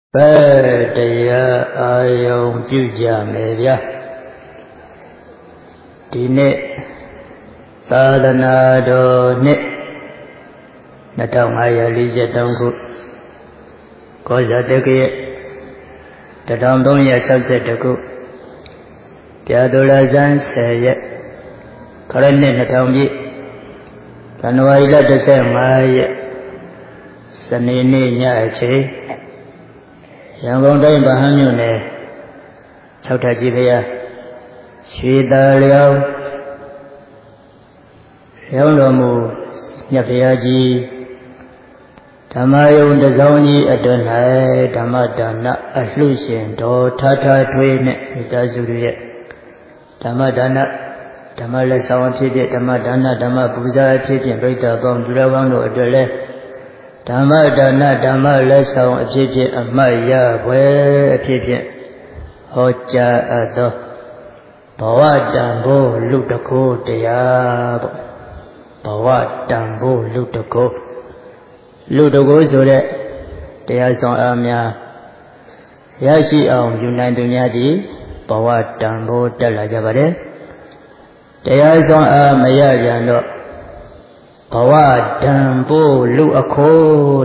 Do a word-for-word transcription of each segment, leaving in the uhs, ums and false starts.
Baya ayong puja media dine sadana do ne natang ayah lisa tangku kosa teki tatang tong ya chakse taku tiadula san saya karane natang bi Januari la desa maya sanini nya che yang bang day bahan nyu ne chau tha ji phaya shwe ta liao liao lo mu nyat phaya ji Dhamma yong ta saung ji atwan nai Dhamma dana a hlu shin do tha tha thwe ne mita su ru ye Dhamma dana Dhamma la saung phit phit Dhamma dana Dhamma puja phit phit pရိသတ်ပေါင်းသူတော်ကောင်းတို့အတွက်လည်းDhamma dana Dhamma la saung a phit phit a mat ya bwe a phit phit ho cha a tho bawa tambo lu takko taya po bawa tambo lu takko lu takko so de taya saung a mya ya shi aung yu nai tu nya di bawa tambo tat la ja pare taya saung a ma ya pyan do Bawa dambo lu akho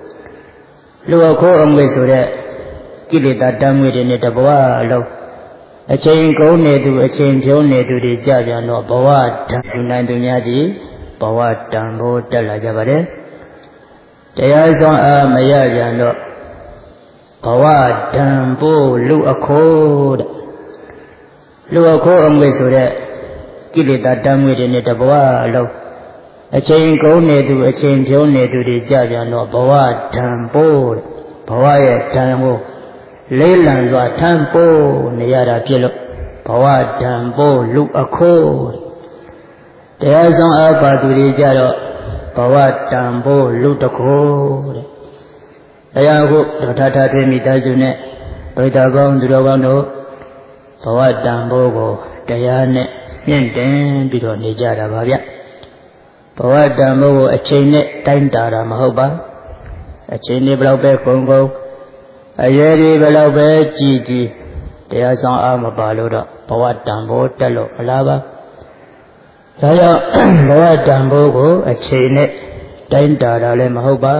lu akho amwe so de kileta damwe de ne ta bawa lo a chain koung ne tu a chain phyaung ne tu de ja pyan do bawa dam yu nai tu nya di bawa dambo tat la ja pare taya saung a ma ya pyan do bawa dambo lu akho lu akho amwe so de kileta damwe de ne ta bawa lo A chain koung ne tu a chain phyaung ne tu de ja pyan do bawa dambo bawa ye dambo le lan lwa thampo ne ya da phit lo bawa dambo lu akho taya saung a pa tu de ja do bawa dambo lu takko de taya ko do tha tha thwe mi ta su ne pရိသတ်ကောင်းသူတော်ကောင်းတို့bawa dambo ko taya ne myent tin pi do ne ja da ba bya Bawa dambo ko a chain ne tain ta da ma hout ba a chain ne blau be gung gung a yue ri blau be ji ji taya saung a ma pa lo do bawa dambo tat lo ma la ba da yaung bawa dambo ko a chain ne tain ta da le ma hout ba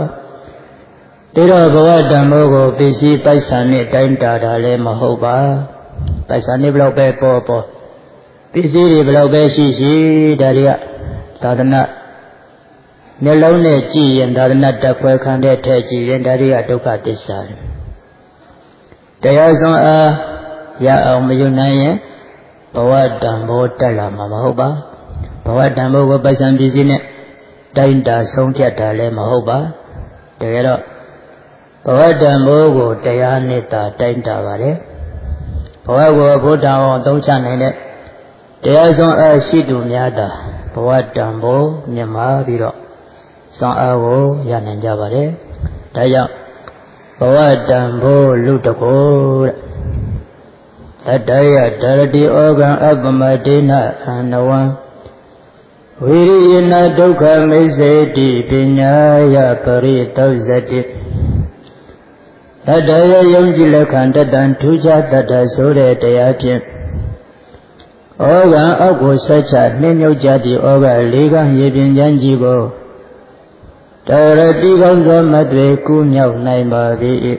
te do bawa dambo ko pisi paisa ne tain ta da le ma hout ba paisa ne blau be po po pisi ri blau be shi shi da ri ya sadanaမျက်လုံးနဲ့ကြည့်ရင်သာသနာတက်ခွဲခံတဲ့ထဲကြည့်ရင်ဒါတွေကဒုက္ခသစ္စာတရားဆုံးအားရအောင်မယူနိုင်ရင်ဘဝတံဘောတက်လာမှာမဟုတ်ပါဘဝတံဘောကိုပိုက်ဆံပစ္စည်းနဲ့တိုင်းတာဆုံးဖြတ်တာလည်းမဟုတ်ပါတကယ်တော့ဘဝတံဘောကိုတရားနဲ့တာတိုင်းတာပါလေဘဝကိုဘုဒ္ဓအောင်အသုံးချနိုင်တဲ့တရားဆုံးအားရှိသူများသာဘဝတံဘောမြင်မာပြီးတော့Sang awo ya nanja pare daya bawa dambo lu takko tadaya darati organ apamadena anawan viriyena dukkha miseti pinyaya paritavzati tadaya yongji lakhan tatan thucha tata so de taya phit organ auk ko swat chaနှင်းမြုပ်ကြသည့်organလေးကံရေပြင်ချမ်းကြီးကိုတရတိကောင်းသောမတ်တွေကူးမြောက်နိုင်ပါ၏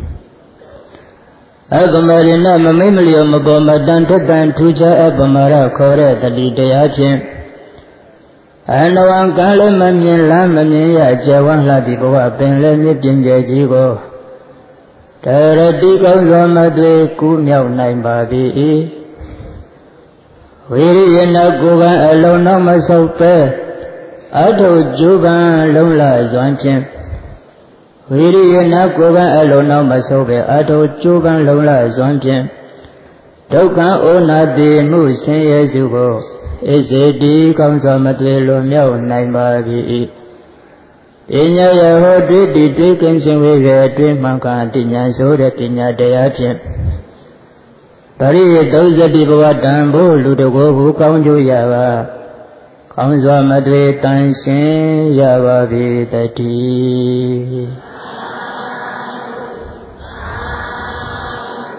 အပမရိဏမမိတ်မလျော်မပေါ်မတန်ထတန်ထူးခြားအပမရခေါ်တဲ့တတိတရားဖြင့်အနဝံကံလည်းမမြင်လမ်းမမြင်ရကြဝန်းလှသည့်ဘဝပင်လည်းမြင့်ပြင်းကျယ်ကြီးကိုတရတိကောင်းသောမတ်တွေကူးမြောက်နိုင်ပါ၏ဝိရိယနာကိုယ်ကအလုံးနောက်မဆုတ်ပဲအထုကျုပံလုံးလာစွမ်းဖြင့်ဝိရိယနာကိုယ်ကအလုံးနောက်မဆုတ်ပဲအထုကျုပံလုံးလာစွမ်းဖြင့်ဒုက္ခဩနာတိမှုဆင်းရဲစုကိုဣစေတိကောင်းစွာမသွေလွန်မြောက်နိုင်ပါ၏ပညာရဟောတွေ့တိတွေ့ကင်းခြင်းဝေရအတွင်းမှန်ကန်တိညာဆိုတဲ့ပညာတရားဖြင့်ပရိယေသုံးဆတိဘဝတံဘို့လူတကိုကိုကောင်းကျိုးရပါကောင်းစွာမသွေတန်ရှင်းရပါပေတည်း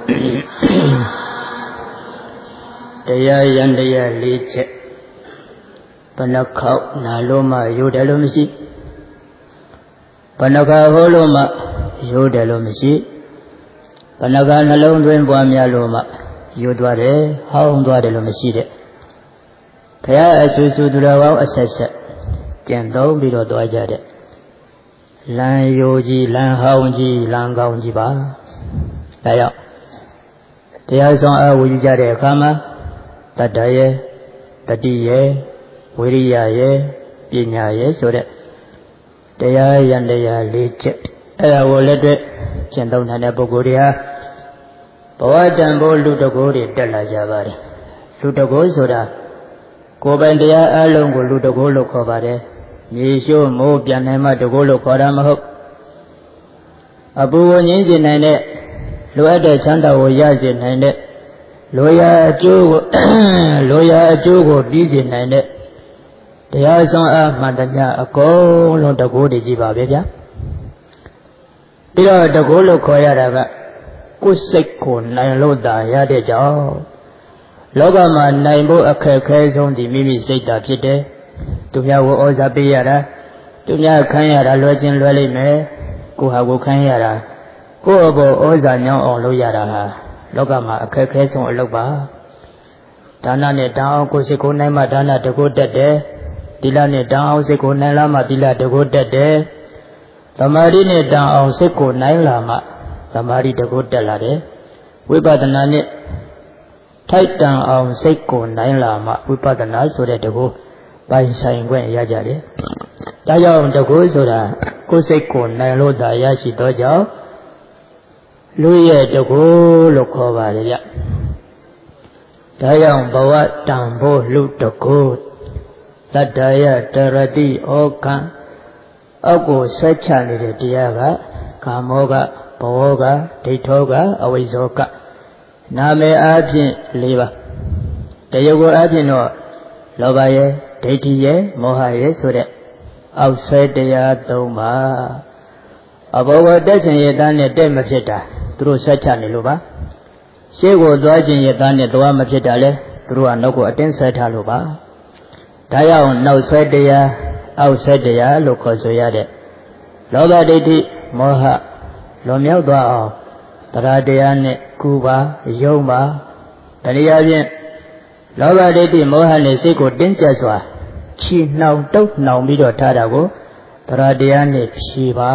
တရားယန္တရားလေးချက်ဘယ်နှခေါက်နာလို့မှယူတယ်လို့မရှိဘယ်နှခါဟောလို့မှယူတယ်လို့မရှိဘယ်နှခါနှလုံးသွင်းပွားများလို့မှယူသွားတယ်ဟောင်းသွားတယ်လို့မရှိတဲ့ဘုရားအဆူဆူသူတော်ကောင်းအဆက်ဆက်ကျင့်သုံးပြီးတော့သွားကြတဲ့လမ်းယိုကြီးလမ်းဟောင်းကြီးလမ်းကောင်းကြီးပါဒါကြောင့်တရားဆောင်အားဝယူကြတဲ့အခါမှာတတ္တရဲ့တတိရဲ့ဝိရိယရဲ့ပညာရဲ့ဆိုတဲ့တရားယန္တရားလေးချက်အဲ့ဒါကိုလက်တွေ့ကျင့်သုံးနိုင်တဲ့ပုဂ္ဂိုလ်တွေဟာဘဝတန်ဖိုးလူတကိုယ်တွေတက်လာကြပါတယ်လူတကိုယ်ဆိုတာကိုယ်ပိုင်တရားအလုံးကိုလူတကိုယ်လို့ခေါ်ပါတယ်မြေရှိုးမိုးပြန်နိုင်မှတကိုယ်လို့ခေါ်တာမဟုတ်အပူကိုငြိမ်းစေနိုင်တဲ့လိုအပ်တဲ့ချမ်းသာကိုရစေနိုင်တဲ့လိုရာအကျိုးကိုလိုရာအကျိုးကိုပြီးစေနိုင်တဲ့တရားဆောင်အားမှန်တမျှအကုန်လုံးတကိုယ်တည်းကြီးပါပဲဗျာပြီးတော့တကိုယ်လို့ခေါ်ရတာကကိုယ်စိတ်ကိုနိုင်လို့သာရတဲ့ကြောင့်လောကမှာနိုင်ဖို့အခက်ခဲဆုံးဒီမိမိစိတ်ဓာတ်ဖြစ်တယ်သူများကိုဩဇာပေးရတာသူများခံရတာလွယ်ချင်းလွယ်လိမ့်မယ်ကိုယ်ဟာကိုယ်ခံရတာကိုယ့်အပေါ်ဩဇာညောင်းအောင်လုပ်ရတာဟာလောကမှာအခက်ခဲဆုံးအလုပ်ပါဒါနနဲ့တောင်းအောင်ကိုယ်စိတ်ကိုနိုင်မှဒါနတကိုယ်တက်တယ်သီလနဲ့တောင်းအောင်စိတ်ကိုနိုင်လာမှသီလတကိုယ်တက်တယ်သမာဓိနဲ့တောင်းအောင်စိတ်ကိုနိုင်လာမှသမာဓိတကိုယ်တက်လာတယ်ဝိပဿနာနဲ့ထိုက်တန်အောင်စိတ်ကိုနိုင်လာမှဝိပဿနာဆိုတဲ့တကိုယ်ပိုင်ဆိုင်ခွင့်ရကြတယ်ဒါကြောင့်တကိုယ်ဆိုတာကိုယ်စိတ်ကိုနိုင်လို့သာရရှိသောကြောင့်လူရဲ့တကိုယ်လို့ခေါ်ပါတယ်ဗျဒါကြောင့်ဘဝတန်ဖို့လူတကိုယ်တတ္တယတရတိဩခံအောက်ကိုဆွဲချနေတဲ့တရားကကာမောကဘဝကဒိဋ္ဌောကအဝိဇ္ဇောကနာမည်အားဖြင့်၄ပါးတရားကိုအားဖြင့်တော့လောဘရဲ့ဒိဋ္ဌိရဲ့မောဟရဲ့ဆိုတဲ့အောက်ဆွဲတရား၃ပါးအဘောကတက်ခြင်းရသားနဲ့တက်မဖြစ်တာသူတို့ဆွဲချနေလို့ပါရှေ့ကိုသွားခြင်းရသားနဲ့သွားမဖြစ်တာလဲသူတို့ကနောက်ကိုအတင်းဆွဲထားလို့ပါဒါကြောင့်နောက်ဆွဲတရားအောက်ဆွဲတရားလို့ခေါ်ဆိုရတဲ့လောဘဒိဋ္ဌိမောဟလွန်မြောက်သွားအောင်တရားတရားနဲ့ကုပါယုံပါတရားဖြင့်လောဘဒိဋ္ဌိမောဟနဲ့စိတ်ကိုတင်းကျပ်စွာချီနှောင်တုပ်နှောင်ပြီးတော့ထားတာကိုတရားတရားနဲ့ဖြေပါ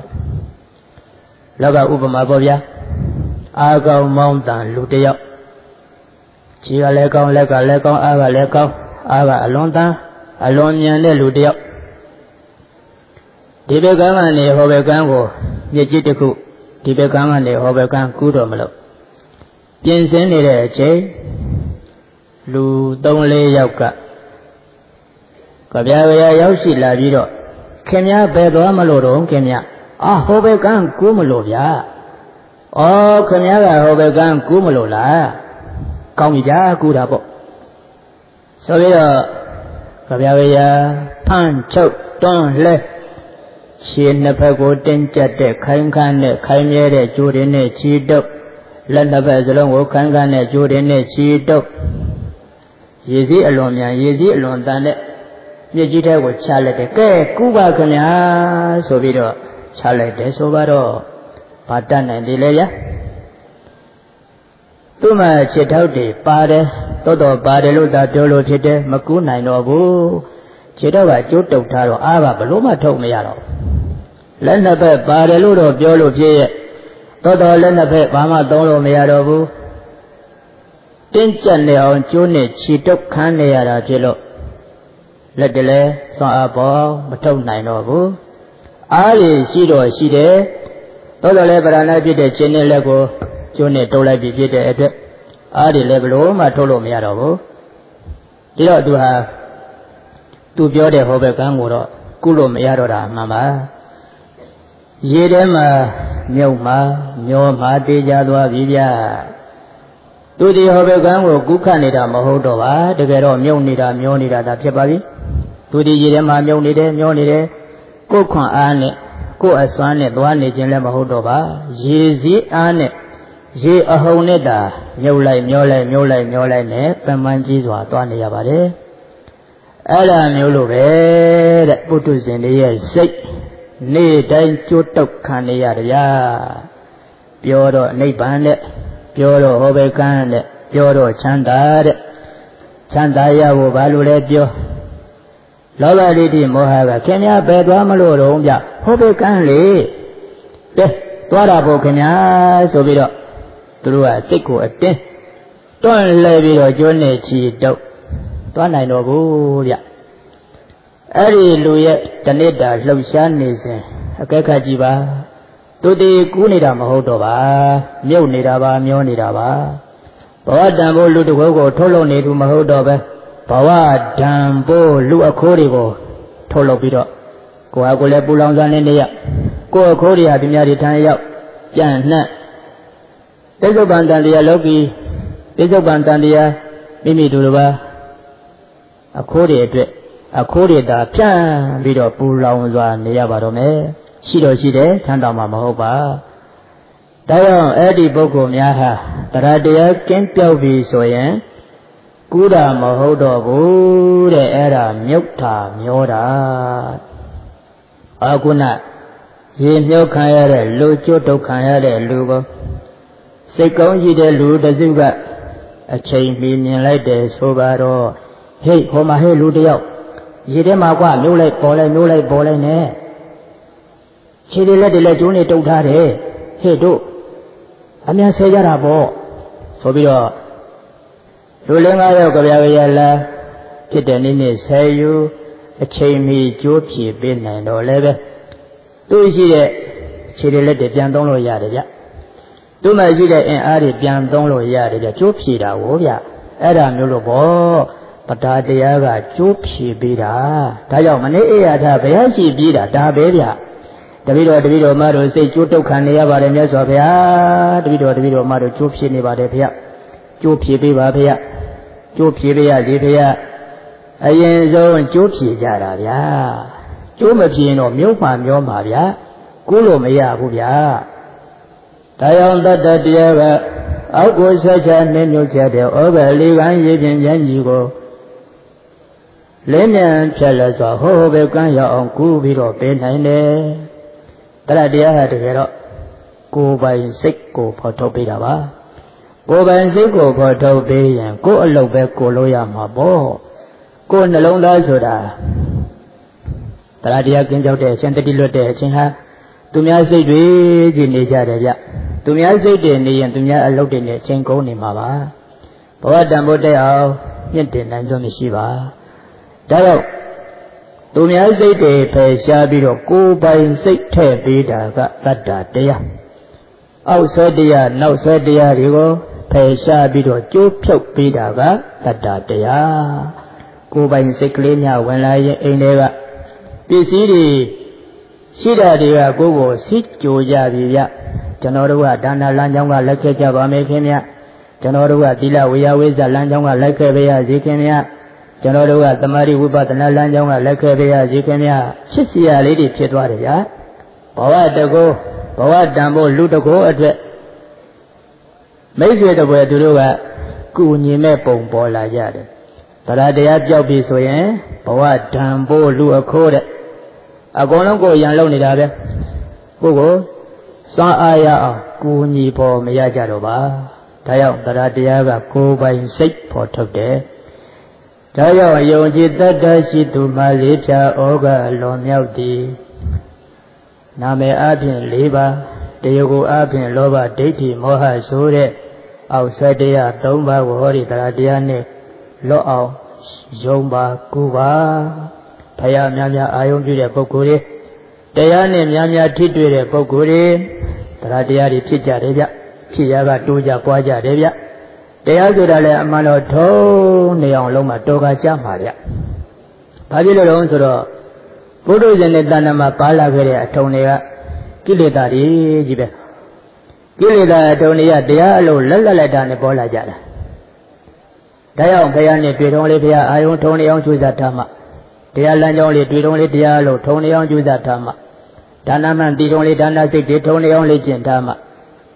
လောကဥပမာပေါ့ဗျာအာကောင်မောင်းတန်လူတယောက်ခြေကလည်းကောင်းလက်ကလည်းကောင်းအားကလည်းကောင်းအားကအလွန်တန်အလွန်မြန်တဲ့လူတယောက်ဒီဘက်ကမ်းကနေဟောဘက်ကမ်းကိုမြစ်ကြီးတစ်ခုဒီဘက်ကမ်းကနေဟောဘက်ကမ်းကူးတော့မလို့ပြင်ဆင်နေတဲ့အချိန်လူသုံးလေးယောက်ကကြပြာပြာရောက်ရှိလာပြီးတော့ခင်ဗျားဘယ်သွားမလို့တော့ခင်ဗျာအာဟောဘက်ကမ်းကူးမလို့ဗျာဩခင်ဗျားကဟောဘက်ကမ်းကူးမလို့လားကောင်းပြီဗျာကူးတာပေါ့ဆိုပြီးတော့ကြပြာပြာဖမ်းချုပ်တွန်းလှဲခြေနှစ်ဖက်ကိုတင်းကျပ်တဲ့ခိုင်ခန့်နဲ့ခိုင်မြဲတဲ့ကြိုးတင်နဲ့ခြေတုပ်လက်နှစ်ဖက်စလုံးကိုခိုင်ခန့်နဲ့ကြိုးတင်နဲ့ခြေတုပ်ရည်စည်းအလွန်မြန်ရည်စည်းအလွန်တန်တဲ့မြစ်ကြီးထဲကိုချလိုက်တယ်ကဲကူပါခင်ဗျာဆိုပြီးတော့ချလိုက်တယ်ဆိုတော့ဘာတတ်နိုင်တယ်လဲဗျာသူ့မှာခြေထောက်တွေပါတယ်တော်တော်ပါတယ်လို့သာပြောလို့ဖြစ်တယ်မကူးနိုင်တော့ဘူးခြေထောက်ကကျိုးတုပ်ထားတော့အားကဘလို့မှထုတ်မရတော့လက်နှစ်ဖက်ပါတယ်လို့တော့ပြောလို့ဖြစ်ရဲ့တော်တော်လက်နှစ်ဖက်ဘာမှသုံးလို့မရတော့ဘူးတင်းကျပ်နေအောင်ကျိုးနဲ့ခြေတုပ်ခမ်းနေရတာဖြစ်လို့လက်တလဲစွမ်းအားပေါ်မထုတ်နိုင်တော့ဘူးအားရရှိတော့ရှိတယ်တော်တော်လည်းပရဏဖြစ်တဲ့ခြေနဲ့လက်ကိုကျိုးနဲ့တုပ်လိုက်ပြီးဖြစ်တဲ့အတွက်အားရလည်းဘလို့မှထုတ်လို့မရတော့ဘူးဒီတော့သူဟာသူပြောတဲ့ဟောဘက်ကံကိုတော့ကုလို့မရတော့တာမှန်ပါရေထဲမှာမြုပ်မှာမျောမှာတေးကြသွားပြီဗျာသူဒီဟောဘက်ကံကိုကုခတ်နေတာမဟုတ်တော့ပါတကယ်တော့မြုပ်နေတာမျောနေတာသာဖြစ်ပါပြီသူဒီရေထဲမှာမြုပ်နေတယ်မျောနေတယ်ကိုယ်ခွန်အားနဲ့ကိုယ်အစွမ်းနဲ့သွားနေခြင်းလည်းမဟုတ်တော့ပါရေစည်းအားနဲ့ရေအဟုန်နဲ့တာမြုပ်လိုက်မျောလိုက်မြုပ်လိုက်မျောလိုက်နဲ့ပန်းပန်းကြီးစွာသွားနေရပါတယ်အဲ့ဒါမျိုးလိုပဲတဲ့ပုထုဇဉ်တွေရဲ့စိတ်နေ့တိုင်းကြိုးတုပ်ခံနေရတယ်ဗျာပြောတော့နိဗ္ဗာန်နဲ့ပြောတော့ဟောဘကန်းနဲ့ပြောတော့ချမ်းသာတဲ့ချမ်းသာရဖို့ဘာလို့လဲပြောလောဘဒိဋ္ဌိမောဟကခင်ဗျာဘယ်သွားမလို့တော့ဗျဟောဘကန်းလေကဲသွားတာဖို့ခင်ဗျာဆိုပြီးတော့သူတို့ကစိတ်ကိုအတင်းတွန့်လဲပြီးတော့ကျွန်းနေချီတုပ်သွားနိုင်တော့ဘူးဗျအဲ့ဒီလူရဲ့တဏိတာလှုပ်ရှားနေစဉ်အကဲခတ်ကြည့်ပါသူတည်ကူးနေတာမဟုတ်တော့ပါမြုပ်နေတာပါမျောနေတာပါဘဝတန်ဖို့လူတကိုယ်ကိုထုတ်လုပ်နေသူမဟုတ်တော့ပဲဘဝတန်ဖို့လူအခိုးတွေကိုထုတ်လုပ်ပြီးတော့ကိုယ်ဟာကိုယ်လည်းပူလောင်စားနေနေရကိုယ်အခိုးတွေဟာပြများတွေထမ်းရောက်ပြန်နှံ့တိစ္ဆုတ်ပန်တန်တရားလောကီတိစ္ဆုတ်ပန်တန်တရားမိမိတို့လိုပါအခိုးတွေအတွက်အခိုးတွေသာဖြန့်ပြီးတော့ပူလောင်စွာနေရပါတော့မယ်ရှိတော့ရှိတယ်ချမ်းသာမှာမဟုတ်ပါဒါကြောင့်အဲ့ဒီပုဂ္ဂိုလ်များဟာတရားတရားကင်းပြောက်ပြီဆိုရင်ကူးတာမဟုတ်တော့ဘူးတဲ့အဲ့ဒါမြုပ်တာမျောတာအခုနရေမြုပ်ခံရတဲ့လူကျွတ်ဒုက္ခံရတဲ့လူကိုစိတ်ကောင်းရှိတဲ့လူတစ်စုကအချိန်မီမြင်လိုက်တယ်ဆိုပါတော့ဟေ့ဟောမှာဟဲ့လူတယောက်ရေထဲမှာကွာမျိုးလိုက်ပေါ်လိုက်မျိုးလိုက်ပေါ်လိုက်နဲ့ခြေတွေလက်တွေလည်းကျိုးနေတုတ်ထားတယ်ဟဲ့တို့အမြန်ဆဲကြတာပေါ့ဆိုပြီးတော့လူလင်းကားရောက်ကြပြရလာဖြစ်တဲ့နေ့နေ့ဆဲယူအချိန်မီကျိုးဖြည့်ပေးနိုင်တော့လည်းပဲသူရှိတဲ့ခြေတွေလက်တွေပြန်သုံးလို့ရတယ်ဗျသူမှရှိတဲ့အင်အားတွေပြန်သုံးလို့ရတယ်ဗျကျိုးဖြည့်တာကိုဗျအဲ့ဒါမျိုးလို့ပေါ့ပတာတရားကကျိုးဖြည့်ပေးတာဒါကြောင့်မနေ့အေရထဘယ်ရှိပြေးတာဒါပဲဗျတပည့်တော်တပည့်တော်မတို့စိတ်ကျိုးတုတ်ခံနေရပါတယ်မြတ်စွာဘုရားတပည့်တော်တပည့်တော်မတို့ကျိုးဖြည့်နေပါတယ်ဗျကျိုးဖြည့်ပေးပါဗျကျိုးဖြည့်ပေးရလေဗျအရင်ဆုံးကျိုးဖြည့်ကြတာဗျာကျိုးမဖြည့်ရင်တော့မြုပ်မှမျောမှာဗျကူးလို့မရဘူးဗျာဒါကြောင့်တတ္တတရားကအောက်ကိုဆက်ချနှင်းမြုပ်ချက်တဲ့ဩဃလေးကံရေပြင်ကျမ်းကြီးကိုလင်းမြန်ဖြတ်လက်စွာဟိုးပဲကမ်းရောက်အောင်ကူးပြီးတော့ပေးနိုင်တယ်တရားတရားဟာတကယ်တော့ကိုယ်ပိုင်စိတ်ကိုဖော်ထုတ်ပေးတာပါကိုယ်ပိုင်စိတ်ကိုဖော်ထုတ်ပေးရင်ကိုယ်အလုပ်ပဲကိုလို့ရမှာပေါ့ကိုယ်နှလုံးသားဆိုတာတရားတရားကင်းကြောက်တဲ့အချင်းတတိလွတ်တဲ့အချင်းဟာသူများစိတ်တွေကြည်နေကြတယ်ဗျသူများစိတ်တွေနေရင်သူများအလုပ်တွေနဲ့ချင်းကုန်နေမှာပါဘဝတန်ဖို့တဲ့အောင်မြင့်တင်နိုင်စွမ်းမရှိပါဒါတော့သူများစိတ်တွေဖယ်ရှားပြီးတော့ကိုယ်ပိုင်စိတ်ထည့်ပေးတာကတတ္တတရားအောက်ဆွဲတရားနောက်ဆွဲတရားတွေကိုဖယ်ရှားပြီးတော့ကျိုးဖြုတ်ပေးတာကတတ္တတရားကိုယ်ပိုင်စိတ်ကလေးများဝင်လာရင်အိမ်တွေကပစ္စည်းတွေရှိတာတွေကကိုယ်ကိုစိတ်ကြိုကြပြီဗျကျွန်တော်တို့ကဒါနလမ်းကြောင်းကလက်ခဲ့ကြပါမယ်ခင်ဗျကျွန်တော်တို့ကသီလဝေယဝိဇ္ဇလမ်းကြောင်းကလက်ခဲ့ပါရစေခင်ဗျကျွန်တော်တို့ကသမာဓိဝိပဿနာလမ်းကြောင်းကလက်ခဲ့ပါရစေခင်ဗျချစ်စရာလေးတွေဖြစ်သွားတယ်ဗျာဘဝတကောဘဝတန်ဖို့လူတကောအတွက်မိတ်ဆွေတပွဲသူတို့ကကုညီမဲ့ပုံပေါ်လာကြတယ်တရားတရားပြောက်ပြီဆိုရင်ဘဝတန်ဖို့လူအခိုးတဲ့အကုန်လုံးကိုရန်လုံနေတာပဲကိုကိုစွမ်းအားရအောင်ကုညီဖို့မရကြတော့ပါဒါကြောင့်တရားတရားကကိုယ်ပိုင်စိတ်ဖော်ထုတ်တယ်ဒါကြောင့်ယုံကြည်တတ်တတ်ရှိသူမှလေးဖြာဩဃလွန်မြောက်သည်နာမည်အပြင်၄ပါးတရားကိုအပြင်လောဘဒိဋ္ဌိမောဟဆိုတဲ့အောက်ဆက်တရား၃ပါးကိုဟောဒီတရားတရားနဲ့လော့အောင်ယုံပါကုပါဖယားများများအာယုံပြုတဲ့ပုဂ္ဂိုလ်တွေတရားနဲ့များများထိတွေ့တဲ့ပုဂ္ဂိုလ်တွေတရားတရားတွေဖြစ်ကြတယ်ဗျဖြစ်ရကတိုးကြပွားကြတယ်ဗျတရားဆိုတာလည်းအမှန်တော့ထုံးနေအောင်လုံးမှာတော်ကကြမှာဗျဘာဖြစ်လို့လဲဆိုတော့ဘုဒ္ဓဇင်နဲ့တဏ္ဍမှာပါလာခဲ့တဲ့အထုံတွေကကိလေသာတွေကြီးပဲကိလေသာအထုံတွေကတရားအလုံးလက်လက်လက်တာနဲ့ပေါ်လာကြတာဒါကြောင့်ဘုရားနဲ့တွေ့တော်လေးဘုရားအာယုံထုံနေအောင်ကြိုးစားထားမှတရားလမ်းကြောင်းလေးတွေ့တော်လေးတရားအလုံးထုံနေအောင်ကြိုးစားထားမှဒါနမှန်တည်တော်လေးဒါနစိတ်တွေထုံနေအောင်လေ့ကျင့်ထားမှ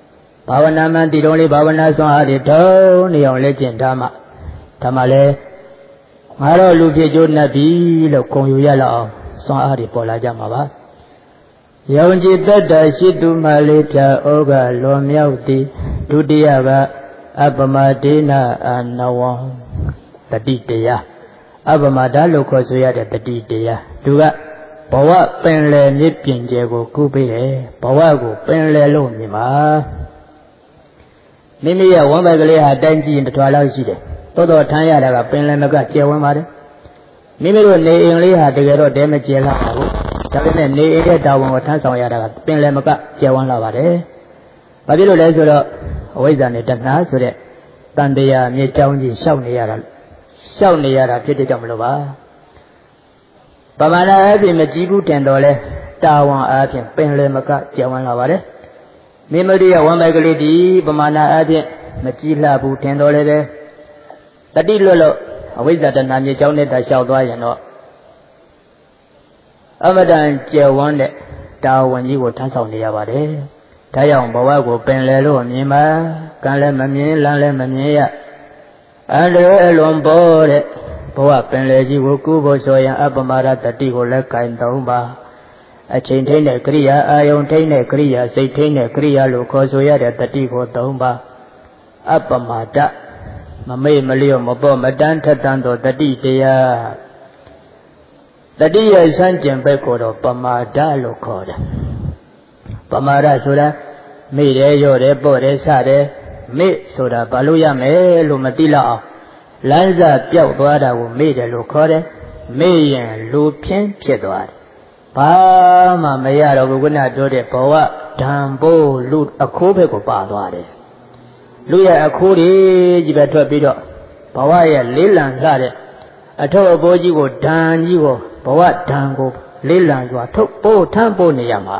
ဘာဝနာမှန်တည်တော်လေးဘာဝနာစွမ်းအားတွေထုံးနေအောင်လက်ကျင့်ထားမှဒါမှလည်းငါတော့လူဖြစ်ကျိုးနှက်ပြီလို့ဂုဏ်ယူရလောက်အောင်စွမ်းအားတွေပေါ်လာကြမှာပါယုံကြည်တတ်တာရှိသူမှလေးဖြာဩဃလွန်မြောက်သည်ဒုတိယကအပမဒေနအနဝံတတိတရားအပမဒါလို့ခေါ်ဆိုရတဲ့တတိတရားသူကဘဝပင်လယ်မြစ်ပြင်ကျယ်ကိုကူးပေးတယ်ဘဝကိုပင်လယ်လို့မြင်ပါမိမိရဲ့ဝမ်းပိုက်ကလေးဟာတိုင်းကြည့်ရင်တစ်ထွာလောက်ရှိတယ်တော်တော်ထမ်းရတာကပင်လယ်မကကျယ်ဝန်းပါတယ်မိမိတို့နေအိမ်လေးဟာတကယ်တော့တဲမကျယ်လာဘူးဒါပေမဲ့နေအိမ်ရဲ့တာဝန်ကိုထမ်းဆောင်ရတာကပင်လယ်မကကျယ်ဝန်းလာပါတယ်ဘာဖြစ်လို့လဲဆိုတော့အဝိဇ္ဇာနဲ့တဏှာဆိုတဲ့တန်တရားမြေကြောင်းကြီးရှောက်နေရတာရှောက်နေရတာဖြစ်တဲ့ကြောင့်မလို့ပါပမာဏအပြင်မကြည့်ဘူးတင်တော်လဲတာဝန်အပြင်ပင်လယ်မကကျယ်ဝန်းလာပါတယ်မိမိတို့ရဲ့ဝမ်းပိုက်ကလေးဒီပမာဏအပြင်မကြည့်လှဘူးတင်တော်လဲပဲတတိလွတ်လို့အဝိဇ္ဇာတဏှာမြေကြောင်းနဲ့တလျှောက်သွားရင်တော့အမတန်ကျယ်ဝန်းတဲ့တာဝန်ကြီးကိုထမ်းဆောင်နေရပါတယ်ဒါကြောင့်ဘဝကိုပင်လယ်လို့မြင်ပါကံလည်းမမြင်လမ်းလည်းမမြင်ရအန္တရာယ်အလွန်ပေါ်တဲ့ဘဝပင်လယ်ကြီးကိုကူးဖို့ဆိုရင်အပမရတတိကိုလည်းကင်သုံးပါအချိန်ထိတဲ့ကရိယာအာယုန်ထိတဲ့ကရိယာစိတ်ထိတဲ့ကရိယာလို့ခေါ်ဆိုရတဲ့တတိကိုသုံးပါအပမဒမမေ့မလျော့မပေါ်မတန်းထက်တန်းသောတတိတရားတတိယစံကျင်ဘက်ကိုတော့ပမာဒလို့ခေါ်တယ်ပမာဒဆိုတာမေ့တယ်ရော့တယ်ပေါ့တယ်စတယ်မေ့ဆိုတာဘာလို့ရမယ်လို့မသိလောက်အောင်လမ်းစာပြောက်သွားတာကိုမေ့တယ်လို့ခေါ်တယ်မေ့ရင်လူဖြင်းဖြစ်သွားတယ်ဘာမှမရတော့ဘူးခုနပြောတဲ့ဘဝဓံပိုးလူအခိုးဘက်ကိုပါသွားတယ်လူရဲ့အခိုးတွေကြီးပဲထွက်ပြီးတော့ဘဝရဲ့လေးလံလာတဲ့အထောက်အပိုးကြီးကိုဓံကြီးကိုဘဝဓံကိုလေးလံစွာထုတ်ပိုးထမ်းပိုးနေရမှာ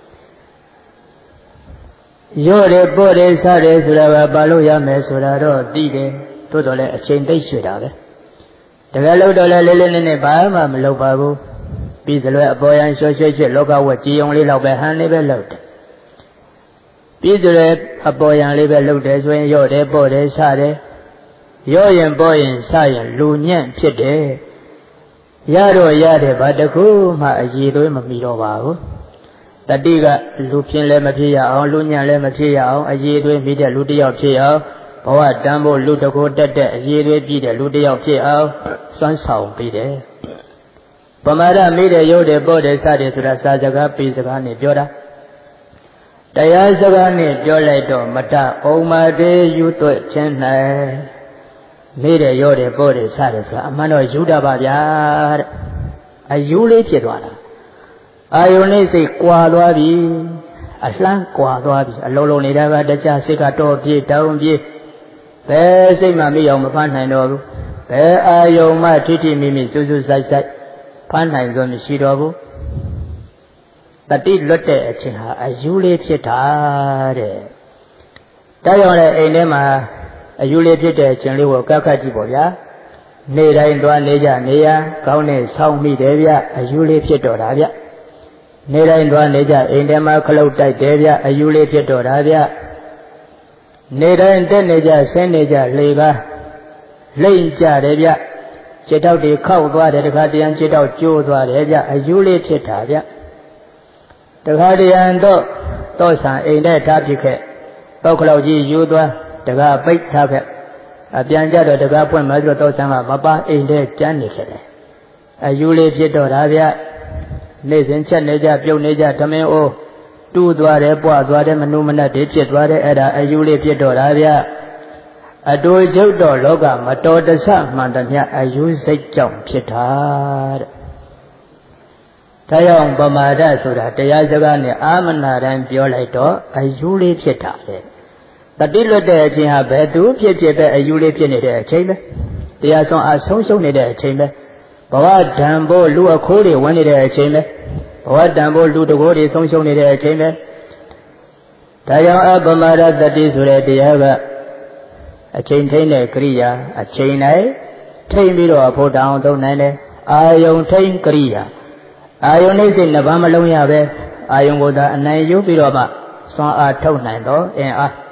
ရော့တယ်ပေါ့တယ်စတယ်ဆိုတာကဘာလို့ရမယ်ဆိုတာတော့သိတယ်သို့တော်လည်းအချိန်သိရွှေ့တာပဲတကယ်လို့တော့လည်းလေးလေးနက်နက်ဘာမှမလုပ်ပါဘူးပြီးစလွဲအပေါ်ရန်ရွှဲရွှဲရွှဲလောကဝက်ကြည်ုံလေးလောက်ပဲဟန်လေးပဲလုပ်တယ်ပြီးစလွဲအပေါ်ရန်လေးပဲလုပ်တယ်ဆိုရင်ရော့တယ်ပေါ့တယ်စတယ်ရော့ရင်ပေါ့ရင်စရင်လူညံ့ဖြစ်တယ်ရတော့ရတယ်ဘာတခုမှအည်သွေးမမီတော့ပါဘူးတတိကလူဖြင်းလည်းမဖြစ်ရအောင်လူညံ့လည်းမဖြစ်ရအောင်အည်သွေးမိတဲ့လူတစ်ယောက်ဖြစ်အောင်ဘဝတန်ဖို့လူတကိုတက်တဲ့အည်သွေးပြည့်တဲ့လူတစ်ယောက်ဖြစ်အောင်စွမ်းဆောင်ပြီးတယ်ပမာဒမိတဲ့ရုပ်တယ်ပေါ့တယ်စတယ်ဆိုတာစာစကားပေစကားနဲ့ပြောတာတရားစကားနဲ့ပြောလိုက်တော့မတဩမာတေယူသွဲ့ခြင်း၌မိတဲ့ရုပ်တယ်ပေါ့တယ်စတယ်ဆိုတာအမှန်တော့ယူတာပါဗျာတဲ့အယူလေးဖြစ်သွားတာအာယုန်လေးစိတ်ကွာသွားပြီအလှမ်းကွာသွားပြီအလုံးလုံးနေတာကတခြားစိတ်ကတော့ပြေတောင်းပြေဘယ်စိတ်မှမရောက်မဖမ်းနိုင်တော့ဘူးဘယ်အာယုန်မှထိထိမိမိစူးစူးဆိုင်ဆိုင်ဖမ်းနိုင်စွမ်းမရှိတော့ဘူးတတိလွတ်တဲ့အချိန်ဟာအယူလေးဖြစ်တာတဲ့ဒါကြောင့်လည်းအိမ်ထဲမှာအယူလေးဖြစ်တဲ့အချိန်လေးကိုကပ်ခတ်ကြည့်ပေါ့ဗျာနေတိုင်းသွားနေကြနေရကောင်းနဲ့ဆောင်းမိတယ်ဗျအယူလေးဖြစ်တော့တာဗျနေတိုင်းသွားနေကြအိမ်ထဲမှာခလုတ်တိုက်တယ်ဗျအယူလေးဖြစ်တော့တာဗျနေတိုင်းတက်နေကြဆင်းနေကြလေကားလိမ့်ကြတယ်ဗျခြေထောက်တွေခောက်သွားတယ်တခါတရံခြေထောက်ကျိုးသွားတယ်ဗျအယူလေးဖြစ်တာဗျတခါတရံတော့တော့ဆံအိမ်ထဲထားပြခဲ့တော့ခလောက်ကြီးယူသွားတခါပိတ်ထားခဲ့အပြန်ကြတော့တခါပွင့်မှဆိုတော့ဆံကမပါအိမ်ထဲကျန်းနေခဲ့တယ်အယူလေးဖြစ်တော့တာဗျနေ့စဉ်ချက်နေကြပြုတ်နေကြဓမင်းအိုးတူးသွားတယ်ပွားသွားတယ်မနုမနတ်တွေဖြစ်သွားတယ်အဲ့ဒါအယူလေးဖြစ်တော့တာဗျအတူချုပ်တော့လောကမတော်တဆမှန်သမျှအယူစိတ်ကြောင့်ဖြစ်တာတဲ့ဒါကြောင့်ပမာဒဆိုတာတရားစကားနဲ့အာမနာတိုင်းပြောလိုက်တော့အယူလေးဖြစ်တာလေတတိလွတ်တဲ့အချိန်ဟာဘယ်သူဖြစ်ဖြစ်ပဲအယူလေးဖြစ်နေတဲ့အချိန်ပဲတရားဆုံးအဆုံးရှုံးနေတဲ့အချိန်ပဲဘဝဓံဖို့လူအခိုးတွေဝင်နေတဲ့အချိန်ပဲဘဝဓံဖို့လူတကိုးတွေဆုံးရှုံးနေတဲ့အချိန်ပဲဒါကြောင့်အပမာဒတတိဆိုတဲ့တရားကအချိန်ထိန်တဲ့ကရိယာအချိန်တိုင်းထိန်ပြီးတော့အဖို့တောင်းသုံးနိုင်တယ်အာယုံထိန်ကရိယာအာယုန်နဲ့စိတ်နှစ်ပါးမလုံးရပဲအာယုန်ကိုသာအနိုင်ယူပြီးတော့မှစွမ်းအားထုတ်နိုင်တော့အင်အား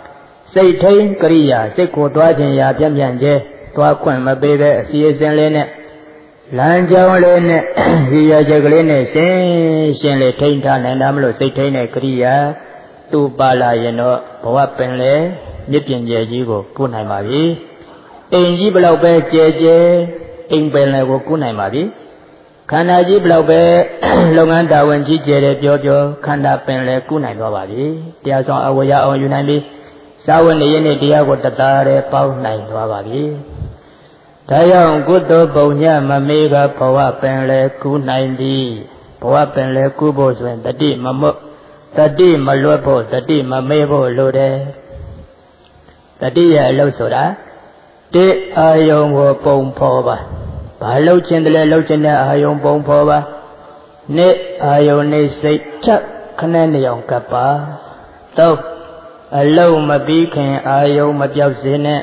စိတ်ထိန်ကရိယာစိတ်ကိုတွားခြင်းရာပြန့်ပြန့်ကျဲတွားခွင့်မပေးပဲအစီအစဉ်လေးနဲ့လမ်းကြောင်းလေးနဲ့ရည်ရွယ်ချက်ကလေးနဲ့ရှင်းရှင်းလေးထိန်ထားနိုင်တာမလို့စိတ်ထိန်တဲ့ကရိယာသူ့ပါလာရင်တော့ဘဝပင်လေမြစ်ပြင်ကျဲကြီးကိုကုနိုင်ပါပြီအိမ်ကြီးဘလောက်ပဲကျဲကျဲအိမ်ပင်လေကိုကုနိုင်ပါပြီခန္ဓာကြီးဘလောက်ပဲလုပ်ငန်းတာဝန်ကြီးကျယ်တယ်ပြောပြောခန္ဓာပင်လေကုနိုင်တော့ပါပြီတရားဆောင်အဝရအောင်ယူနိုင်ပြီစာဝတ်နေရင်းနဲ့တရားကိုတသားရဲပေါင်းနိုင်သွားပါပြီဒါကြောင့်ကုသိုလ်ပုံညမမေးကဘဝပင်လေကုနိုင်သည်ဘဝပင်လေကုဖို့ဆိုရင်တတိမမွတ်တတိမလွတ်ဖို့တတိမမေးဖို့လိုတယ်တတိရဲ့အလုပ်ဆိုတာတိအာယုံကိုပုံဖော်ပါဘာလှုပ်ခြင်းတလဲလှုပ်ခြင်းတဲ့အာယုံပုံဖော်ပါနှစ်အာယုံနေစိတ်ချက်ခနဲ့နေအောင်ကပ်ပါသုံးအလုံးမပြီးခင်အာယုံမပြောက်စေနဲ့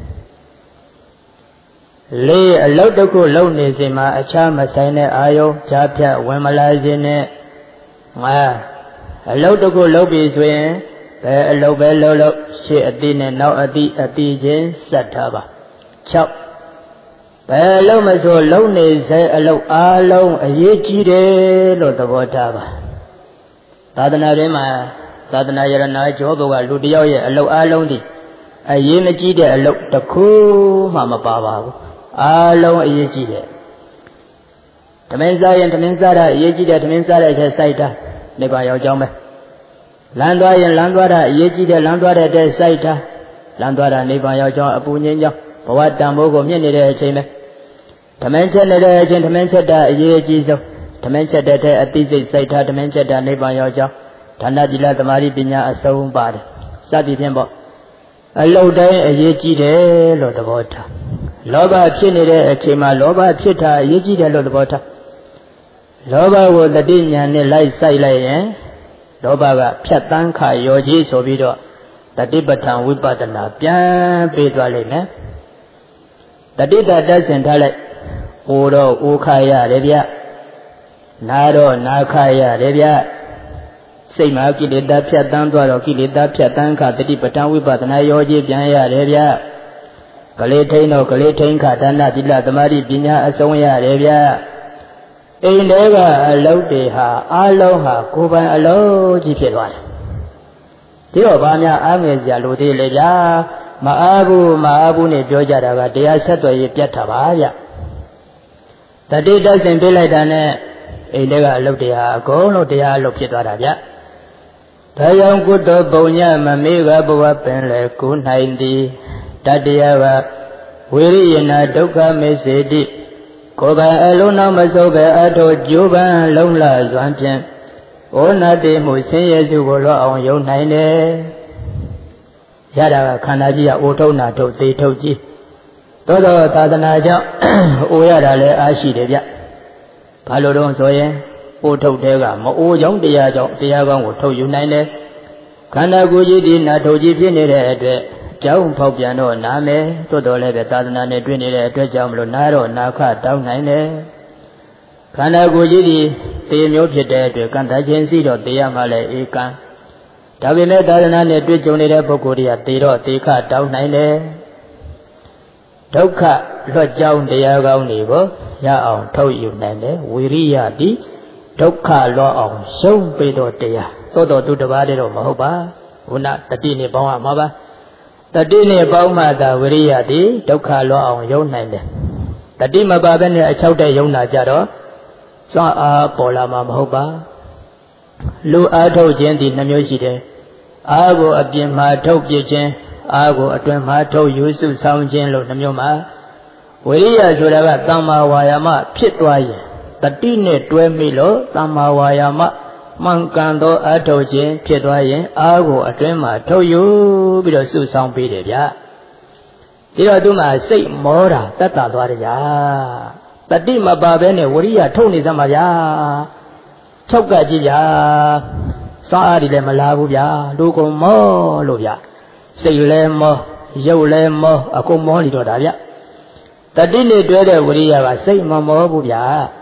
လေးအလုံးတစ်ခုလုံးနေစေမှာအခြားမဆိုင်တဲ့အာယုံဈာဖြတ်ဝင်မလာစေနဲ့ငါအလုံးတစ်ခုလုံးပြီဆိုရင်ဘယ်အလုံးပဲလုံးလုံးရှေ့အတိနဲ့နောက်အတိအတိချင်းဆက်ထားပါ၆ဘယ်လုံးမဆိုလုံးနေစေအလုံးအားလုံးအရေးကြီးတယ်လို့သဘောထားပါသာသနာ့တွင်မှာသာသနာယရဏကျောဘုကလူတယောက်ရဲ့အလုံးအားလုံးဒီအရေးမကြီးတဲ့အလုံးတစ်ခုမှမပါပါဘူးအားလုံးအရေးကြီးတယ်ဓမင်းစားရင်ဓမင်းစားတာအရေးကြီးတယ်ဓမင်းစားတဲ့အချက်စိုက်တာနိဗ္ဗာန်ရောက်ကြောင်းပဲလမ်းသွားရင်လမ်းသွားတာအရေးကြီးတယ်လမ်းသွားတဲ့အချက်စိုက်တာလမ်းသွားတာနိဗ္ဗာန်ရောက်ကြောင်းအပူငြိမ်းကြောင်းဘဝတန်ဖိုးကိုမြင့်နေတဲ့အချိန်ပဲဓမင်းချက်နေတဲ့အချိန်ဓမင်းချက်တာအရေးအကြီးဆုံးဓမင်းချက်တဲ့အတိစိတ်စိုက်တာဓမင်းချက်တာနိဗ္ဗာန်ရောက်ကြောင်းဒါနသီလသမာဓိပညာအစုံပါတယ်စသည်ဖြင့်ပေါ့အလုံးတိုင်းအရေးကြီးတယ်လို့သဘောထားလောဘဖြစ်နေတဲ့အချိန်မှာလောဘဖြစ်တာအရေးကြီးတယ်လို့သဘောထားလောဘကိုတတိညာနဲ့လိုက်ဆိုင်လိုက်ရင်လောဘကဖြတ်တန်းခရောကြီးဆိုပြီးတော့တတိပဋ္ဌာန်ဝိပဿနာပြန်ပေးသွားလိမ့်မယ်တတိတတက်ဆင်ထားလိုက်အိုတော့အိုခရရတယ်ဗျနာတော့နာခရတယ်ဗျစိတ်မှာကိလေသာဖြတ်တန်းသွားတော့ကိလေသာဖြတ်တန်းခတတိပဋ္ဌာန်ဝိပဿနာရောကြီးပြန်ရတယ်ဗျကလေးထိန်တော့ကလေးထိန်ခဒါနသီလသမာဓိပညာအစုံရတယ်ဗျအိမ်ထဲကအလုံးတွေဟာအလုံးဟာကိုယ်ပိုင်အလုံးကြီးဖြစ်သွားတယ်ဒီတော့ဘာများအားငယ်စရာလိုသေးလဲဗျာမအားဘူးမအားဘူးနဲ့ပြောကြတာကတရားဆက်သွယ်ရေးပြတ်တာပါဗျတတိတဆင်ပြလိုက်တာနဲ့အိမ်ထဲကအလုံးတွေဟာအကုန်လုံးတရားအလုံးဖြစ်သွားတာဗျဒါကြောင့်ကုသိုလ်ပုံညမမေးကဘဝပင်လေကုနိုင်သည်တတရားကဝိရိယနာဒုက္ခမေစေတိကိုယ်ပိုင်အလုံးနောက်မစိုးပဲအထောကျိုးပန်းလုံးလစွမ်းဖြင့်ဩနာတိမှုဆင်းရဲစုကိုလောအောင်ယုံနိုင်တယ်ရတာကခန္ဓာကြီးကအိုထုံနာထုတ်သေးထုတ်ကြီးသို့သောသာသနာကြောင့်အိုရတာလည်းအားရှိတယ်ဗျဘာလို့တော့ဆိုရင်အိုထုတ်တဲ့ကမအိုကြောင့်တရားကြောင့်တရားကောင်းကိုထုတ်ယူနိုင်တယ်ခန္ဓာကိုယ်ကြီးဒီနာထုတ်ကြီးဖြစ်နေတဲ့အတွက်ကြောင်းဖောက်ပြန်တော့နားမယ်သို့တော်လည်းပဲသာသနာနဲ့တွေ့နေတဲ့အတွက်ကြောင့်မလို့နားတော့နာခတောင်းနိုင်တယ်ခန္ဓာကိုယ်ကြီးဒီသေမျိုးဖြစ်တဲ့အတွက်ကံတခြင်းစီတော့တရားမှလည်းဧကံဒါပေမဲ့သာသနာနဲ့တွေ့ကြုံနေတဲ့ပုဂ္ဂိုလ်တွေကသေတော့သေခတောင်းနိုင်တယ်ဒုက္ခလွတ်ကြောင်းတရားကောင်းတွေကိုရအောင်ထုတ်ယူနိုင်တယ်ဝိရိယတိဒုက္ခလွတ်အောင်ရှုံးပေးတော့တရားသို့တော်သူတစ်ပါးတည်းတော့မဟုတ်ပါခုနတတိနဲ့ပေါင်းရမှာပါတတိနဲ့ပေါင်းမှသာဝိရိယတိဒုက္ခလွတ်အောင်ယုံနိုင်တယ်တတိမပါဘဲနဲ့အချောက်တဲ့ယုံနာကြတော့စွမ်းအားပေါ်လာမှာမဟုတ်ပါလူအားထုတ်ခြင်းဒီနှမျိုးရှိတယ်အားကိုအပြင်မှာထုတ်ပြခြင်းအားကိုအတွင်မှာထုတ်ယူစုဆောင်ခြင်းလို့နှမျိုးမှာဝိရိယဆိုတာကသမ္မာဝါယာမဖြစ်သွားရင်တတိနဲ့တွဲမိလို့သမ္မာဝါယာမမှန်ကန်သောအထုတ်ခြင်းဖြစ်သွားရင်အားကိုအတွင်းမှာထုတ်ယူပြီးတော့စုဆောင်ပေးတယ်ဗျာဒီတော့သူမှစိတ်မောတာတတ်တာသွားတယ်ဗျာတတိမပါဘဲနဲ့ဝိရိယထုတ်နေသမှာဗျာ၆ကကြည့်ဗျာစွမ်းအားတွေလည်းမလာဘူးဗျာလူကုန်မောလို့ဗျာစိတ်လည်းမောရုပ်လည်းမောအကုန်မောနေတော့တာဗျတတိနဲ့တွဲတဲ့ဝိရိယကစိတ်မမောဘူးဗျာ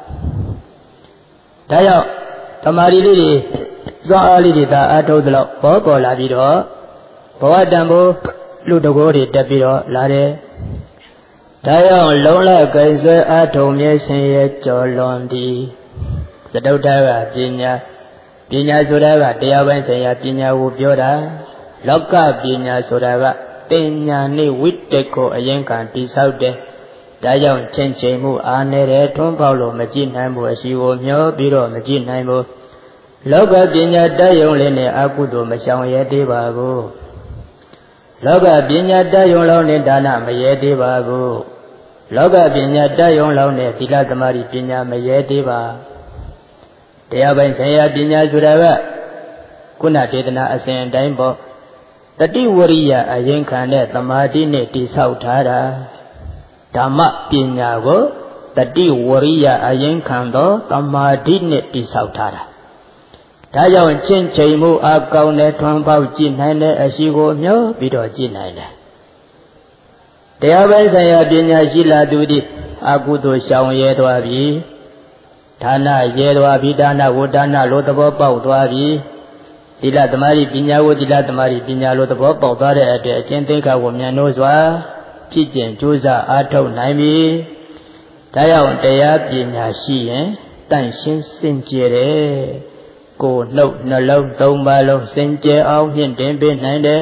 ဒါကြောင့်တမာရီလေးတွေစွမ်းအားလေးတွေသာအထုတ်သလောက်ပေါ်ပေါ်လာပြီးတော့ဘောတံဘိုးလူတကိုးတွေတက်ပြီးတော့လာတယ်ဒါကြောင့်လုံးလကဲဆွဲအားထုတ်မြဲရှင်ရဲ့ကြော်လွန်သည်သတုတ္ထကပညာပညာဆိုတာကတရားပိုင်းဆိုင်ရာပညာကိုပြောတာလောကပညာဆိုတာကတင်ညာနဲ့ဝိတ္တကိုအရင်ကတိဆောက်တယ်ဒါကြောင့်ချင်းချင်းမှုအားနေတဲ့ထွန်းပေါက်လို့မကြည့်နိုင်ဘူးအရှိကိုမျောပြီးတော့မကြည့်နိုင်ဘူးလောကပညာတတ်ရုံလေးနဲ့အကုသိုလ်မရှောင်ရဲသေးပါဘူးလောကပညာတတ်ရုံလောက်နဲ့ဒါနမရဲသေးပါဘူးလောကပညာတတ်ရုံလောက်နဲ့သီလသမာဓိပညာမရဲသေးပါတရားပိုင်းဆိုင်ရာပညာဆိုတာကခုနဒေသနာအစဉ်အတိုင်းပေါ့တတိဝရိယအရင်ခံတဲ့သမာဓိနဲ့တိဆောက်ထားတာဓမ္မပညာကိုတတိဝရိယအရင်ခံသောသမာဓိနဲ့တိဆောက်ထားတာဒါကြောင့်ချင်းချိန်မှုအကောင်းနဲ့ထွန်းပေါက်ကြည့်နိုင်တဲ့အရှိကိုမျောပြီးတော့ကြည့်နိုင်တယ်တရားပိုင်းဆိုင်ရာပညာရှိလာသူသည်အကုသိုလ်ရှောင်ရဲသွားပြီဒါနရဲသွားပြီဒါနဝဒါနလိုသဘောပေါက်သွားပြီသီလသမာဓိပညာကိုသီလသမာဓိပညာလိုသဘောပေါက်သွားတဲ့အတွက်အကျင့်သိက္ခာကိုမြန်လို့စွာဖြစ်ကျင်ကြိုးစားအားထုတ်နိုင်ပြီဒါကြောင့်တရားပညာရှိရင်တန့်ရှင်းစင်ကြယ်တယ်ကိုယ်နှုတ်နှလုံးသုံးပါးလုံးစင်ကြယ်အောင်မြင့်တင်ပေးနိုင်တယ်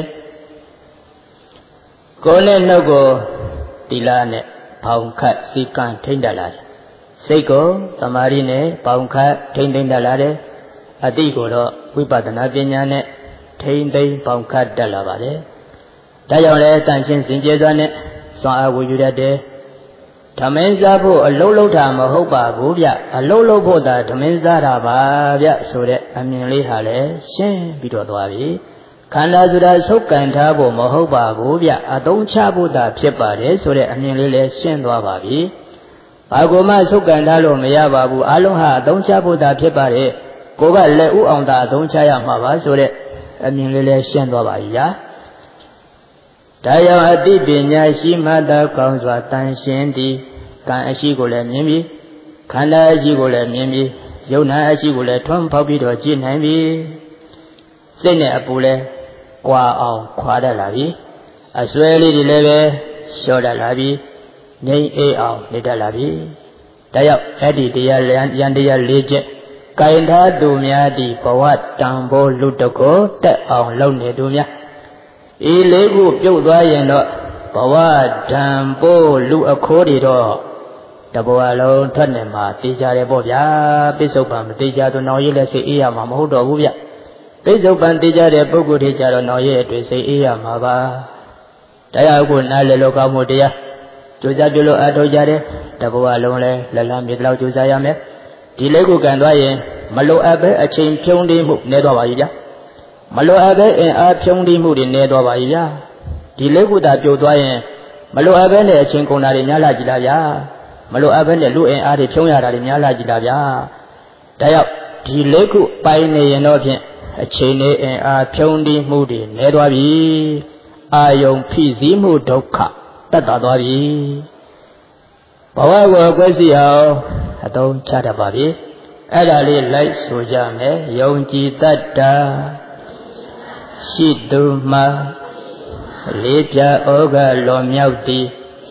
ကိုယ်နဲ့နှုတ်ကိုသီလနဲ့ပေါင်းခတ်စည်းကမ်းထိန်းတတ်လာတယ်စိတ်ကိုသမာဓိနဲ့ပေါင်းခတ်ထိန်းသိမ်းတတ်လာတယ်အတိကိုတော့ဝိပဿနာပညာနဲ့ထိန်းသိမ်းပေါင်းခတ်တတ်လာပါတယ်ဒါကြောင့်လဲတန်ရှင်းစင်ကြယ်စွာနဲ့စွမ်းအားဝေယူတတ်တယ်ဓမင်းစားဖို့အလုံးလုံးတာမဟုတ်ပါဘူးဗျအလုံးလုံးဖို့သာဓမင်းစားတာပါဗျဆိုတဲ့အမြင်လေးဟာလဲရှင်းပြီးတော့သွားပြီခန္ဓာဆိုတာဆုပ်ကန်ထားဖို့မဟုတ်ပါဘူးဗျအသုံးချဖို့သာဖြစ်ပါတယ်ဆိုတဲ့အမြင်လေးလည်းရှင်းသွားပါပြီဘာကိုမှဆုပ်ကန်ထားလို့မရပါဘူးအလုံးဟာအသုံးချဖို့သာဖြစ်ပါတယ်ကိုကလက်ဥအောင်သာအသုံးချရမှာပါဆိုတဲ့အမြင်လေးလည်းရှင်းသွားပါပြီဗျာဒါကြောင့်အတိပညာရှိမှသာကောင်းစွာတန်ရှင်းသည်ကံအရှိကိုလည်းမြင်ပြီခန္ဓာအရှိကိုလည်းမြင်ပြီယုံနာအရှိကိုလည်းထွန်းဖောက်ပြီးတော့ကြည့်နိုင်ပြီစိတ်နဲ့အပူလည်းကွာအောင်ခွာတတ်လာပြီအစွဲလေးတွေလည်းပဲလျှော့တတ်လာပြီငြိမ်အေးအောင်နေတတ်လာပြီဒါကြောင့်အဲ့ဒီတရားရန်တရား၄ချက်ကင်ထားသူများသည်ဘဝတံဘောလူတကိုတက်အောင်လုပ်နေသူများဤလေးခုပြုတ်သွားရင်တော့ဘဝဓံပိုးလူအခိုးတွေတော့တဘဝလုံးထွက်နေမှာသိကြတယ်ပေါ့ဗျာပိဿုပံမသိကြသူနောက်ရည်လည်းစိတ်အေးရမှာမဟုတ်တော့ဘူးဗျပိဿုပံသိကြတဲ့ပုဂ္ဂိုလ်တွေကြတော့နောက်ရည်အတွက်စိတ်အေးရမှာပါတရားကိုနားလည်လို့ကောင်းမှုတရားကြိုးစားပြုလို့အထောက်ကြတယ်တဘဝလုံးလည်းလက်လန်းမြေလောက်ကြိုးစားရမယ်ဒီလေးခုကန်သွားရင်မလိုအပ်ပဲအချိန်ဖြုံးသေးမှုနေသွားပါပြီဗျာမလိုအပ်ပဲအင်အားဖြုံးသေးမှုတွေနေသွားပါပြီဗျာဒီလေးခုသာပြိုသွားရင်မလိုအပ်ပဲနဲ့အချိန်ကုန်တာတွေများလာကြည်လားဗျာမလိုအပ်ပဲနဲ့လူအင်အားတွေဖြုံးရတာတွေများလာကြည်လားဗျာဒါကြောင့်ဒီလေးခုပိုင်နေရင်တော့ဖြင့်အချိန်နဲ့အင်အားဖြုံးသေးမှုတွေနေသွားပြီအာယုံဖိစီးမှုဒုက္ခတတ်တာသွားပြီဘဝကိုအကွက်စီအောင်အသုံးချတတ်ပါပြီအဲ့ဒါလေးလိုက်ဆိုကြမယ်ယုံကြည်တတ်တာရှိသူမှာလေးပြဩဃလွန်မြောက်သည်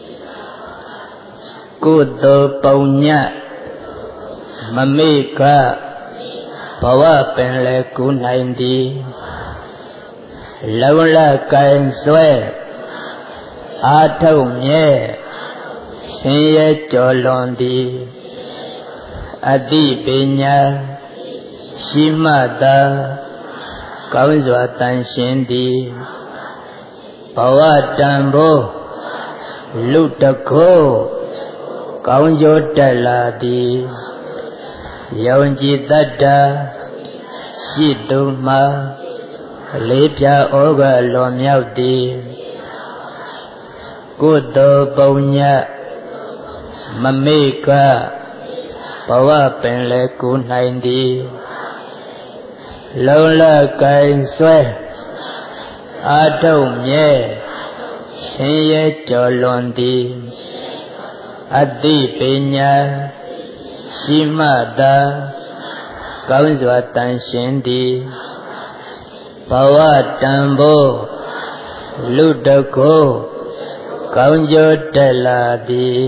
ကုသိုလ်ပုံညမမေ့ကဘဝပင်လေကူနိုင်သည်လုံလကံဆွဲအာထုတ်မြဲဆင်းရဲကြော်လွန်သည်အတိပညာရှိမှသာကောင်းစွာတန်ရှင်းသည်ဘဝတံဘောလူတကိုကောင်းကျိုးတက်လာသည်ယုံကြည်တတ်တာရှိသူမှာလေးပြဩဃလွန်မြောက်သည်ကုသိုလ်ပုံညမမေ့ကဘဝပင်လေကူနိုင်သည်လုံလကံဆွဲအာထုတ်မြဲဆင်းရဲကြော်လွန်သည်အတိပညာရှိမှသာကောင်းစွာတန်ရှင်းသည်ဘဝတံဘောလူတကိုကောင်းကျိုးတက်လာသည်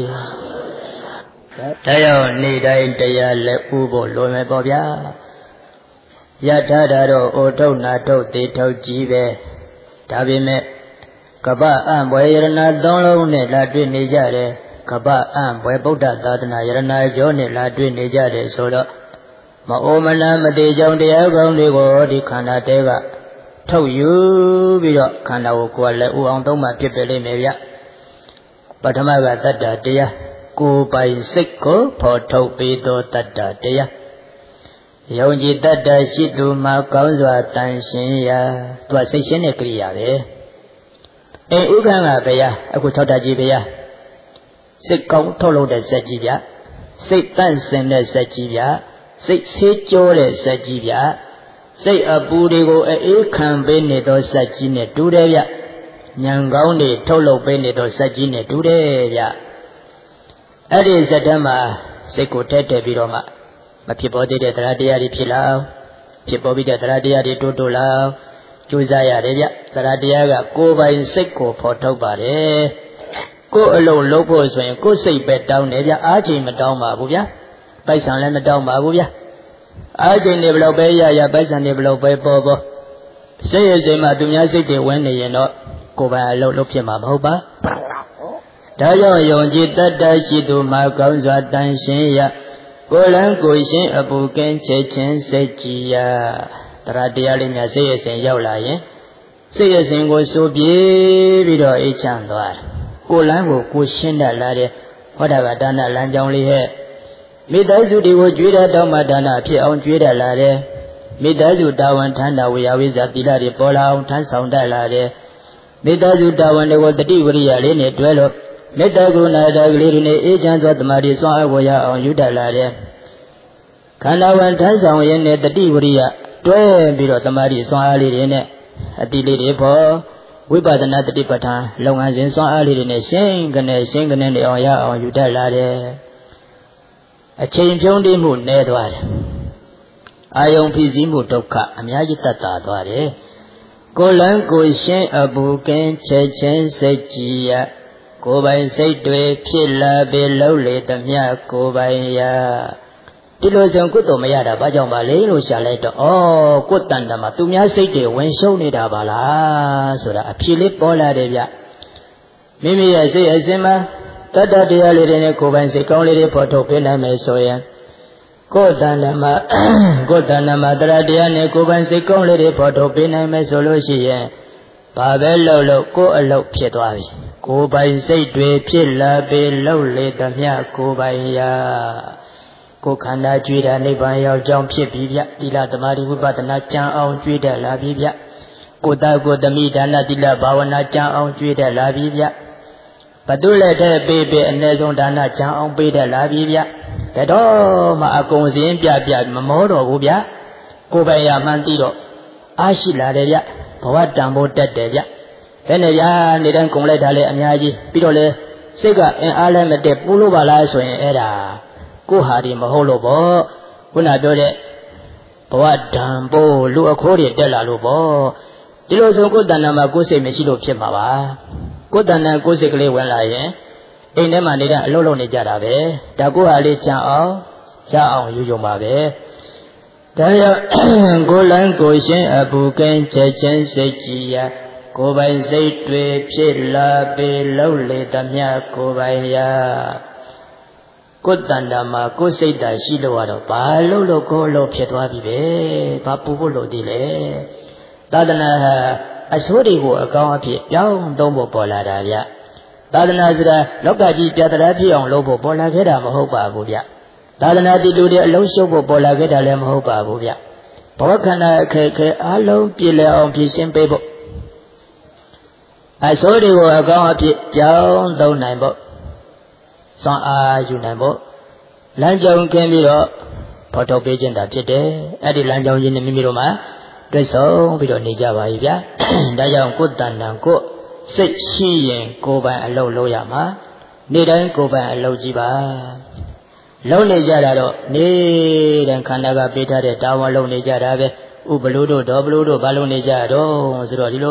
တရားနေတိုင်းတရားလက်ဥဖို့လွန်မယ်ပေါ့ဗျာယထာတာတော့အိုထုတ်နာထုတ်သေးထုတ်ကြီးပဲဒါပေမဲ့ကပ္ပအံဘွယ်ယရဏသုံးလုံးနဲ့လာတွေ့နေကြတယ်ကပ္ပအံဘွယ်ဗုဒ္ဓသာသနာယရဏကျော်နဲ့လာတွေ့နေကြတယ်ဆိုတော့မအိုမနာမတိကြောင့်တရားကောင်းတွေကိုဒီခန္ဓာတဲကထုတ်ယူပြီးတော့ခန္ဓာကိုကိုယ်လည်းဥအောင်သုံးမှဖြစ်ပြလိမ့်မယ်ဗျပထမကတတ္တတရားကိုယ်ပိုင်စိတ်ကိုဖော်ထုတ်ပြီးသောတတ္တတရားယုံကြည်တတ္တရှိသူမှာကောင်းစွာတန်ရှင်းရာသူကစိတ်ရှင်းတဲ့ကိရိယာပဲအဲဥက္ကံကဘုရားအခု၆တတ်ကြီးဘုရားစိတ်ကောင်းထုတ်လုပ်တဲ့စက်ကြီးဗျစိတ်တန့်စင်တဲ့စက်ကြီးဗျစိတ်ဆေးကြောတဲ့စက်ကြီးဗျစိတ်အပူတွေကိုအေးခံပေးနေသောစက်ကြီးနဲ့တူတယ်ဗျဉာဏ်ကောင်းတွေထုတ်လုပ်ပေးနေသောစက်ကြီးနဲ့တူတယ်ဗျအဲ့ဒီစက်တမ်းမှာစိတ်ကိုထည့်ထည့်ပြီးတော့မှမဖြစ်ပေါ်သေးတဲ့တရားတရားတွေဖြစ်လာအောင်ဖြစ်ပေါ်ပြီးတဲ့တရားတရားတွေတိုးတိုးလာအောင်ကြိုးစားရတယ်ဗျတရားတရားကကိုယ်ပိုင်စိတ်ကိုဖော်ထုတ်ပါတယ်ကိုယ်အလုံးလုံးဖို့ဆိုရင်ကိုယ်စိတ်ပဲတောင်းတယ်ဗျအားချိန်မတောင်းပါဘူးဗျပိုက်ဆံလည်းမတောင်းပါဘူးဗျအားချိန်တွေဘလို့ပဲရရပိုက်ဆံတွေဘလို့ပဲပေါ်ပေါ်စိတ်ရစိတ်မှာသူများစိတ်တွေဝင်နေရင်တော့ကိုယ်ပိုင်အလုံးလုံးဖြစ်မှာမဟုတ်ပါဒါကြောင့်ယုံကြည်တတ်တတ်ရှိသူမှာကောင်းစွာတန်ရှင်းရကိုယ်လန်းကိုယ်ရှင်းအပူကင်းချက်ချင်းစိတ်ကြည်ရတရားတရားလေးများစိတ်ရစဉ်ရောက်လာရင်စိတ်ရစဉ်ကိုစိုးပြေးပြီးတော့အေးချမ်းသွားတယ်ကိုယ်လန်းကိုကိုယ်ရှင်းတတ်လာတယ်ဟောတာကဒါနလမ်းကြောင်းလေးဟဲ့မိသားစုတွေကိုကြွေးတတ်တော့မှဒါနဖြစ်အောင်ကြွေးတတ်လာတယ်မိသားစုတာဝန်ထမ်းတာဝေယဝိဇ္ဇာတိလတွေပေါ်လာအောင်ထမ်းဆောင်တတ်လာတယ်မိသားစုတာဝန်တွေကိုတတိဝရိယလေးနဲ့တွဲလို့မေတ္တာကရုဏာတာကလေးတွေနဲ့အေးချမ်းသောတမာတိစွမ်းအားကိုရအောင်ယူတတ်လာတယ်ခန္ဓာဝန်ထမ်းဆောင်ရင်းနဲ့တတိဝရိယတွဲပြီးတော့တမာတိစွမ်းအားလေးတွေနဲ့အတိလေးတွေပေါ်ဝိပဿနာတတိပဋ္ဌာန်လုပ်ငန်းစဉ်စွမ်းအားလေးတွေနဲ့ရှင်းကနေရှင်းကနေအောင်ရအောင်ယူတတ်လာတယ်အချိန်ဖြုံးတိမှုနည်းသွားတယ်အာယုံဖြစ်စည်းမှုဒုက္ခအများကြီးတတ်တာသွားတယ်ကိုယ်လန်းကိုရှင်းအပူကင်းချက်ချင်းစိတ်ကြည်ရကိုယ်ပိုင်စိတ်တွေဖြစ်လာပေလို့လေသမျှကိုယ်ပိုင်ရာဒီလိုဆိုကုသိုလ်မရတာဘာကြောင့်ပါလဲလို့ရှာလိုက်တော့ဩကိုယ်တန်တမှာသူများစိတ်တွေဝင်ရှုံးနေတာပါလားဆိုတာအဖြေလေးပေါ်လာတယ်ဗျမိမိရဲ့စိတ်အစဉ်မှာတတ္တတရားလေးတွေနဲ့ကိုယ်ပိုင်စိတ်ကောင်းလေးတွေဖော်ထုတ်ပေးနိုင်မယ်ဆိုရင်ကိုယ်တန်တမှာကိုယ်တန်တမှာတရားတရားနဲ့ကိုယ်ပိုင်စိတ်ကောင်းလေးတွေဖော်ထုတ်ပေးနိုင်မယ်ဆိုလို့ရှိရင်ဘာပဲလုပ်လို့ကိုယ်အလုပ်ဖြစ်သွားပြီကိုယ်ပိုင်စိတ်တွေဖြစ်လာပေလို့လေသမျှကိုယ်ပိုင်ရာကိုယ်ခန္ဓာကြွေးတာနိဗ္ဗာန်ရောက်ကြောင်းဖြစ်ပြီးဗျသီလသမာဓိဝိပဿနာကြံအောင်ကြွေးတတ်လာပြီးဗျကိုယ်သားကိုယ်သမီးဒါနသီလဘာဝနာကြံအောင်ကြွေးတတ်လာပြီးဗျဘသူလည်းတဲ့ပေးပေးအ ਨੇ ဆုံးဒါနကြံအောင်ပေးတတ်လာပြီးဗျဒါတော့မှအကုန်စင်းပြပြမမောတော့ဘူးဗျကိုယ်ပိုင်ရာမှန်သိတော့အားရှိလာတယ်ဗျဘဝတန်ဖို့တက်တယ်ဗျဘယ်နဲ့ဗျာနေတိုင်းကုန်လိုက်တာလေအများကြီးပြီးတော့လေစိတ်ကအင်အားလည်းမတက်ပူလို့ပါလားဆိုရင်အဲ့ဒါကိုဟာဒီမဟုတ်လို့ပေါ့ခုနပြောတဲ့ဘဝတန်ဖို့လူအခိုးတွေတက်လာလို့ပေါ့ဒီလိုဆိုကိုယ်တဏ္ဍာမှာကိုယ်စိတ်မရှိလို့ဖြစ်မှာပါကိုယ်တဏ္ဍာကိုယ်စိတ်ကလေးဝင်လာရင်အိမ်ထဲမှာနေတဲ့အလုပ်လုပ်နေကြတာပဲဒါကိုဟာလေးကြံအောင်ရအောင်ယူကြပါပဲဒါကြောင့်ကိုယ်လန်းကိုရှင်းအပူကင်းချက်ချင်းစိတ်ကြည်ရကိုယ်ပိုင်စိတ်တွေဖြစ်လာပေလို့လေသမျှကိုယ်ပိုင်ရာကိုယ်တဏ္ဍာမှာကိုယ်စိတ်ဓာတ်ရှိလို့ရတော့ဘာလို့လို့ကိုယ်လို့ဖြစ်သွားပြီပဲဘာပူဖို့လို့ဒီလေသာသနာဟာအဆိုးတွေကိုအကောင်းအဖြစ်ပြောင်းသုံးဖို့ပေါ်လာတာဗျသာသနာဆိုတာလောကကြီးပြတရာဖြစ်အောင်လုပ်ဖို့ပေါ်လာခဲ့တာမဟုတ်ပါဘူးဗျသာသနာတည်လူတွေအလုံးရှုပ်ဖို့ပေါ်လာခဲ့တာလည်းမဟုတ်ပါဘူးဗျဘဝခန္ဓာအခက်ခဲအလုံးပြည့်လည်အောင်ဖြည့်ရှင်းပေးဖို့အဆိုးတွေကိုအကောင်းအဖြစ်ပြောင်းသုံးနိုင်ဖို့စွမ်းအားယူနိုင်ဖို့လမ်းကြောင်းကင်းပြီးတော့ဖော်ထုတ်ပေးခြင်းတာဖြစ်တယ်အဲ့ဒီလမ်းကြောင်းကြီးနဲ့မိမိတို့မှာတွေ့ဆုံပြီးတော့နေကြပါပြီဗျာဒါကြောင့်ကိုယ်တဏ္ဍာကိုယ်စိတ်ရှိရင်ကိုယ်ပိုင်အလုပ်လုပ်ရမှာနေ့တိုင်းကိုယ်ပိုင်အလုပ်ကြီးပါလုံးနေကြတာတော့နေတဲ့ခန္ဓာကပေးထားတဲ့တာဝန်လုံးနေကြတာပဲဥပလူတို့ဒေါဘလူတို့ဘာလုံးနေကြတော့ဆိုတော့ဒီလိုပဲ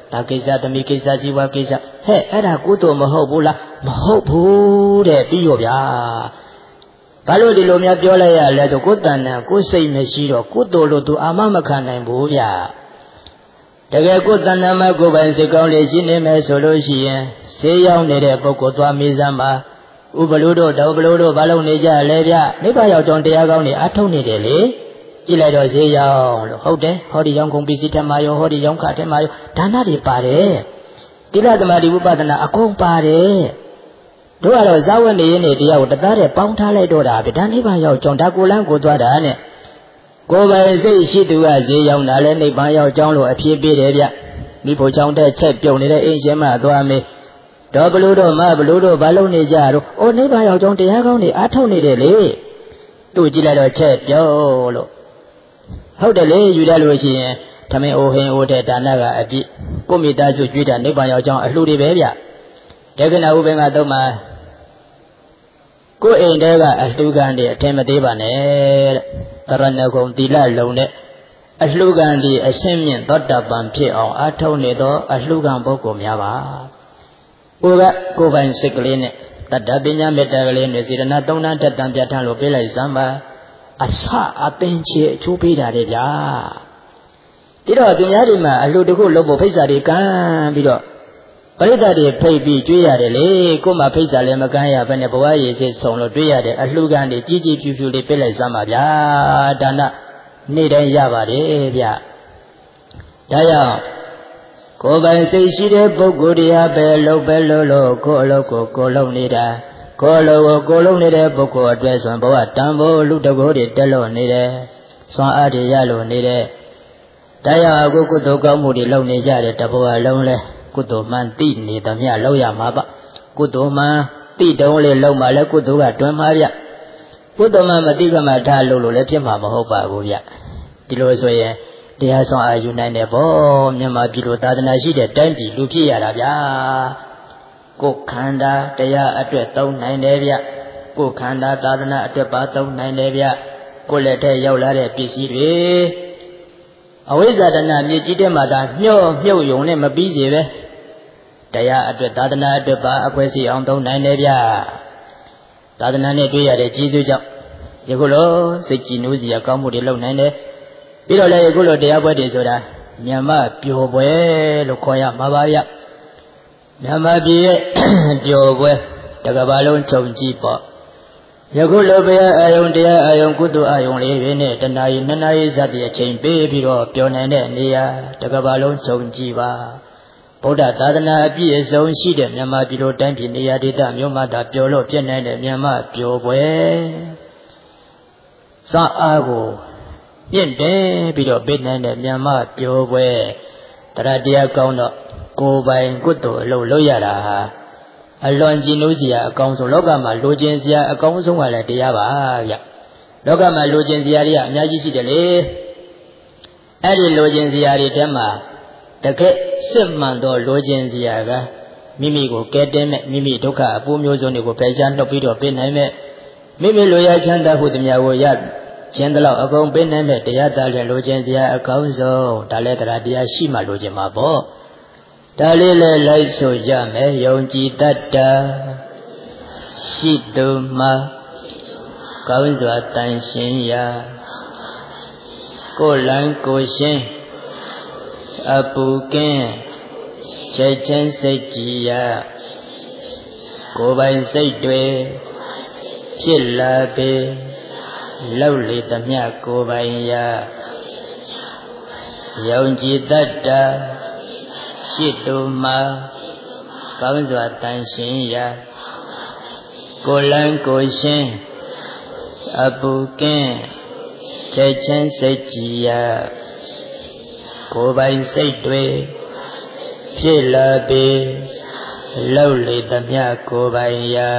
ဒါကိစ္စသမီးကိစ္စဇီဝကိစ္စဟဲ့အဲ့ဒါကုသိုလ်မဟုတ်ဘူးလားမဟုတ်ဘူးတဲ့ပြီးရောဗျာဘာလို့ဒီလိုများပြောလိုက်ရလဲဆိုကိုယ်တဏ္ဍာကိုယ်စိတ်မရှိတော့ကုသိုလ်လို့သူအာမမခံနိုင်ဘူးဗျာတကယ်ကိုယ်တဏ္ဍာမှာကိုယ်ပိုင်စိတ်ကောင်းလေးရှိနေမယ်ဆိုလို့ရှိရင်ဈေးရောက်နေတဲ့ပုဂ္ဂိုလ်သွားမေးစမ်းပါဥပလူတို့တော်ပလူတို့ဘာလို့နေကြလဲဗျနိဗ္ဗာန်ရောက်ကြောင်းတရားကောင်းတွေအထုတ်နေတယ်လေကြည့်လိုက်တော့ဈေးရောက်လို့ဟုတ်တယ်ဟောဒီရောက်ကုန်ပစ္စည်းထမရောဟောဒီရောက်ခထမရောဒါနတွေပါတယ်တိလသမာဓိဝိပဿနာအကုန်ပါတယ်တို့ကတော့ဇာဝနေရင်းနေတရားကိုတသားတည်းပေါင်းထားလိုက်တော့တာဗျဒါနိဗ္ဗာန်ရောက်ကြောင်းဒါကိုလန်းကိုသွားတာနဲ့ကိုယ်ပိုင်စိတ်ရှိသူကဈေးရောက်တာလဲနိဗ္ဗာန်ရောက်ကြောင်းလို့အဖြစ်ပေးတယ်ဗျမိဖို့ချောင်းတဲ့ချက်ပြုံနေတဲ့အိမ်ရှင်မသွားမေးတော်ဘလူတို့မဘလူတို့ဘာလို့နေကြတော့အိုနိဗ္ဗာန်ရောက်ကြောင်းတရားကောင်းတွေအားထုတ်နေတယ်လေသူ့ကြည့်လိုက်တော့ချက်ပြုံလို့ဟုတ်တယ်လေယူရလို့ရှိရင်သမင်အိုဟင်းအိုတဲ့ဒါနကအပြည့်ကိုမိသားစုကြွေးတာနိဗ္ဗာန်ရောက်ကြောင်းအလှူတွေပဲဗျဒေဂနာဥပင်ကတော့မှကိုယ်အိမ်တဲကအလှူခံတွေအထင်မသေးပါနဲ့တဲ့တရဏဂုံသီလလုံးနဲ့အလှူခံဒီအရှင်းမြင့်သောတပန်ဖြစ်အောင်အားထုတ်နေသောအလှူခံပုဂ္ဂိုလ်များပါကိုယ်ကကိုယ်ပိုင်စိတ်ကလေးနဲ့တတ္တပညာမေတ္တာကလေးနဲ့စေတနာသုံးတန်းတက်တန်ပြဋ္ဌာန်းလို့ပြေးလိုက်စမ်းပါအစအသင်ချေအချိုးပေးတာလေဗျာဒီတော့သူများတွေမှာအလှူတစ်ခုလုပ်ဖို့ဖိတ်စာတွေကမ်းပြီးတော့ပရိသတ်တွေဖိတ်ပြီးကြွေးရတယ်လေကို့မှာဖိတ်စာလည်းမကမ်းရဘဲနဲ့ဘဝရည်စိတ်ဆုံးလို့တွေးရတယ်အလှူခံတွေကြီးကြီးဖြူဖြူလေးပြေးလိုက်စမ်းပါဗျာဒါနနေ့တိုင်းရပါတယ်ဗျဒါကြောင့်ကိုယ်ပိုင်စိတ်ရှိတဲ့ပုဂ္ဂိုလ်တရားပဲလုပ်ပဲလို့လို့ကိုယ်အလုပ်ကိုကိုယ်လုပ်နေတာကိုယ်အလုပ်ကိုကိုယ်လုပ်နေတဲ့ပုဂ္ဂိုလ်အတွက်ဆိုရင်ဘဝတန်ဖိုးလူတကိုယ်တွေတက်လို့နေတယ်ဆွမ်းအားတွေရလို့နေတယ်ဒါကြောင့်အခုကုသိုလ်ကောင်းမှုတွေလုပ်နေကြတယ်တဘဝလုံးလဲကုသိုလ်မှန်သိနေသမျှလောက်ရမှာပါကုသိုလ်မှန်သိတုံးလေးလုံးမှလဲကုသိုလ်ကတွင်မှာဗျကုသိုလ်မှန်မသိကမှထားလို့လို့လည်းဖြစ်မှာမဟုတ်ပါဘူးဗျဒီလိုဆိုရင်တရားဆောင်အာယူနိုင်တယ်ဗောမြန်မာပြည်လိုသာသနာရှိတဲ့တိုင်းပြည်လူဖြစ်ရတာဗျာကိုယ်ခန္ဓာတရားအတွက်သုံးနိုင်တယ်ဗျကိုယ်ခန္ဓာသာသနာအတွက်ပါသုံးနိုင်တယ်ဗျကိုယ်လက်ထဲရောက်လာတဲ့ပစ္စည်းတွေအဝိဇ္ဇာတဏမြေကြီးတဲ့မှာသာမျောမြုပ်ယုံနဲ့မပြီးစေပဲတရားအတွက်သာသနာအတွက်ပါအခွဲစီအောင်သုံးနိုင်တယ်ဗျသာသနာနဲ့တွေ့ရတဲ့ကြီးစုကြောင့်ယခုလိုစိတ်ကြည်နူးစရာကောင်းမှုတွေလုပ်နိုင်တယ်ပြီးတော့လည်းယခုလိုတရားပွဲတွေဆိုတာမြန်မာပျော်ပွဲလို့ခေါ်ရမှာပါဗျမြန်မာပြည်ရဲ့ပျော်ပွဲတကဘာလုံးခြုံကြည့်ပေါ့ယခုလိုဘုရားအာယုံတရားအာယုံကုသိုလ်အာယုံလေးတွေနဲ့တဏှာကြီးနှစ်နာရီစသည်အချိန်ပေးပြီးတော့ပျော်နိုင်တဲ့နေရာတကဘာလုံးခြုံကြည့်ပါဗုဒ္ဓသာသနာအပြည့်အစုံရှိတဲ့မြန်မာပြည်လိုတိုင်းပြည်နေရာဒေသမြို့မှာသာပျော်လို့ပြည့်နိုင်တဲ့မြန်မာပျော်ပွဲစအားကိုပြင့်တယ်ပြီးတော့ပေးနိုင်တဲ့မြန်မာပျော်ပွဲတရားတရားကောင်းတော့ကိုယ်ပိုင်ကုသိုလ်အလုပ်လုပ်ရတာဟာအလွန်ကြည်နူးစရာအကောင်းဆုံးလောကမှာလိုချင်စရာအကောင်းဆုံးကလည်းတရားပါဗျလောကမှာလိုချင်စရာတွေကအများကြီးရှိတယ်လေအဲ့ဒီလိုချင်စရာတွေထဲမှာတကယ်စစ်မှန်သောလိုချင်စရာကမိမိကိုကဲတင်မဲ့မိမိဒုက္ခအပူမျိုးစုံတွေကိုဖယ်ရှားနှုတ်ပြီးတော့ပေးနိုင်မဲ့မိမိလိုရချမ်းသာဟုသမျှကိုရခြင်းတလောက်အကုန်ပေးနိုင်မဲ့တရားသားလည်းလိုချင်စရာအကောင်းဆုံးဒါလည်းတရားတရားရှိမှလိုချင်မှာပေါ့ဒါလေးလည်းလိုက်ဆိုကြမယ်ယုံကြည်တတ်တာရှိသူမှာကောင်းစွာတန်ရှင်းရာကိုယ်လန်းကိုရှင်းအပူကင်းချက်ချင်းစိတ်ကြည်ရာကိုယ်ပိုင်စိတ်တွေဖြစ်လာပေလောက်လေသမျှကိုယ်ပိုင်ရာယုံကြည်တတ်တာရှိသူမှာကောင်းစွာတန်ရှင်းရာကိုယ်လန်းကိုရှင်းအပူကင်းချက်ချင်းစိတ်ကြည်ရာကိုယ်ပိုင်စိတ်တွေဖြစ်လာပေလောက်လေသမျှကိုယ်ပိုင်ရာ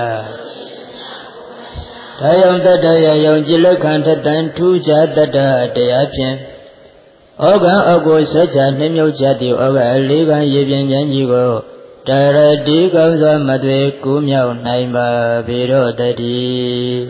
ဒါယုံတတရယုံကြည်လက်ခံထတန်ထူးခြားတတတရားဖြင့်ဩဃံအကိုဆက်ချနှမြုပ်ချသည်ဩဃအလေးပန်းရေပြင်ဉာဏ်ကြီးကိုတရတိကောင်းစွာမသွေကူးမြောက်နိုင်ပါပေတော့တည်း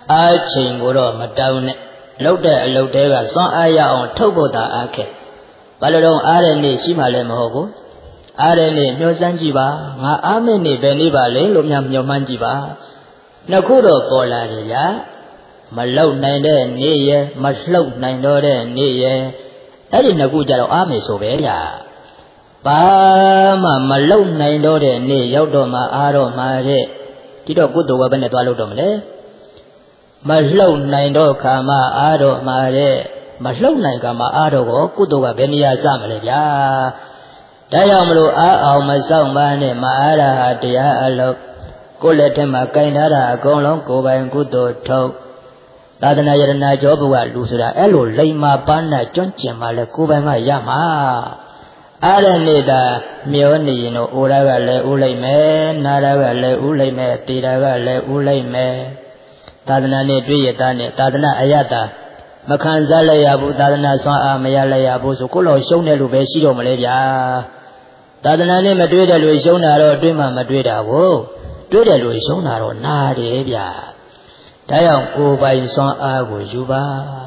အားချိန်ကိုတော့မတောင်းနဲ့လှုပ်တဲ့အလုပ်တွေကစွန့်အားရအောင်ထုတ်ဖို့သာအားခဲ့ဘာလို့တော့အားတဲ့နေ့ရှိမှလည်းမဟုတ်ဘူးအားတဲ့နေ့မျှော်စမ်းကြည့်ပါငါအားမဲ့နေ့ပဲနေပါလေလို့များမျှော်မှန်းကြည့်ပါနှစ်ခုတော့ပေါ်လာတယ်ဗျာမလှုပ်နိုင်တဲ့နေ့ရယ်မလှုပ်နိုင်တော့တဲ့နေ့ရယ်အဲ့ဒီနှစ်ခုကြတော့အားမယ်ဆိုပဲဗျာဘာမှမလှုပ်နိုင်တော့တဲ့နေ့ရောက်တော့မှအားတော့မှတဲ့ဒီတော့ကုသိုလ်ကဘယ်နဲ့သွားလို့တော့မလဲမလှုပ်နိုင်တော့ခါမှအားတော့မှတဲ့မလှုပ်နိုင်ခါမှအားတော့ကိုကုသိုလ်ကဘယ်နေရာစမလဲဗျာဒါကြောင့်မလို့အားအောင်မဆောင်ပါနဲ့မအားရဟာတရားအလုပ်ကိုယ်လက်ထက်မှာကင်ထားတာအကုန်လုံးကိုယ်ပိုင်ကုသိုလ်ထုတ်သာသနာယရဏကျောဘုရားလူဆိုတာအဲ့လိုလိမ္မာပန်းနဲ့ကျွမ်းကျင်မှလဲကိုယ်ပိုင်ကရမှာအားရနေတာမျောနေရင်တော့အိုရကလည်းဥလိုက်မယ်နာရကလည်းဥလိုက်မယ်တေတာကလည်းဥလိုက်မယ်သာသနာနဲ့တွေ့ရတာနဲ့သာသနာအယတာမခံစားလိုက်ရဘူးသာသနာဆွမ်းအားမရလိုက်ရဘူးဆိုကိုယ်တော်ရှုံးတယ်လို့ပဲရှိတော့မလဲဗျာသာသနာနဲ့မတွေ့တဲ့လူရှုံးတာတော့တွေ့မှမတွေ့တာကိုတွေ့တယ်လူရှုံးတာတော့နာတယ်ဗျာဒါကြောင့်ကိုယ်ပိုင်ဆွမ်းအားကိုယူပါ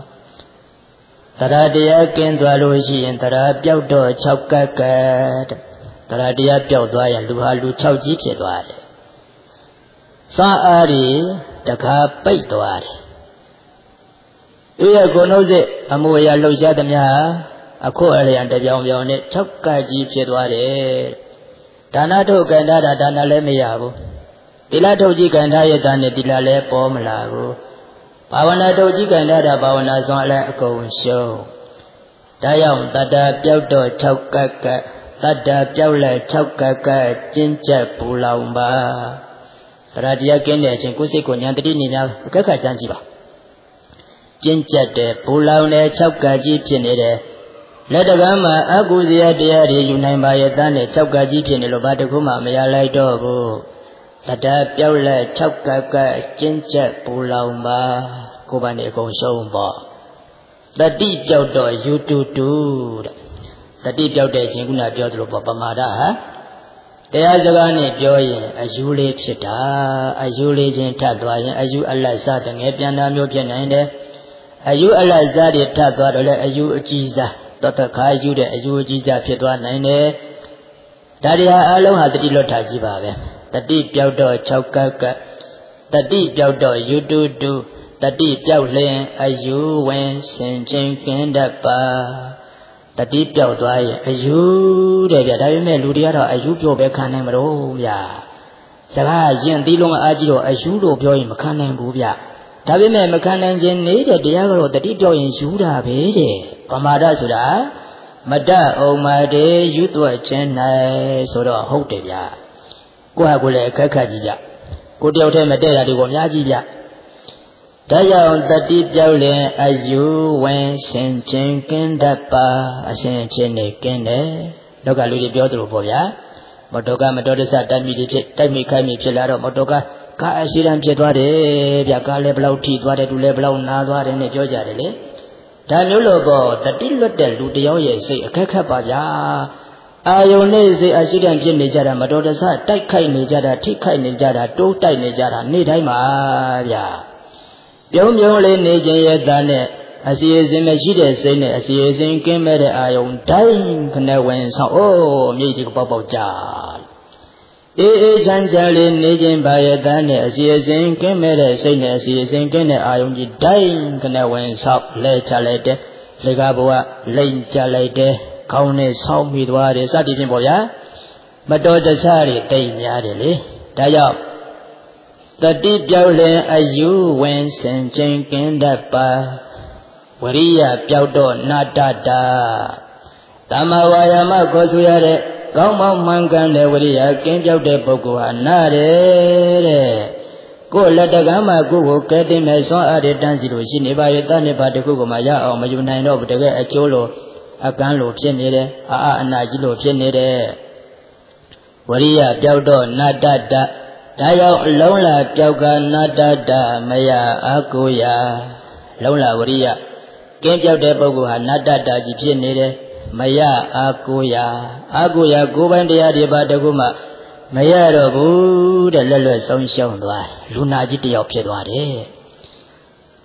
တရားတရားကင်းသွားလို့ရှိရင်တရားပြောက်တော့၆ကက်ကက်တရားတရားပြောက်သွားရင်လူဟာလူ၆ကြီးဖြစ်သွားတယ်စွမ်းအားတွေတခါပိတ်သွားတယ်သူရဲ့ကိုယ်နှုတ်ဆက်အမှုအရာလှုပ်ရှားသမျှအခုအလျံတပြောင်ပြောင်နဲ့၆ကက်ကြီးဖြစ်သွားတယ်ဒါနထုတ်ကံထားတာဒါနလည်းမရဘူးသီလထုတ်ကြီးကံထားရတဲ့နဲ့သီလလည်းပေါ်မလာဘူးဘာဝနာထုတ်ကြီးကံထားတာဘာဝနာစွမ်းလည်းအကုန်ရှုံးဒါကြောင့်တတ္တပြောက်တော့၆ကက်ကက်တတ္တပြောက်လဲ၆ကက်ကက်ကျင့်ကြပူလောင်ပါတရားတရားကင်းတဲ့အချိန်ကိုယ်စိတ်ကိုဉာဏ်တတိနေများအခက်ခါကြမ်းကြည့်ပါကျင့်ကြတဲ့ပူလောင်တဲ့၆ကက်ကြီးဖြစ်နေတယ်လက်တကမ်းမှာအကုသိယတရားတွေယူနိုင်ပါရဲ့တန်းနဲ့၆ကက်ကြီးဖြစ်နေလို့ဘာတခုမှမရလိုက်တော့ဘူးတတ္တပြောက်လဲ၆ကက်ကက်ကျင့်ကြပူလောင်ပါကိုယ်ပိုင်နေအကုန်ရှုံးပေါ့တတိပြောက်တော့ယူတူတူတဲ့တတိပြောက်တဲ့အချိန်ခုနပြောသလိုပေါ့ပမာဒဟာတရားစကားနဲ့ပြောရင်အယူလေးဖြစ်တာအယူလေးချင်းထပ်သွားရင်အယူအလတ်စားတငယ်ပြန်တာမျိုးဖြစ်နိုင်တယ်အယူအလတ်စားတွေထပ်သွားတော့လည်းအယူအကြီးစားတတခါယူတဲ့အယူအကြီးစားဖြစ်သွားနိုင်တယ်ဒါတွေဟာအလုံးဟာတတိလွတ်ထားကြည့်ပါပဲတတိပြောက်တော့၆ကက်ကတတိပြောက်တော့ယူတူတူတတိပြောက်လျင်အယူဝင်စင်ချင်းကင်းတတ်ပါတတိပြောက်သွားရင်အယူတဲ့ဗျာဒါပေမဲ့လူတွေကတော့အယူပြောပဲခံနိုင်မလို့ဗျာစကားရင်သီးလုံးအားကြီးတော့အယူလို့ပြောရင်မခံနိုင်ဘူးဗျာဒါပေမဲ့မခံနိုင်ခြင်းနေတဲ့တရားကတော့တတိပြောက်ရင်ယူတာပဲတဲ့ပမာဒဆိုတာမတအောင်မာတေယူသွက်ခြင်း၌ဆိုတော့ဟုတ်တယ်ဗျာကိုယ့်ဟာကိုယ်လည်းအခက်ခက်ကြီးဗျကိုတယောက်တည်းမတည့်တာဒီကိုအများကြီးဗျဒါကြောင့်တတိပြောက်လင်အယူဝင်ရှင်ချင်းကင်းတတ်ပါအရှင်ချင်းနေကင်းတယ်လောကလူတွေပြောသလိုပေါ့ဗျာမတော်ကမတော်တဆတိုက်မိတွေဖြစ်တိုက်မိခိုက်မိဖြစ်လာတော့မတော်ကကားအရှိတန်းဖြစ်သွားတယ်ဗျကားလည်းဘလောက်ထိသွားတယ်သူလည်းဘလောက်နာသွားတယ်နဲ့ပြောကြတယ်လေဒါမျိုးလို့ပေါ့တတိလွတ်တဲ့လူတယောက်ရဲ့စိတ်အခက်ခက်ပါဗျာအာယုန်နဲ့စိတ်အရှိတန်းဖြစ်နေကြတာမတော်တဆတိုက်ခိုက်နေကြတာထိခိုက်နေကြတာတိုးတိုက်နေကြတာနေ့တိုင်းပါဗျာပြုံးပြုံးလေးနေခြင်းရဲ့သားနဲ့အစီအစဉ်မရှိတဲ့စိတ်နဲ့အစီအစဉ်ကင်းမဲ့တဲ့အာယုန်တိုင်းခနဲ့ဝင်ဆောင်အိုးမြေကြီးပေါက်ပေါက်ကြအေးအေးချမ်းချမ်းလေးနေခြင်းပါရဲ့သားနဲ့အစီအစဉ်ကင်းမဲ့တဲ့စိတ်နဲ့အစီအစဉ်ကင်းတဲ့အာယုန်ကြီးတိုင်းခနဲ့ဝင်ဆောင်လဲချလိုက်တဲ့လေကားဘဝလိမ့်ချလိုက်တဲ့ခေါင်းနဲ့ဆောင်းမိသွားတယ်စသည်ဖြင့်ပေါ့ဗျာမတော်တဆတွေတိတ်များတယ်လေဒါကြောင့်တတိပြောက်လင်အယူဝင်စင်ချင်းကင်းတတ်ပါဝရိယပြောက်တော့နာတတာတမဝါယာမခေါ်ဆိုရတဲ့ကောင်းမောင်းမှန်ကန်တဲ့ဝရိယကင်းပြောက်တဲ့ပုဂ္ဂိုလ်ဟာနာတယ်တဲ့ကိုယ်လက်တကမ်းမှာကိုယ်ကိုကဲတင်မဲ့ဆွမ်းအားတွေတန်းစီလို့ရှိနေပါရဲ့တဏှိပါတစ်ခုကမှရအောင်မယူနိုင်တော့ဘူးတကယ်အကျိုးလို့အကန်းလို့ဖြစ်နေတယ်အာအအနာကြီးလို့ဖြစ်နေတယ်ဝရိယပြောက်တော့နာတတာဒါကြောင့်လုံးလာပြောက်ကနာတတမယအာကိုယာလုံးလာဝရိယကင်းပြောက်တဲ့ပုဂ္ဂိုလ်ဟာနာတတကြီးဖြစ်နေတယ်မယအာကိုယာအာကိုယာကိုယ်ပိုင်တရားတွေပါတကူမှမရတော့ဘူးတဲ့လက်လွတ်ဆုံးရှုံးသွားလူနာကြီးတယောက်ဖြစ်သွားတယ်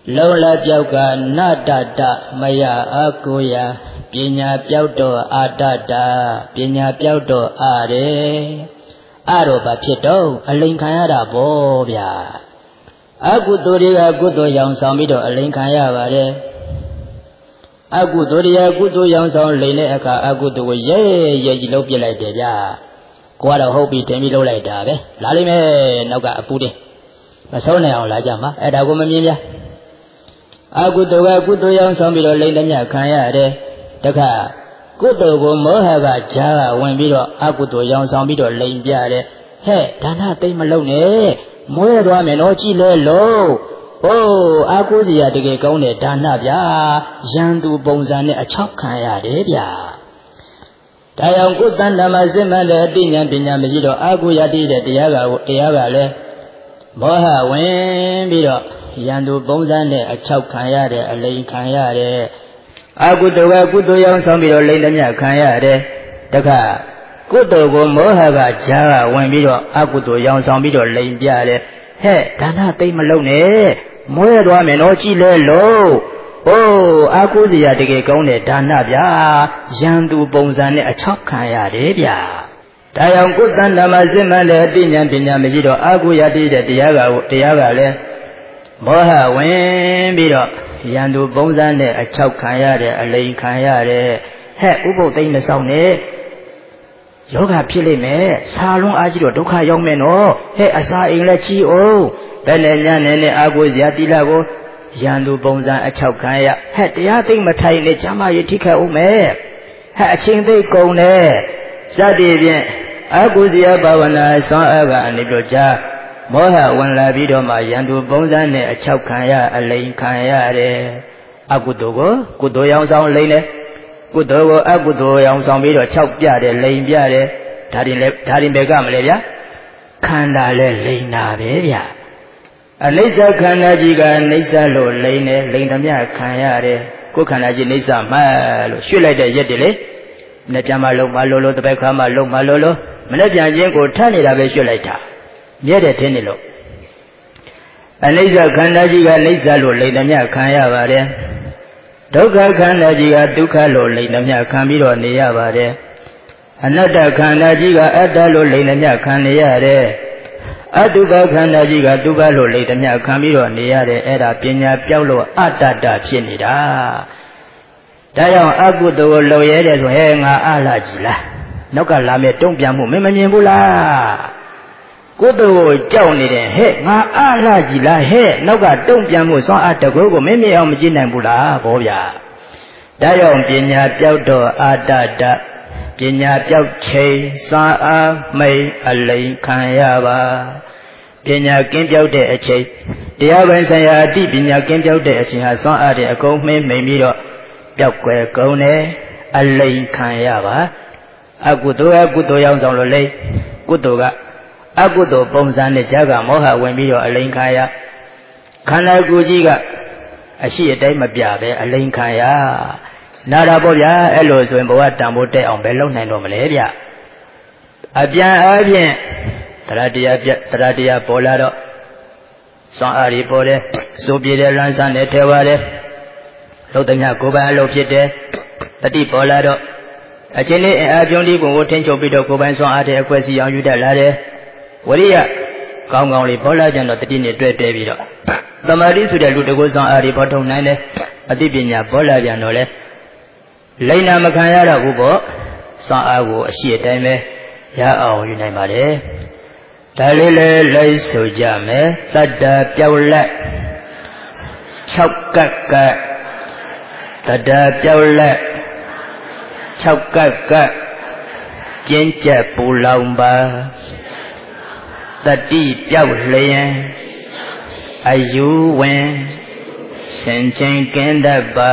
လုံလပြောက်ကနတတမယအာကိုယပညာပြောက်တော့အာတတပညာပြောက်တော့အားတယ်အဲ့တော့ဘာဖြစ်တော့အလိန်ခံရတာပေါ့ဗျာအကုသိုလ်တွေကကုသိုလ်ရောင်ဆောင်ပြီးတော့အလိန်ခံရပါတယ်အကုသိုလ်တွေကကုသိုလ်ရောင်ဆောင်လိန်တဲ့အခါအကုသိုလ်ကိုရဲရဲကြီးလုံးပြစ်လိုက်တယ်ဗျာကိုကတော့ဟုတ်ပြီတင်ပြီးလုံးလိုက်တာပဲလာလိမ့်မယ်နောက်ကအပူတင်မဆုံးနိုင်အောင်လာကြမှာအဲ့ဒါကိုမမြင်ဗျာအကုသိုလ်ကကုသိုလ်ရောင်ဆောင်ပြီးတော့လိန်တဲ့မြခံရတယ်တခါကုသိုလ်ကိုမောဟကဂျာကဝင်ပြီးတော့အကုသိုလ်ရောင်ဆောင်ပြီးတော့လိန်ပြတယ်ဟဲ့ဒါနသိမ့်မလုံးနဲ့မွဲသွားမယ်နော်ကြည်လဲလို့အိုးအာကိုစီရတကယ်ကောင်းတယ်ဒါနဗျာရန်သူပုံစံနဲ့အချောက်ခံရတယ်ဗျာဒါကြောင့်ကိုယ်တန်တမှာစစ်မှန်တဲ့အသိဉာဏ်ပညာမရှိတော့အာကိုရတည်တဲ့တရားကကိုတရားကလည်းမောဟဝင်ပြီးတော့ရန်သူပုံစံနဲ့အချောက်ခံရတယ်အလိန်ခံရတယ်အကုသိုလ်ကကုသိုလ်ရောင်ဆောင်ပြီးတော့လိန်သမျှခံရတယ်တခါကုသိုလ်ကိုမောဟကဂျာကဝင်ပြီးတော့အကုသိုလ်ရောင်ဆောင်ပြီးတော့လိန်ပြတယ်ဟဲ့ဒါနသိမ့်မလုံးနဲ့မွဲသွားမယ်နော်ကြည်လဲလို့အိုးအာကိုစီရတကယ်ကောင်းတယ်ဒါနဗျာရန်သူပုံစံနဲ့အချောက်ခံရတယ်ဗျာဒါကြောင့်ကိုယ်တန်တမှာစစ်မှန်တဲ့အသိဉာဏ်ပညာမရှိတော့အာကိုရတည်တဲ့တရားကတရားကလည်းမောဟဝင်ပြီးတော့ရန်သူပုံစံနဲ့အချောက်ခံရတယ်အလိန်ခံရတယ်ဟဲ့ဥပုပ်သိမ့်မဆောင်နဲ့ယောဂဖြစ်လိမ့်မယ်စာလုံးအားကြီးတော့ဒုက္ခရောက်မယ်နော်ဟဲ့အစာအိမ်လည်းကြီးအောင်ဘယ်နဲ့ညနေနဲ့အာကိုဇာတိလကိုရန်သူပုံစံအချောက်ခံရဟဲ့တရားသိမ့်မထိုင်နဲ့ကျမ်းမာရေးထိခိုက်အောင်မယ်ဟဲ့အချင်းသိကုန်တယ်စသည်ဖြင့်အာကိုဇာဘာဝနာဆောင်းအားကနေပြောကြမောဟဝင်လာပြီးတော့မှရန်သူပုံစံနဲ့အချောက်ခံရအလိန်ခံရတယ်အကုသိုလ်ကိုကုသိုလ်ရောင်ဆောင်လိန်တယ်ကုသိုလ်ကိုအကုသိုလ်ရောင်ဆောင်ပြီးတော့ခြောက်ပြတယ်လိန်ပြတယ်ဒါရင်လည်းဒါရင်ဘယ်ကမလဲဗျာခန္ဓာလဲလိန်တာပဲဗျာအနိစ္စခန္ဓာကြီးကအနိစ္စလို့လိန်တယ်လိန်သမျှခံရတယ်ကိုယ်ခန္ဓာကြီးနိစ္စမှလို့ရွှေ့လိုက်တဲ့ရက်တွေလေမနေ့ပြန်မှလုံးမလို့လို့တပည့်ခါမှလုံးမလို့လို့မနေ့ပြန်ချင်းကိုထပ်နေတာပဲရွှေ့လိုက်တာမြဲတယ်ထင်နေလို့အနိစ္စခန္ဓာကြီးကအနိစ္စလို့လိန်သမျှခံရပါတယ်ဒုက္ခခန္ဓာကြီးကဒုက္ခလို့လိန်သမျှခံပြီးတော့နေရပါတယ်အနတ္တခန္ဓာကြီးကအတ္တလို့လိန်သမျှခံနေရတယ်အတုပခန္ဓာကြီးကဒုက္ခလို့လိန်သမျှခံပြီးတော့နေရတယ်အဲ့ဒါပညာပြောက်လို့အတ္တတဖြစ်နေတာဒါကြောင့်အကုသိုလ်ကိုလုံရဲတယ်ဆိုဟဲ့ငါအလားကြီးလားနောက်ကလာမဲ့တုံ့ပြန်မှုမင်းမမြင်ဘူးလားကုသိုလ်ကိုကြောက်နေတယ်ဟဲ့ငါအလားကြီးလားဟဲ့နောက်ကတုံ့ပြန်မှုစွမ်းအားတကူကိုမင်းမြင်အောင်မကြည့်နိုင်ဘူးလားဘောဗျာဒါကြောင့်ပညာပြောက်တော့အာတတပညာပြောက်ချိန်စွမ်းအားမိတ်အလိန်ခံရပါပညာကင်းပြောက်တဲ့အချိန်တရားပိုင်ဆိုင်ရာအတိပညာကင်းပြောက်တဲ့အချိန်ဟာစွမ်းအားတဲ့အကုန်မှိမ့်မိန်ပြီးတော့ပျောက်ကွယ်ကုန်တယ်အလိန်ခံရပါအကုသိုလ်အကုသိုလ်ရောက်ဆောင်လို့လေကုသိုလ်ကအကုသိုလ်ပုံစံနဲ့ဇာကမောဟဝင်ပြီးတော့အလိန်ခံရခန္ဓာကိုယ်ကြီးကအရှိအတိုင်းမပြပဲအလိန်ခံရနာတာပေါ့ဗျာအဲ့လိုဆိုရင်ဘဝတန်ဖိုးတက်အောင်ဘယ်လုပ်နိုင်တော့မလဲဗျအပြန်အပြင်တရားတရားပြတရားတရားပေါ်လာတော့စွမ်းအားတွေပေါ်တယ်စိုးပြေတယ်လမ်းဆန်းတယ်ထဲပါတယ်လုံတမျှကိုယ်ပိုင်အလုပ်ဖြစ်တယ်တတိပေါ်လာတော့အချင်းလေးအပြုံးလေးကိုထင်းချုပ်ပြီးတော့ကိုယ်ပိုင်စွမ်းအားတွေအကွက်စီအောင်ယူတတ်လာတယ်ဝရိယကောင်းကောင်းလေးပေါ်လာပြန်တော့တတိနဲ့တွေ့တဲပြီးတော့သမာဓိဆိုတဲ့လူတကူစွမ်းအားတွေပေါ်ထုတ်နိုင်တယ်အသိပညာပေါ်လာပြန်တော့လေလိမ္မာမခံရတော့ဘူးပေါ့စွမ်းအားကိုအရှိအတိုင်းပဲရအောင်ယူနိုင်ပါတယ်ဒါလေးလည်းလိုက်ဆိုကြမယ်သတ္တပြောက်လက်၆ကပ်ကပ်တတပြောက်လက်၆ကပ်ကပ်ကျင်းကျက်ပူလောင်ပါတတိပြောက်လျင်အယူဝင်ရှင်ချင်းကင်းတတ်ပါ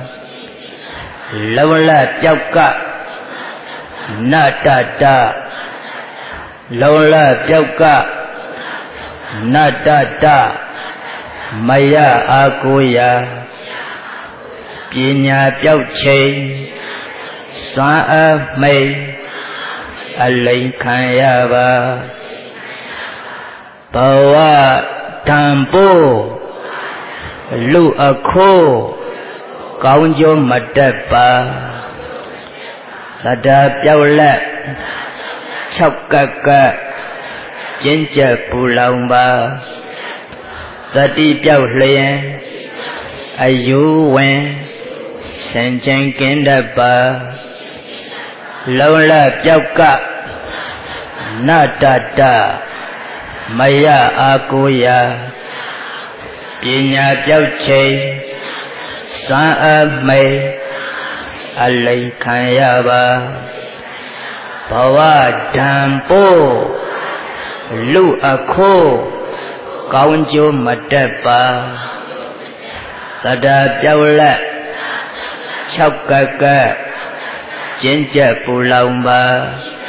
လောလပြောက်ကနတတလောလပြောက်ကနတတမယအာကိုရာပညာပြောက်ချိန်စွမ်းအားမိတ်အလိန်ခံရပါဘဝတံပိုး Lu a ko Kaun jo madapa Sada piao let Chok kaka Jinja pulau ba Tadi piao lian Ayu wen Sen chen kinda ba Lâu la piao ka Na da da Maya a cô ya Pinya piao chay Sa a mây A lây khan ya ba Bhava dhampo Lu a kho Kaun jo madapa Sada piao la Chok kaka Jinja pulau ba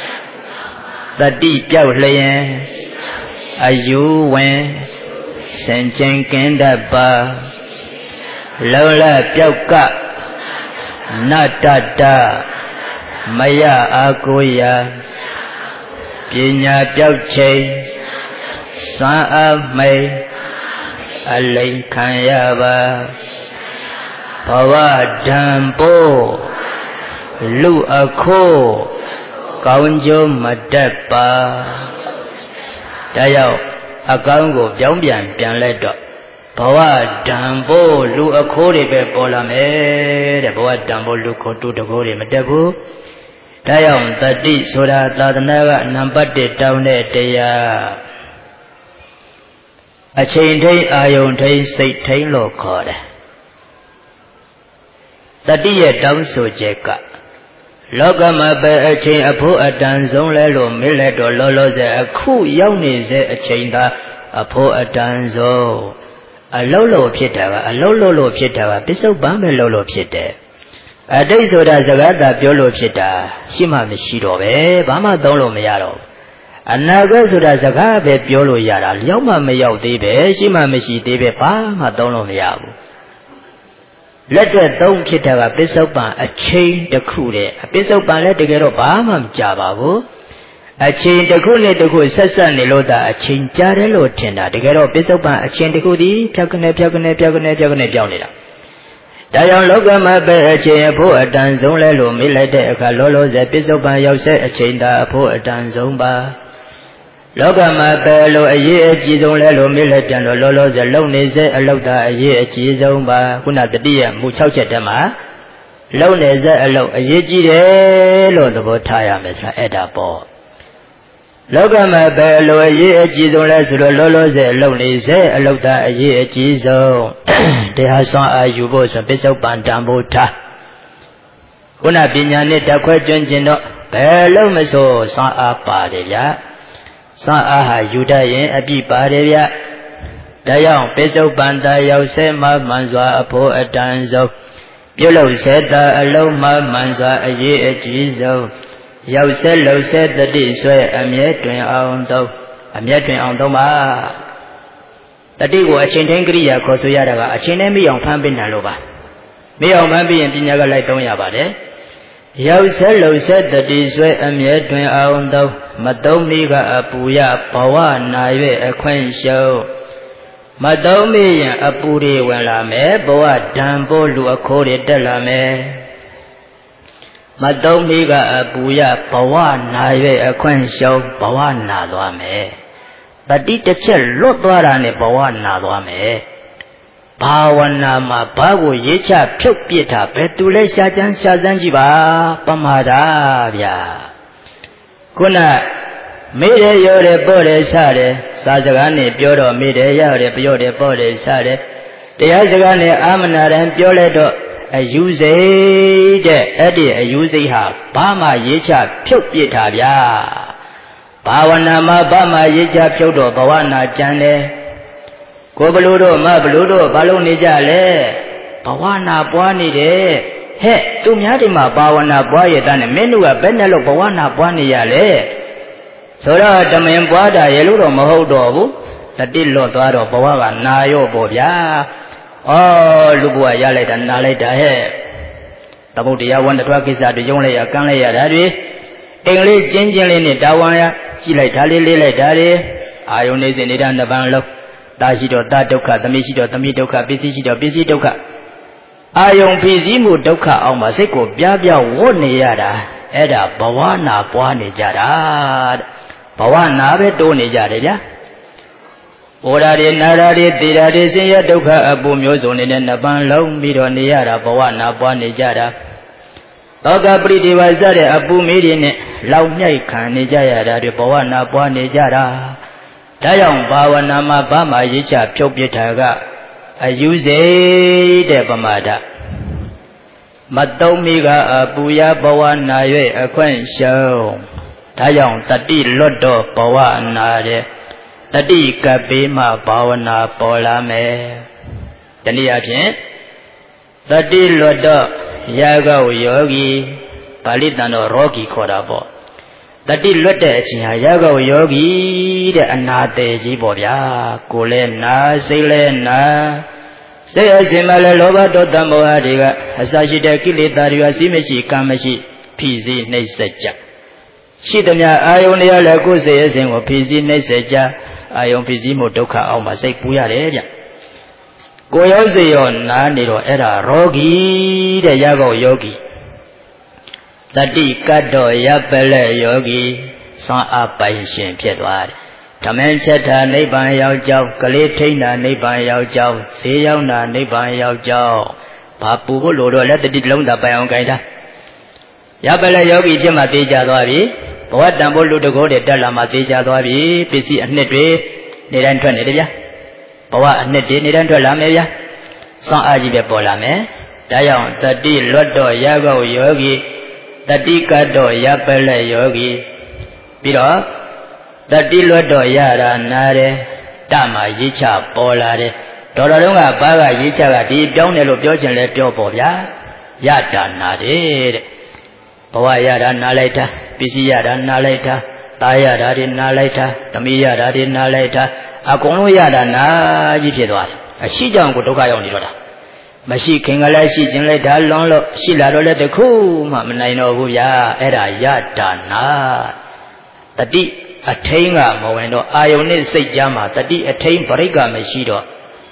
Tadi piao lian Ayu wen Sen chen kinda ba Lâu la piao ka Na da da Maya a cô ya Pinya piao chay Sa a mây A lây khan ya ba Bhava dhampo Lu a kho Kaun jo madapa Đã dạo A kaun ko piao pian pian let do Bhava dhampo Lu a kho de pe po la me de Bhava dhampo lu kho tu de kho de ma tet bu Đã dạo tati soda Tadana ka number one tao ne taya A chain thai ayong thai Sait thai lo kho de Tati ye tao so che ka Loka ma pe a chain a pho a tan song le lo me le do lo lo se a khu yaung ni se a chain ta a pho a tan so A lo lo phit ta ka a lo lo lo phit ta ka Pissau ban me lo lo phit de A dai soda sakat ta pyo lo phit ta Shi ma mashi do be Ba ma thong lo ma ya do A nagat soda sakat be pyo lo ya ta Liao ma ma yauk de be Shi ma mashi de be Ba ma thong lo ma ya bu Let the thong phit ta ka Pissau ban a chain ta khu de A Pissau ban le takae do ba ma ma ja ba bu A chain ta khu ne ta khu sat sat ne lo ta A chain ja de lo thin ta Takae do Pissau ban a chain ta khu di Phyak kane phyak kane phyak kane phyak kane phyaung neta Da yaung loka ma pe a chain a pho a tan song le lo me lai de akha lo lo se Pissau ban yauk se a chain ta a pho a tan song ba Loka ma pe lo a ye a ji song le lo me lai pian lo lo lo se Long ne se a lok ta a ye a ji song ba Kuna tati ya mu six chet tat ma Long ne se a lok a ye ji de lo thabo tha ya me sra eta po Loka ma pe lo a ye a ji song le so lo lo lo se Long ne se a lok ta a ye a ji song Te ha swan a yu bo so Pissau ban dhampo tha Kuna pinya ne ta khwe chun chin do Pe lo ma so swan a pa de ya Swan a ha yu ta yin a pi pa de ya Da yaung Pissau ban ta yauk se ma man swa a pho a tan song Pyo lo se ta a lo ma man swa a ye a ji song Yauk se lo se tati swe a mye twin aung thong A mye twin aung thong ba Tati ko a chain thai kriya kho so ya ta ka A chain thai mi yaung phan pin na lo ba Mi yaung phan pin yin pinya ka lai thong ya ba de Yauk se lo se tati swe a mye twin aung thong Ma thong mi ka a pu ya Bhava na yue a khwen shou Ma thong mi yin a pu de wen la me Bhava dhampo lu a kho de tat la me Ma thong mi ka a pu ya Bhava na yue a khwen shou Bhava na thwa me Tati ta chet lot thwa ta ne Bhava na thwa me Bhavana ma ba ko ye cha phyauk pit ta Be tu le sha chan sha san ji ba Pamada bya Kuna Me de yo de po de sa de Sa saka ne pyo do me de ya de pyo de po de sa de Taya saka ne amana ran pyo le do A yu sei de Ati a yu sei ha Ba ma ye cha phyauk pit ta bya Bhavana ma ba ma ye cha phyauk do Bhava na chan de Ko blu do ma blu do ba lo ne ja le Bhava na pwa ni de He tu mya de ma bhavana pwa ye ta ne Min nu ka bet ne lo Bhava na pwa ni ya le So da tamen pwa ta ye lo do ma hout do bu Tati lot thwa do Bhava ka na yo po bya Oh lu bwa ya lai ta na lai ta he Tabut ya wan da thwa kissa twe yong lai ya kan lai ya da twe Ting le chin chin le ne ta wan ya Ji lai ta le le lai ta de Ayong ne sin ne ta na ban lo တာရှိတော့တာဒုက္ခသမီးရှိတော့သမီးဒုက္ခပစ္စည်းရှိတော့ပစ္စည်းဒုက္ခအာယုံဖြစ်စည်းမှုဒုက္ခအောင်မှာစိတ်ကိုပြပြဝတ်နေရတာအဲ့ဒါဘဝနာပွားနေကြတာတဲ့ဘဝနာပဲတိုးနေကြတယ်ဗျာဩရာတွေနာရာတွေသေရာတွေဆင်းရဲဒုက္ခအပူမျိုးစုံနေတဲ့နှစ်ပန်းလုံးပြီးတော့နေရတာဘဝနာပွားနေကြတာသောကပရိဒီဝါစတဲ့အပူမီးတွေနဲ့လောက်မြိုက်ခံနေကြရတာတွေဘဝနာပွားနေကြတာဒါကြောင့်ဘာဝနာမှာဘာမှရေးချဖြုတ်ပြတာကအယူစိတ်တဲ့ပမာဒမတုံးမိကအပူရဘဝနာ၍အခွင့်ရှုံးဒါကြောင့်တတိလွတ်တော့ဘဝနာတဲ့တတိကပ်ပေးမှဘာဝနာပေါ်လာမယ်တနည်းအားဖြင့်တတိလွတ်တော့ရာဂဝယောဂီပါဠိတန်တော်ရောဂီခေါ်တာပေါ့တတိလွတ်တဲ့အချိန်ဟာရာဂဝယောဂီတဲ့အနာတေကြီးပေါ့ဗျာကိုယ်လဲနာစိတ်လဲနာစိတ်အစဉ်မှလည်းလောဘဒေါသမောဟတွေကအစရှိတဲ့ကိလေသာတွေကစီးမရှိကံမရှိဖြည့်စည်းနှိမ့်ဆက်ကြရှိသမျှအာယုန်တွေလည်းကိုယ်စိတ်အစဉ်ကိုဖြည့်စည်းနှိမ့်ဆက်ကြအာယုန်ဖြည့်စည်းမှုဒုက္ခအောင်မှာစိတ်ပူရတယ်ဗျကိုယ်ရောစိတ်ရောနာနေတော့အဲ့ဒါရောဂီတဲ့ရကောယောဂီတတိကတ်တော်ရပ်ပလက်ယောဂီစွမ်းအားပိုင်ရှင်ဖြစ်သွားတယ်ဓမ္မချက်တာနိဗ္ဗာန်ရောက်ကြောင်းကလေးထိန်တာနိဗ္ဗာန်ရောက်ကြောင်းဈေးရောက်တာနိဗ္ဗာန်ရောက်ကြောင်းဘာပူဖို့လို့တော့လက်တတိလုံးသာပိုင်အောင်ကြိုင်တာရပ်ပလက်ယောဂီဖြစ်မှသိကြသွားပြီဘဝတန်ဖို့လူတကောတွေတက်လာမှသိကြသွားပြီပစ္စည်းအနှစ်တွေနေတိုင်းထွက်နေတယ်ဗျာဘဝအနှစ်တွေနေတိုင်းထွက်လာမယ်ဗျာစွမ်းအားကြီးပဲပေါ်လာမယ်ဒါကြောင့်တတိလွတ်တော်ရကောယောဂီတတိကတ်တော်ရပ်ပလက်ယောဂီပြီးတော့တတိလွတ်တော်ရတာနာတယ်တမှာရေးချပေါ်လာတယ်တော်တော်လုံးကဘာကရေးချကဒီပြောင်းတယ်လို့ပြောချင်လဲပြောပေါ်ဗျာရတာနာတယ်တဲ့ဘဝရတာနာလိုက်တာပစ္စည်းရတာနာလိုက်တာသားရတာတွေနာလိုက်တာသမီးရတာတွေနာလိုက်တာအကုန်လုံးရတာနာကြီးဖြစ်သွားတယ်အရှိကြောင့်ကိုဒုက္ခရောက်နေတော့တာမရှိခင်ကလည်းရှိခြင်းလိုက်တာလွန်လို့ရှိလာတော့လည်းတခုမှမနိုင်တော့ဘူးဗျာအဲ့ဒါရတာနာတတိအထိန်ကမဝင်တော့အာယုန်နဲ့စိတ်ကြားမှာတတိအထိန်ပြိက္ခမရှိတော့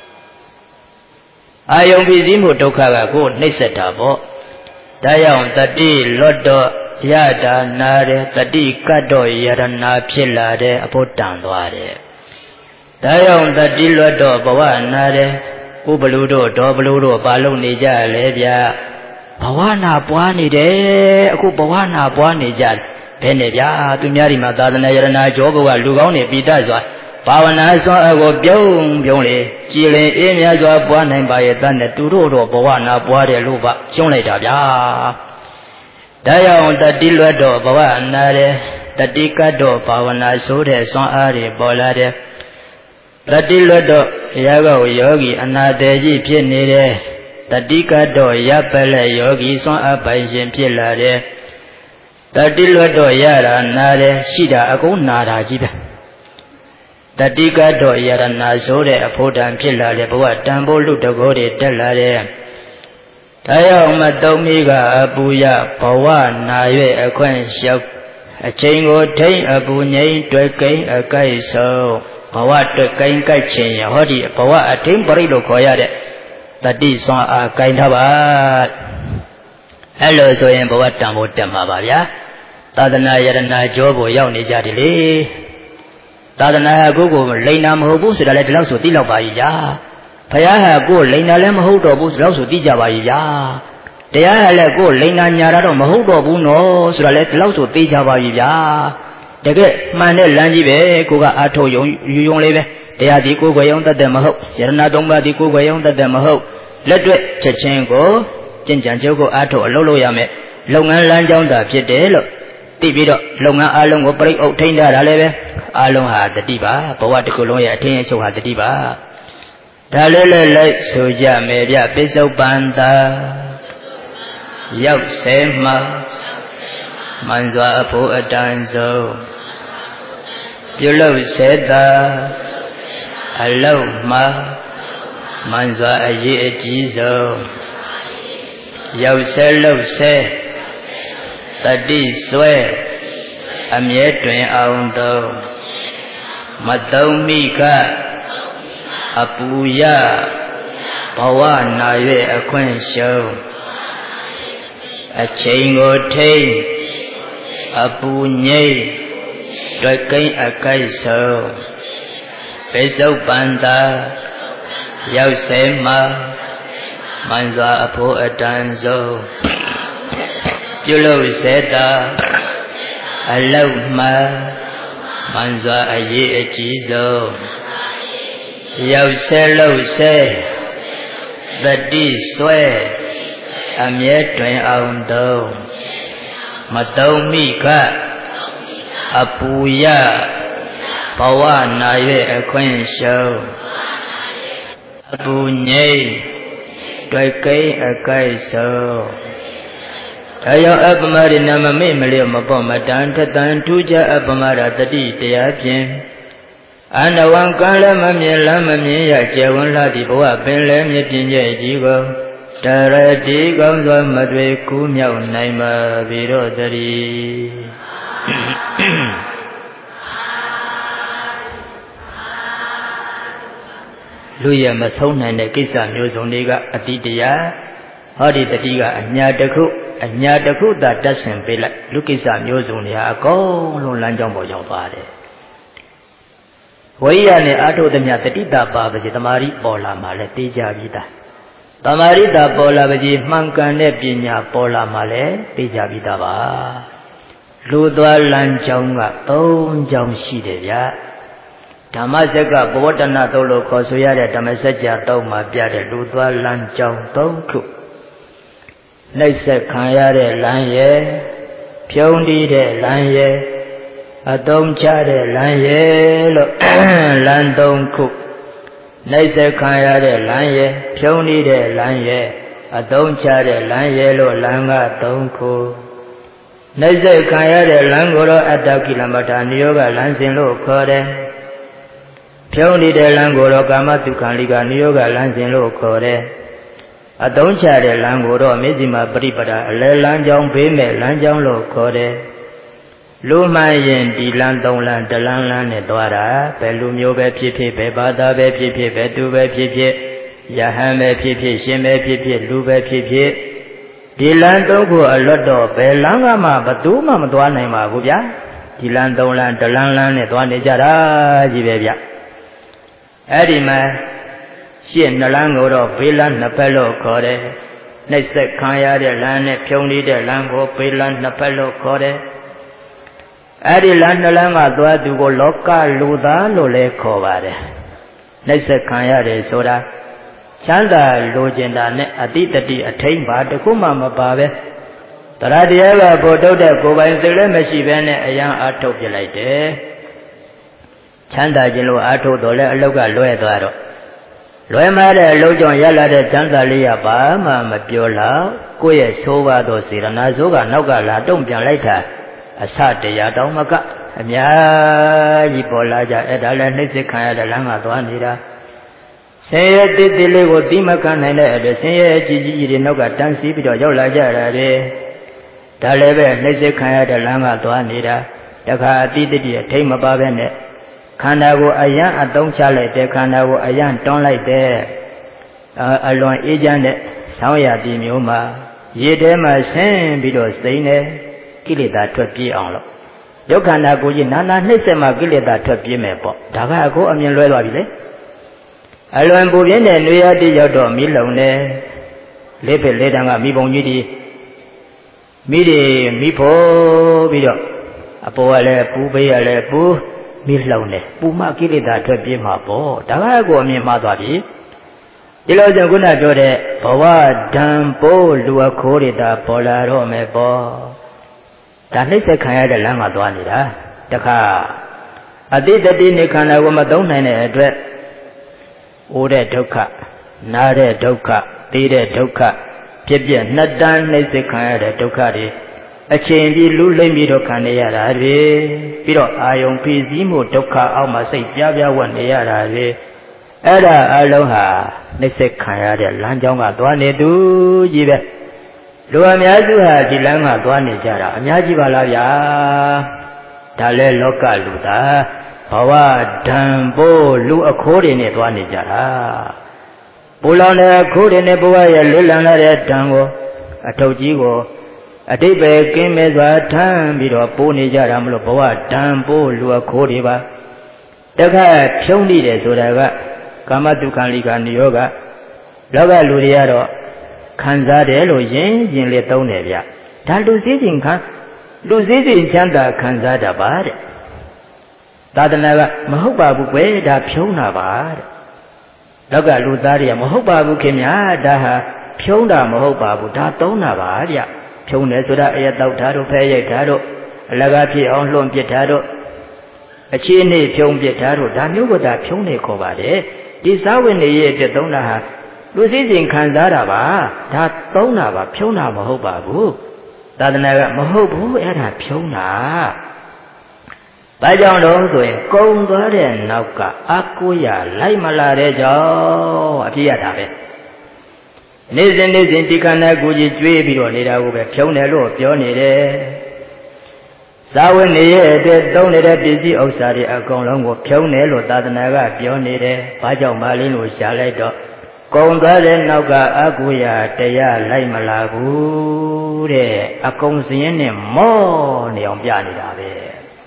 အာယုန်ဖြစ်စည်းမှုဒုက္ခကကိုယ်နှိမ့်ဆက်တာပေါ့ဒါကြောင့်တတိလွတ်တော့ရတာနာတယ်တတိကတ်တော့ယရနာဖြစ်လာတယ်အဖို့တန်သွားတယ်ဒါကြောင့်တတိလွတ်တော့ဘဝနာတယ်ဥပလူတို့ဒေါ်ဘလူတို့ပါလုံနေကြလေဗျာဘဝနာပွားနေတယ်အခုဘဝနာပွားနေကြဘယ်နဲ့ဗျာသူများဒီမှာသာသနာယရနာကြောဘုကလူကောင်းနေပိတစွာဘာဝနာစွမ်းအကိုပြုံးပြုံးလေကြည်လင်အေးမြစွာပွားနိုင်ပါရဲ့တတ်နဲ့သူတို့တော့ဘဝနာပွားတယ်လို့ပါကျုံးလိုက်တာဗျာဒါကြောင့်တတိလွတ်တော့ဘဝနာတယ်တတိကတ်တော့ဘာဝနာဆိုတဲ့စွမ်းအားတွေပေါ်လာတယ်တတိလွတ်တော့ရာဂဝယောဂီအနာတေကြီးဖြစ်နေတယ်တတိကတ်တော့ရပ်ပလက်ယောဂီစွမ်းအားပိုင်ရှင်ဖြစ်လာတယ်တတိလွတ်တော့ရတာနာတယ်ရှိတာအကုန်နာတာကြီးပဲတတိကတ်တော့ယရနာဆိုတဲ့အဖို့တန်ဖြစ်လာတယ်ဘဝတန်ဖို့လူတကောတွေတက်လာတယ်ဒါကြောင့်မတုံးမိကအပူရဘဝနာ၍အခွင့်လျှောက်အချိန်ကိုထိန်အပူငိမ့်တွေ့ကိန်းအကိုက်ဆုံးဘဝတွေ့ကိန်းကိုက်ခြင်းရဟောဒီဘဝအထင်းပရိလို့ခေါ်ရတဲ့တတိစွမ်းအားကိုင်ထားပါအဲ့လိုဆိုရင်ဘဝတန်ဖို့တက်မှာပါဗျာသာသနာယရနာကြောဖို့ရောက်နေကြတယ်လေသာသနာဟာကိုယ်ကိုလိန်နာမဟုတ်ဘူးဆိုတာလည်းဒီလောက်ဆိုသိလောက်ပါပြီဗျာဘုရားဟာကိုယ်လိန်နာလည်းမဟုတ်တော့ဘူးဆိုတော့ဆိုသိကြပါပြီဗျာတရားဟာလည်းကိုယ်လိန်နာညာတော့မဟုတ်တော့ဘူးနော်ဆိုတာလည်းဒီလောက်ဆိုသိကြပါပြီဗျာတကယ်မှန်တဲ့လမ်းကြီးပဲကိုကအာထုတ်ယုံယူယုံလေးပဲတရားဒီကိုယ်ကိုယုံတတ်တယ်မဟုတ်ယရနာသုံးပါးဒီကိုယ်ကိုယုံတတ်တယ်မဟုတ်လက်တွေ့ချက်ချင်းကိုကျင့်ကြံကြုတ်ကိုအာထုတ်အလုပ်လုပ်ရမယ်လုပ်ငန်းလမ်းကြောင်းသာဖြစ်တယ်လို့သိပြီးတော့လုပ်ငန်းအလုံးကိုပြိအုပ်ထိန်းထားတာလည်းပဲအလုံးဟာတတိပါဘဝတစ်ခုလုံးရဲ့အထင်းအချုပ်ဟာတတိပါဒါလေးလေးလိုက်ဆိုကြမယ်ဗျပိဿုပန္တာရောက်ဆဲမှာမှန်စွာအဖို့အတန်ဆုံးပြုလုပ်စေတာအလုံးမှာမှန်စွာအရေးအကြီးဆုံးရောက်ဆဲလို့ဆဲတတိဆွဲအမြဲတွင်အောင်သောမတုံမိက Apuya Bawa Naye Akwen Show A Chingo Tay Apu Nye Dwakai Akai So Beso Banda Yau Sema Manza Apo Adanzo Julo Zeta Alau Ma Manza Aye Ajizo Yau Se Lo Se Badi Swe Amye Twen Aung Do Matau Mika Apuya Bawa Naye Akwen Show Apu Nye Dwakai Akai So Ayo Abamari Namame Malia Mabamadan Tatan Tuja Abamara Tadi Tiapin Anawan Kala Mamia Lamamia Jawan Ladi Boa Benlem Yapinja Jigo Tarati Gamza Madwe Kumya Naima Virodari Luya Masona Nekisa Nuzoniga Atidia Hadi Tadiga Anyadaku Anyadaku that doesn't be like Lukisa Nuzonia Go Lanjambo Yavade Wayane Ato the Nyatita Baba Tamari Bola Male Tija Vida Tamarita Bola Vaji Manka Nepinya Bola Male Tija Vida Ba Ludwa Lanjonga Tom Jong Shideya Tamaseka Botana Tolo Kosuya Tamasaja Toma Piade Ludwa Lanjong Tonku Nese Kayare Lanye Pyondi de Lanye Adoncha de Lanye Landonku Nese Kayare Lanye Pyondi de Lanye Adoncha de Lanye Lo Langa Tonku Nese Kayare Langoro Atakilamata Nyoga Lansin Lo Kore Pyondi de Langoro Kamatu Kaliga Nyoga Lansin Lo Kore Adoncha de Langoro Mizima Pripada Le Lanjong Pime Lanjong Lo Kore Lumayin Di Landong Land Dalan Land Dwara Pelumyo Be Pipi Be Bada Be Pipi Be Du Be Pipi Yahan Be Pipi Shin Be Pipi Lu Be Pipi Di Landong Ku Alodo Be Langama Batuma Madwana Ima Gubya Di Landong Land Dalan Land Dwane Jara Jibebya Edima Shin Nalangoro Bilan Napelo Kore Nese Kaya de Lane Pyoni de Lango Bilan Napelo Kore Adi Landalanga Dwa Dugo Loka Luda Lole Kovare Nese Kaya de Soda Chanda Lojenda Ne Aditati Attain Badakuma Mababe Taradieva Bodo de Gobain Sile Meshivene Ayan Ato Pilate Chanda Jilo Ato Dole Aloga Loe Dwaro Loemare Lojon Yala de Chanda Lia Bama Mapiola Kuye Sova do Sirana Zoga Noga La Dompian later Asate Yadomaka Amya Yipolaja Edala Nizikaya de Langa Duanira Say did the Lego Dimakan and the Say Gigi Noga Tansi Pido Yola Jara Dalebe Nizikaya de Langa Duanira Daka did the Tame Babene Kanago Ayan Adon Chale de Kanago Ayan don't like there alone agent Sawya di Miuma Yedema Sen Bido Sane Kilida Twapi on Yokanago Nana Nisema Gilida Twapi Mepo Dagago Amian Loyabile Alone Bubine Nuya di Yodo Milone Lepe Ledanga Mibon Yidi Midi Mipo Bido Apoale Pubeale Pu Milone, Puma Kilida Twapi Mapo, Dagago Mimadwabi Dilo Jaguna Jode, Bawa Dampo, Lua Corida, Polaro Mebo Danisa Kaya de Lama Dwanida, Daka Adida Dinikana Womadona address Ode Doka, Nade Doka, Dide Doka, Pibia, Nadan Nisikaya de Dokari. A chain di Lulemido Kanayara, Piro Ayon Pizimo Doka Alma say Yavia one Yara, Ada Aloha, Nisekaya de Lanjonga Dwane do Jive Luamiazuha di Langa Dwane Jara, Miajivalaya Dale Loka Luda, Bawa dambo lu akori ne tuan ni jara. Pulau ne akori ne bawa ya lulang ada dambo atau jigo. Adik bagian mezwatan bido pun ni jara mulu bawa dambo lu akori ba. Dekat pion ni deh saudara. Kama tukang likan yoga. Laga lu dia ro. Kanza deh lu jen jen le tahu ne dia. Dan lu si jen kan. Lu si jen canda kanza dah bar. Tadanaga mahuk babu kwe dah pion na bar. Laga lu tadi mahuk babu kemya dah pion dah mahuk babu dah tahu na bar ya. Pion ne sudah ayat tahu tahu payah tahu. Laga pion lom pion tahu. Aci ni pion pion tahu. Dah nyugo dah pion ne kau bar. Di sawin ni ye pion tahu na. Lu si jen kanza dah bar. Dah tahu na bar pion na mahuk babu. Tadanaga mahuk babu era pion na. Bajang dong soe kong tua deh nauka aku ya lai malah deh jauh apa ya dah be. Nizin nizin tikan aku jadi biro ni dah aku be pion ni lo pion ni deh. Sawan ni ye deh dong ni deh bisi ausari akong long aku pion ni lo tadi naga pion ni deh. Bajang malin lo jalai do. Kong tua deh nauka aku ya dia lai malah bu deh. Akong sini ni mo ni orang pian ni dah be.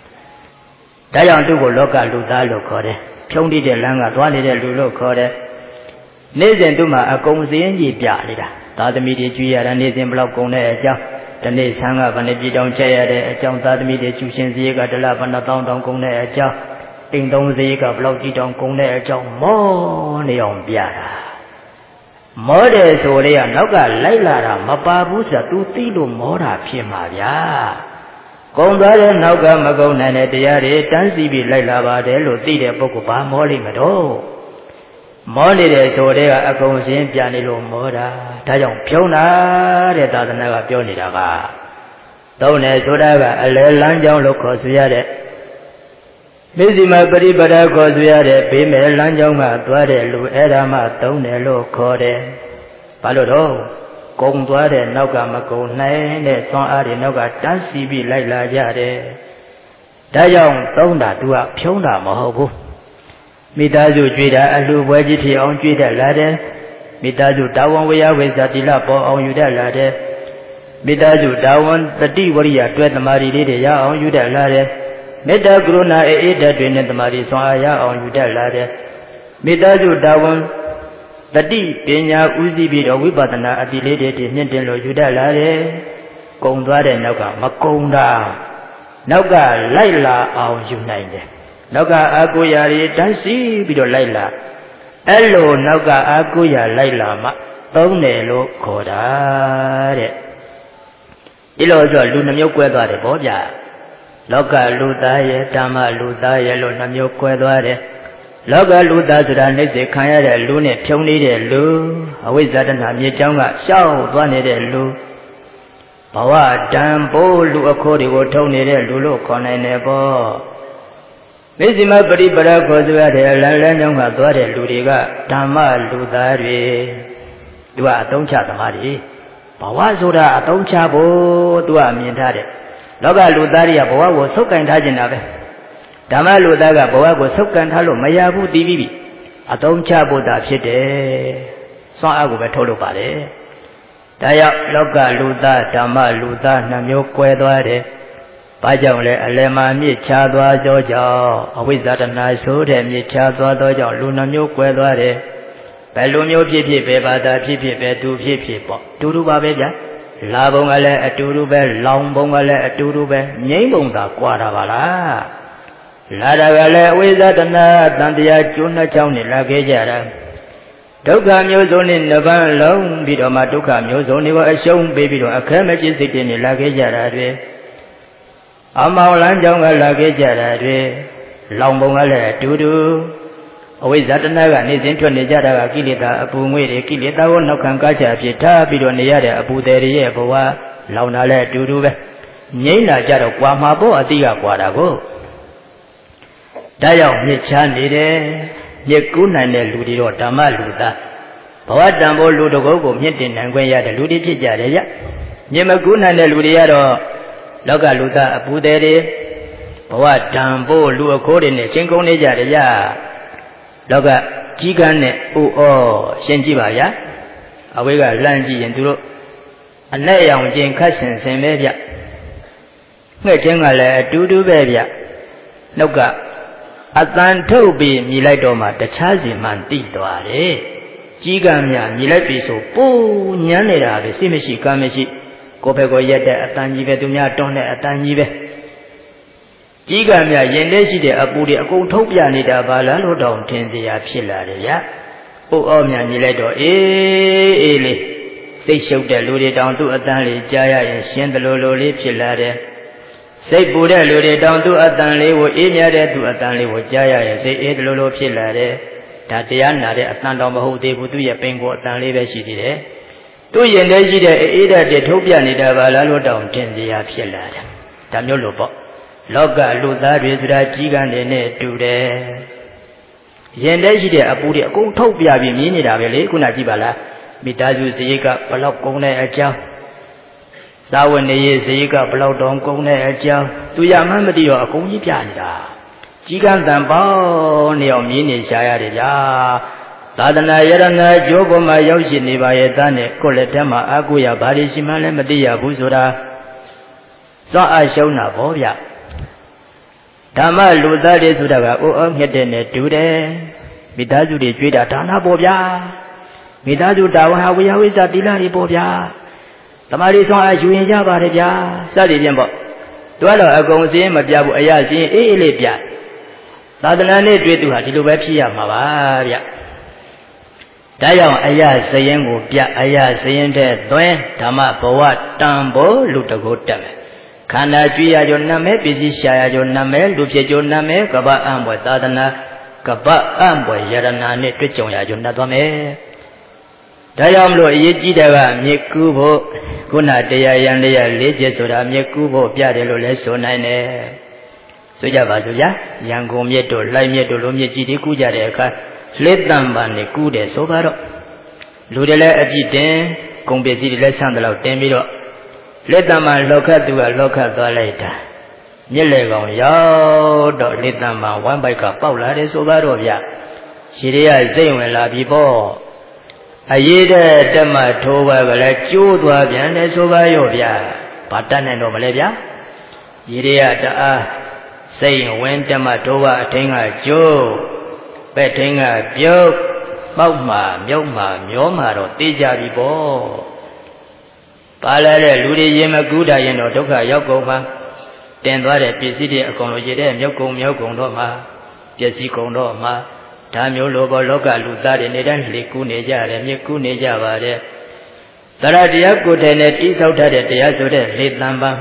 Dah yang tu kalau loka lu dah lu kau deh, pion di deh langgar, tuan di deh lu lu kau deh. Nezen tu mah akong sih ni biar ni dah. Tadi midi cuci ada nezen belak kong deh jauh. Dan ni sangat pandai bidang caya deh jauh tadi midi cuci sih kat dalam pandai tahun tahun kong deh jauh. Tingdong sih kat belak bidang kong deh jauh. Mo ni orang biar dah. Mo deh sore yang loka laila dah, mapa busa tu tilu mo dah firma biar. Kong tua deh nauka makau nane dia deh tansi bi lai laba deh lo ti deh pokok bah moli medo. Moli deh sore ka akong sin pian ni lo moda. Dah jong pion na deh tada naga pion ni dah ka. Tahu ne soda ka ale lanjang lo kau suya deh. Mesti mah beri pada kau suya deh. Bime lanjang mah tua deh lu era mah tahu ne lo kau deh. Palu dong. Kong tua deh nauka makau nai deh soal ada nauka tansi bi lai la jade. Dah yang tahu dah dua pion dah mahu bu. Minta ju cuci dah alu wajib ti orang cuci dah lah deh. Minta ju dawan waya wajib lah po orang yuda lah deh. Minta ju dawan tadi waria dua temari deh ya orang yuda lah deh. Minta corona eh dah dua ni temari soal ya orang yuda lah deh. Minta ju dawan tadi penya uzi biro wibadana adile de de nyen den lo yuda la de kong twa de nauka makong da nauka lai la aung yu nai de nauka aku ya ri tan si biro lai la ai lo nauka aku ya lai la ma tong ne lo kho da de di lo so lu na myow kwé twa de bo bya loka lu ta ye dhamma lu ta ye lo na myow kwé twa de Loka lu dah sudah ni se kaya deh lu ni pion ni deh lu, awak zaman ni jauh ngah xiao tuan ni deh lu, bawa dambo lu aku di kotong ni deh lu lu kau ni nebo. Mesti mah beri pada kau sudah deh lain-lain jauh ngah tuan deh lu dia dhamma lu dah deh, dua atong cah temari, bawa sudah atong cah bo dua minta deh. Loka lu dah dia bawa wasuk kan dah jenak deh. Dhamma lu dah ka bawa ko sukkan thalo maya bu ti bi bi atong cha bo da phit de swaw a ko be thau lo pa de da yaw loka lu dah dhamma lu dah na myo kwé twa de ba jaung le ale ma myit cha twa jo jaw awizatana so de myit cha twa do jaw lu na myo kwé twa de be lu myo phit phit be ba da phit phit be tu phit phit po tu tu ba be bya la bong ka le atu tu be long bong ka le atu tu be nyian bong da kwa da ba la Lada gale wizatana tantiya chuna chau ni lage jara. Dukha myoso ni naban long biro ma dukha myoso ni wa ashong be biro akhe ma chit sit ni lage jara de. Amao lan chau ga lage jara de. Long bong ga le tu tu. Awizatana ga ni sin thwat ni jara ga kileta apu ngwe de kileta ko nauk khan ka cha phit tha biro ni ya de apu de de ye bwa laung na le tu tu be. Nyian na ja do kwa ma bo ati ga kwa da ko. Dah yang ni chan ni deh, ni kuna ni lu di ro dhamma lu ta, bawa dhambo lu do ko ko myit tin nan kwen ya de lu di phit ja de ya, ni ma kuna ni lu di ya do, loka lu ta apu de de, ဝတံဖို့လူအခိုးတွေနဲ့ချင်းကုန်းနေကြတယ်ဗျာလောကကြီးကန်းနဲ့အိုဩရှင်းကြည့်ပါဗျာအဝေးကလှမ်းကြည့်ရင်သူတို့အနဲ့ရောင်ကျင်ခတ်ဆင်ဆင်ပဲဗျငှက်ချင်းကလည်းအတူတူပဲဗျနှုတ်ကအတန်ထုတ်ပြီးမြည်လိုက်တော့မှတခြားစီမှန်တိသွားတယ်ကြီးကန်းများမြည်လိုက်ပြီဆိုပိုးညမ်းနေတာပဲစိမရှိကမ်းမရှိကိုယ်ဘက်ကိုရက်တဲ့အတန်ကြီးပဲသူများတွန်းတဲ့အတန်ကြီးပဲကြီးကံမြရင်ထဲရှိတဲ့အပူတွေအကုန်ထုတ်ပြနေတာပါလားလို့တောင်ထင်တရားဖြစ်လာတယ်ဗျာ။အိုးအောမြညီလိုက်တော့အေးအေးလေးစိတ်ရှုပ်တဲ့လူတွေတောင်သူ့အတန်လေးကြားရရင်ရှင်းတယ်လို့လိုလေးဖြစ်လာတယ်။စိတ်ပူတဲ့လူတွေတောင်သူ့အတန်လေးကိုအေးမြတဲ့သူ့အတန်လေးကိုကြားရရင်စိတ်အေးတယ်လို့လိုဖြစ်လာတယ်။ဒါတရားနာတဲ့အတန်တော်မဟုတ်သေးဘူးသူ့ရဲ့ပင်ကိုအတန်လေးပဲရှိသေးတယ်။သူ့ရင်ထဲရှိတဲ့အေးဓာတ်တွေထုတ်ပြနေတာပါလားလို့တောင်ထင်တရားဖြစ်လာတယ်။ဒါမျိုးလို့ပေါ့လောကလူသားတွေဆိုတာကြီးကန်းနေနဲ့တူတယ်ရင်ထဲရှိတဲ့အပူတွေအကုန်ထုတ်ပြပြီးမြင်နေတာပဲလေခုနကြည့်ပါလားမိသားစုစရိတ်ကဘလောက်ကုန်တဲ့အကြောင်းသာဝနေရေးစရိတ်ကဘလောက်တောင်ကုန်တဲ့အကြောင်းသူရမှန်းမသိတော့အကုန်ကြီးပြနေတာကြီးကန်းတန်ပေါင်းနေအောင်မြင်နေရှားရတယ်ဗျာသာသနာယရဏကျိုးပေါ်မှာရောက်ရှိနေပါရဲ့သားနဲ့ကိုယ်လက်ထက်မှာအာကိုရဘာတွေရှိမှလည်းမသိရဘူးဆိုတာစွမ်းအားရှုံးတာဗောဗျဓမ္မလူသားတွေဆိုတာကအိုးအောင်မြတ်တဲ့နဲ့တူတယ်မိသားစုတွေကြွေးတာဒါနပေါ့ဗျာမိသားစုတာဝန်ဟာဝိယဝိဇ္ဇတိလတွေပေါ့ဗျာတမာရီဆောင်အယူရင်ကြပါတယ်ဗျာစသည်ဖြင့်ပေါ့သူကတော့အကုန်စင်းမပြဘူးအရာစင်းအေးအေးလေးပြသာသနာနဲ့တွေ့သူဟာဒီလိုပဲဖြစ်ရမှာပါဗျဒါကြောင့်အရာစရင်ကိုပြအရာစရင်တဲ့သွင်းဓမ္မဘဝတန်ဖို့လူတကိုတက်မယ်ခန္ဓာကြွေရကြောနာမဲပစ္စည်းရှာရကြောနာမဲလူဖြစ်ကြောနာမဲကပ္ပအံဘွယ်သာသနာကပ္ပအံဘွယ်ယရနာနဲ့တွေ့ကြုံရကြောနှတ်သွားမယ်ဒါကြောင့်မလို့အရေးကြီးတဲ့ကမြေကူးဖို့ခုနတရားရန်တရားလေးချက်ဆိုတာမြေကူးဖို့ပြတယ်လို့လည်းဆိုနိုင်တယ်ဆိုကြပါစို့ဗျာရန်ကုန်မြစ်တို့လှိုင်းမြစ်တို့လိုမြစ်ကြီးတွေကူးကြတဲ့အခါလက်တံပန်နဲ့ကူးတယ်ဆိုပါတော့လူတွေလည်းအပြစ်တင်ကုန်ပစ္စည်းတွေလည်းဆန်းတယ်လို့တင်ပြီးတော့လက်တံပန်လောက်ခတ်သူကလောက်ခတ်သွားလိုက်တာမြစ်လေကောင်ရောက်တော့လက်တံပန်ဝမ်းပိုက်ကပေါက်လာတယ်ဆိုပါတော့ဗျခြေတွေကစိတ်ဝင်လာပြီပေါ့အရေးတဲ့တက်မှထိုးပါကလည်းကျိုးသွားပြန်တယ်ဆိုပါရောဗျဘာတတ်နိုင်တော့မလဲဗျခြေတွေကတအားစိတ်ဝင်တက်မှထိုးပါအထင်းကကျိုးပဲ့ထင်းကပြုတ်ပေါက်မှမြုပ်မှမျောမှတော့တေးကြပြီပေါ့ပါလာတဲ့လူတွေရင်မကူးတာရင်တော့ဒုက္ခရောက်ကုန်မှာတင်သွားတဲ့ပစ္စည်းတွေအကုန်လုံးရတဲ့မြုပ်ကုန်မြုပ်ကုန်တော့မှာပစ္စည်းကုန်တော့မှာဒါမျိုးလိုပေါ်လောကလူသားတွေနေတိုင်းလေကူးနေကြတယ်မြေကူးနေကြပါတယ်သရတရားကိုယ်တိုင်နဲ့တိဆောက်ထားတဲ့တရားဆိုတဲ့လေတံပံ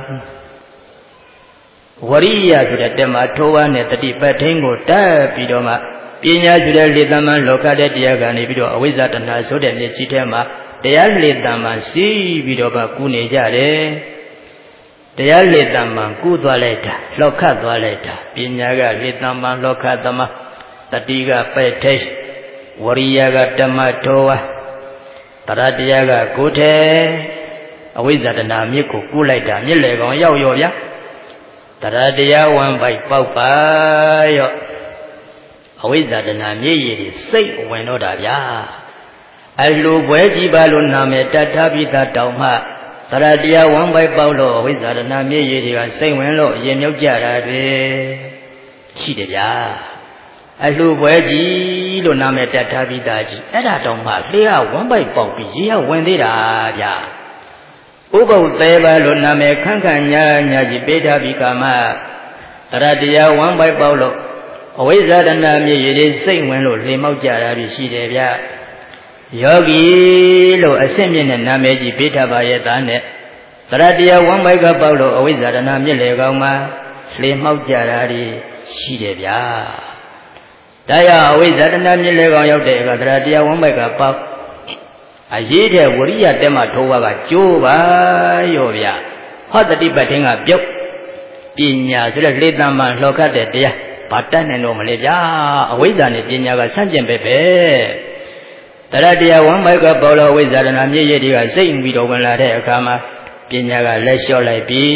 ဝရိယဆိုတဲ့တက်မှာထိုးဝါနဲ့တတိပဋ္ဌိန်ကိုတက်ပြီးတော့မှပညာဆိုတဲ့လေတံပံလောကတဲ့တရားကနေပြီးတော့အဝိဇ္ဇတဏှာဆိုတဲ့မြေကြီးထဲမှာတရားလေတံပံစီးပြီးတော့မှကူးနေကြတယ်တရားလေတံပံကူးသွားလိုက်တာလောကသွားလိုက်တာပညာကလေတံပံလောကသမတတိကပဲ့ထိတ်ဝရိယကဓမ္မထောဝတရတရားကကိုယ်ထဲအဝိဇ္ဇတဏမြစ်ကိုကူးလိုက်တာမြစ်လေကောင်ရောက်ရောဗျာတရတရားဝမ်းပိုက်ပေါက်ပါရော့အဝိဇ္ဇတဏမြစ်ရည်တွေစိတ်ဝင်တော့တာဗျာအလိုပွဲကြီးပါလို့နာမည်တတ်ထားပြီးသားတောင်မှတရတရားဝမ်းပိုက်ပေါက်လို့အဝိဇ္ဇတဏမြစ်ရည်တွေကစိတ်ဝင်လို့ရင်မြုပ်ကြတာတွေရှိတယ်ဗျာအလှပွဲကြီးလို့နာမည်တက်ထားပြီးသားကြီးအဲ့ဒါတောင်မှလေကဝမ်းပိုက်ပေါက်ပြီးရေကဝင်သေးတာဗျာဥပုပ်သေးပါလို့နာမည်ခန့်ခန့်ညာညာကြီးပေးထားပြီးကာမတရတရားဝမ်းပိုက်ပေါက်လို့အဝိဇ္ဇာတဏမြေရည်တွေစိတ်ဝင်လို့လေမောက်ကြတာပြီးရှိတယ်ဗျာယောဂီလို့အဆင့်မြင့်တဲ့နာမည်ကြီးပေးထားပါရဲ့သားနဲ့တရတရားဝမ်းပိုက်ကပေါက်လို့အဝိဇ္ဇာတဏမြလေကောင်မှာလေမောက်ကြတာတွေရှိတယ်ဗျာတရားအဝိဇ္ဇာတဏမြစ်လေကောင်ရောက်တဲ့အခါတရားတရားဝမ်းပိုက်ကပေါက်အရေးတဲ့ဝရိယတက်မှထိုးပါကကျိုးပါရောဗျာဟောတတိပဋ္ဌိင်ကပြုတ်ပညာဆိုတဲ့လေတံမှန်လှော်ခတ်တဲ့တရားဘာတတ်နိုင်တော့မလဲဗျာအဝိဇ္ဇာနဲ့ပညာကဆန့်ကျင်ပဲပဲတရားတရားဝမ်းပိုက်ကပေါလို့အဝိဇ္ဇာတဏမြစ်ရည်တွေကစိတ်ပြီးတော့ဝင်လာတဲ့အခါမှာပညာကလက်လျှော့လိုက်ပြီး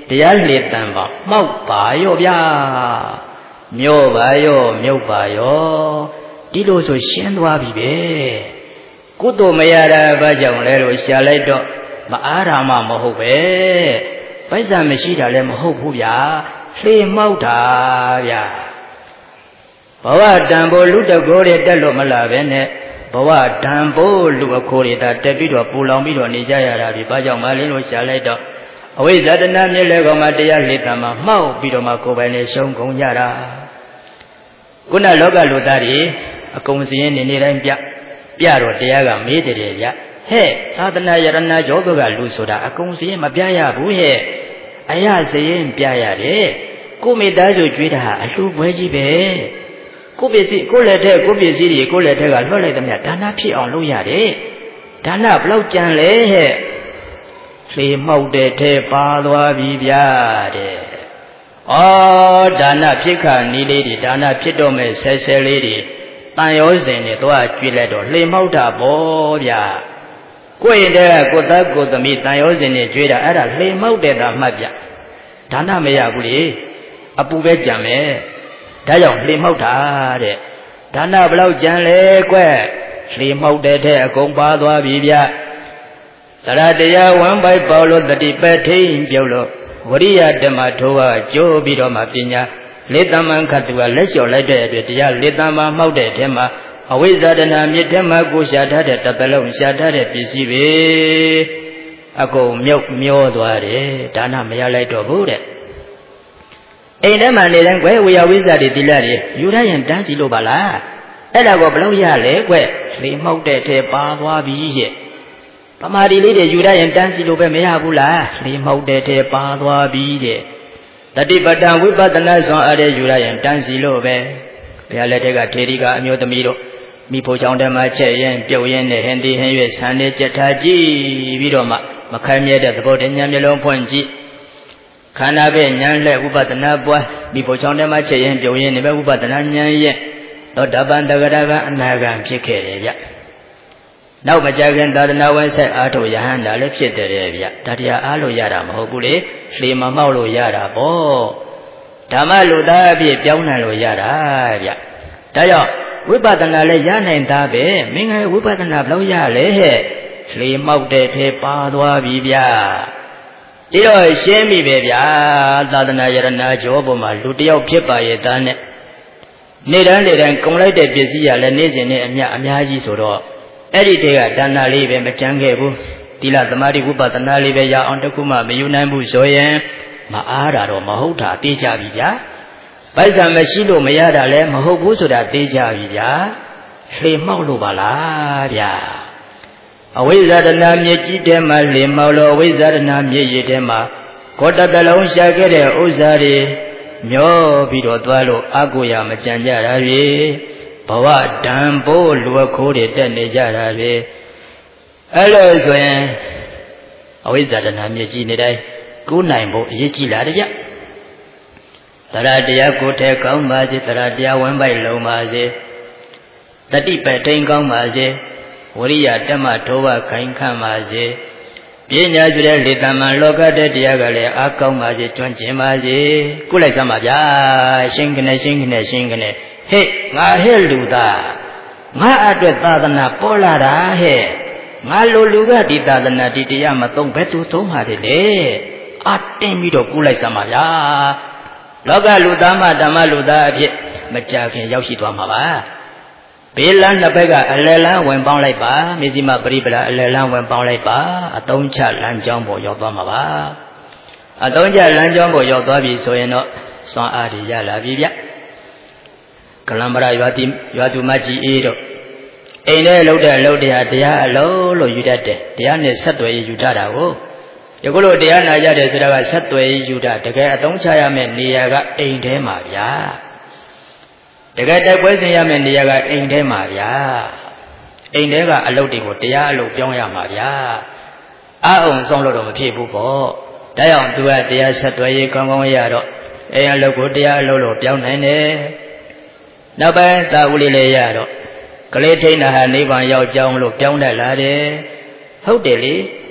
တရားလေတံပါမောက်ပါရောဗျာမျိုးပါရောမြုပ်ပါရောဒီလိုဆိုရှင်းသွားပြီပဲကုသိုလ်မရတာဘာကြောင့်လဲလို့ရှာလိုက်တော့မအားရမမဟုတ်ပဲပိုက်ဆံမရှိတာလည်းမဟုတ်ဘူးဗျာလှေမောက်တာဗျာဘဝတန်ဖိုးလူတကိုးတွေတက်လို့မလာပဲနဲ့ဘဝတန်ဖိုးလူအခိုးတွေတက်ပြီးတော့ပူလောင်ပြီးတော့နေကြရတာဒီဘာကြောင့်မလဲလို့ရှာလိုက်တော့အဝိဇ္ဇာတဏှာမြစ်လေကောင်မှာတရားလေတံမှာမှောက်ပြီးတော့မှကိုယ်ပိုင်နဲ့ရှုံးကုန်ကြတာခုနလောကလူသားတွေအကုန်စင်းနေနေတိုင်းပြပြတော့တရားကမေးတယ်ဗျဟဲ့သာသနာယရဏယောဂကလူဆိုတာအကုန်စင်းမပြရဘူးဟဲ့အရစရင်ပြရတယ်ကိုမိသားစုကြွေးတာအလှပွဲကြီးပဲကိုပစ္စည်းကိုလက်ထက်ကိုပစ္စည်းတွေကိုလက်ထက်ကလွှတ်လိုက်သမျှဒါနဖြစ်အောင်လုပ်ရတယ်ဒါနဘလောက်ကြံလဲဟဲ့လေမောက်တဲ့ထဲပါသွားပြီဗျာတဲ့ဩဒါနဖြစ်ခါနီးလေးတွေဒါနဖြစ်တော့မဲ့ဆဲဆဲလေးတွေတန်ရောစဉ်တွေသွားကြွေးလိုက်တော့လေမောက်တာပေါ့ဗျာကိုယ့်ရင်တဲ့ကိုသားကိုသမီးတန်ရောစဉ်တွေကြွေးတာအဲ့ဒါလေမောက်တဲ့တာမှတ်ဗျဒါနမရဘူးလေအပူပဲကြံမယ်ဒါကြောင့်လေမောက်တာတဲ့ဒါနဘလောက်ကြံလဲကွလေမောက်တဲ့ထဲအကုန်ပါသွားပြီဗျတရားတရားဝမ်းပိုက်ပေါလို့တတိပထိန်ပြုတ်လို့ဝရိယဓမ္မထိုးကကြိုးပြီးတော့မှပညာလေတ္တမံခတ်သူကလက်လျှော်လိုက်တဲ့အတွက်တရားလေတ္တမံမှောက်တဲ့ထဲမှာအဝိဇ္ဇာတဏမြစ်ထဲမှာကိုရှာထားတဲ့တသလုံးရှာထားတဲ့ပစ္စည်းပဲအကုန်မြုပ်မျောသွားတယ်ဒါနမရလိုက်တော့ဘူးတဲ့အိမ်ထဲမှာနေတိုင်းကွယ်ဝေယဝိဇ္ဇာတွေတိလတွေယူရရင်တန်းစီလို့ပါလားအဲ့ဒါကိုဘလို့ရလဲကွယ်လေမှောက်တဲ့ထဲပါသွားပြီရဲ့ပမာဒီလေးတွေယူရရင်တန်းစီလို့ပဲမရဘူးလားလေမှောက်တဲ့ထဲပါသွားပြီတဲ့တတိပဋ္ဌာန်ဝိပဿနာဆောင်အားတဲ့ယူရရင်တန်းစီလို့ပဲဘုရားလက်ထက်ကထေရီကအမျိုးသမီးတို့မိဖို့ချောင်းထဲမှာချက်ရင်ပြုတ်ရင်နဲ့ဟင်းဒီဟင်းရွက်ဆန်နေကြက်ထားကြည့်ပြီးတော့မှမခိုင်မြဲတဲ့သဘောတည်းဉာဏ်မျိုးလုံးဖွင့်ကြည့်ခန္ဓာပဲဉာဏ်လက်ဝိပဿနာပွားမိဖို့ချောင်းထဲမှာချက်ရင်ပြုတ်ရင်လည်းဝိပဿနာဉာဏ်ရဲ့သောတပန်တဂရကအနာဂံဖြစ်ခဲ့တယ်ဗျနောက်မကြခင်သာသနာဝဲဆက်အားထုတ်ယဟန္တာလည်းဖြစ်တယ်ဗျဒါတရားအားလို့ရတာမဟုတ်ဘူးလေလှေမမောက်လို့ရတာပေါ့ဓမ္မလူသားအဖြစ်ပြောင်းနိုင်လို့ရတာဗျဒါကြောင့်ဝိပဿနာလည်းရနိုင်တာပဲမင်းငယ်ဝိပဿနာဘလို့ရလဲဟဲ့လှေမောက်တဲ့ထဲပါသွားပြီဗျဒီတော့ရှင်းပြီပဲဗျာသာသနာယရဏကျော်ပေါ်မှာလူတယောက်ဖြစ်ပါရဲ့သားနဲ့နေတိုင်းနေတိုင်းကုန်လိုက်တဲ့ပစ္စည်းရလည်းနေ့စဉ်နဲ့အများအများကြီးဆိုတော့အဲ့ဒီတည်းကဒါနလေးပဲမကြမ်းခဲ့ဘူးသီလသမာဓိဝိပဿနာလေးပဲရအောင်တခုမှမယူနိုင်ဘူးဆိုရင်မအားတာတော့မဟုတ်တာသိကြပြီဗျာပိုက်ဆံမရှိလို့မရတာလည်းမဟုတ်ဘူးဆိုတာသိကြပြီဗျာလှေမှောက်လို့ပါလားဗျာအဝိဇ္ဇာတဏမြေကြီးထဲမှာလှေမှောက်လို့အဝိဇ္ဇာတဏမြေရည်ထဲမှာကိုယ်တတလုံးရှာခဲ့တဲ့ဥစ္စာတွေမျောပြီးတော့သွားလို့အကုရမကြံကြတာတွေဘဝဓံပိုးလူအခိုးတွေတက်နေကြတာလေအဲ့လိုဆိုရင်အဝိဇ္ဇာတဏမြေကြီးနေတိုင်းကိုးနိုင်ဖို့အရေးကြီးလာတယ်ဗျတရားတရားကိုယ်ထဲကောင်းပါစေတရားတရားဝမ်းပိုက်လုံးပါစေတတိပထိန်ကောင်းပါစေဝရိယဓမ္မထိုးဝခိုင်ခံပါစေပညာဆိုတဲ့လေတ္တမံလောကတဲ့တရားကလည်းအားကောင်းပါစေကျွမ်းကျင်ပါစေကုလိုက်စမ်းပါဗျာရှင်းကနေရှင်းကနေရှင်းကနေဟဲ့ငါဟဲ့လူသားငါအတွက်သာသနာပေါ်လာတာဟဲ့ငါလိုလူကဒီသာသနာဒီတရားမသုံးဘယ်သူသုံးပါလေလေအတင်းပြီးတော့ကုလိုက်စမ်းပါဗျာလောကလူသားမှဓမ္မလူသားအဖြစ်မကြခင်ရောက်ရှိသွားမှာပါဘေးလန်းနှစ်ဘက်ကအလယ်လန်းဝင်ပေါင်းလိုက်ပါမေဇိမပရိပဒအလယ်လန်းဝင်ပေါင်းလိုက်ပါအသုံးချလမ်းကြောင်းပေါ်ရောက်သွားမှာပါအသုံးချလမ်းကြောင်းပေါ်ရောက်သွားပြီဆိုရင်တော့စွမ်းအားတွေရလာပြီဗျကလံပရရွာတိရွာသူမကြီးအေးတို့အိမ်ထဲလှုပ်တဲ့လှုပ်တရားတရားအလုံးလို့ယူတတ်တယ်တရားနဲ့ဆက်သွယ်ယူတတ်တာကိုဒီကုလို့တရားနာကြတယ်ဆိုတာကဆက်သွယ်ယူတတ်တကယ်အသုံးချရမယ့်နေရာကအိမ်ထဲမှာဗျာတကယ်တိုက်ပွဲဆင်ရမယ့်နေရာကအိမ်ထဲမှာဗျာအိမ်ထဲကအလုပ်တွေကိုတရားအလုပ်ပြောင်းရမှာဗျာအအောင်ဆုံးလို့တော့မဖြစ်ဘူးပေါ့ဒါကြောင့်သူကတရားဆက်သွယ်ရေးကောင်းကောင်းရတော့အိမ်အလုပ်ကိုတရားအလုပ်လို့ပြောင်းနိုင်တယ်နောက်ပိုင်းသာဝလိလေးရတော့ကလေးထိန်းတာဟာနိဗ္ဗာန်ရောက်ကြောင်းလို့ပြောင်းတတ်လာတယ်ဟုတ်တယ်လေ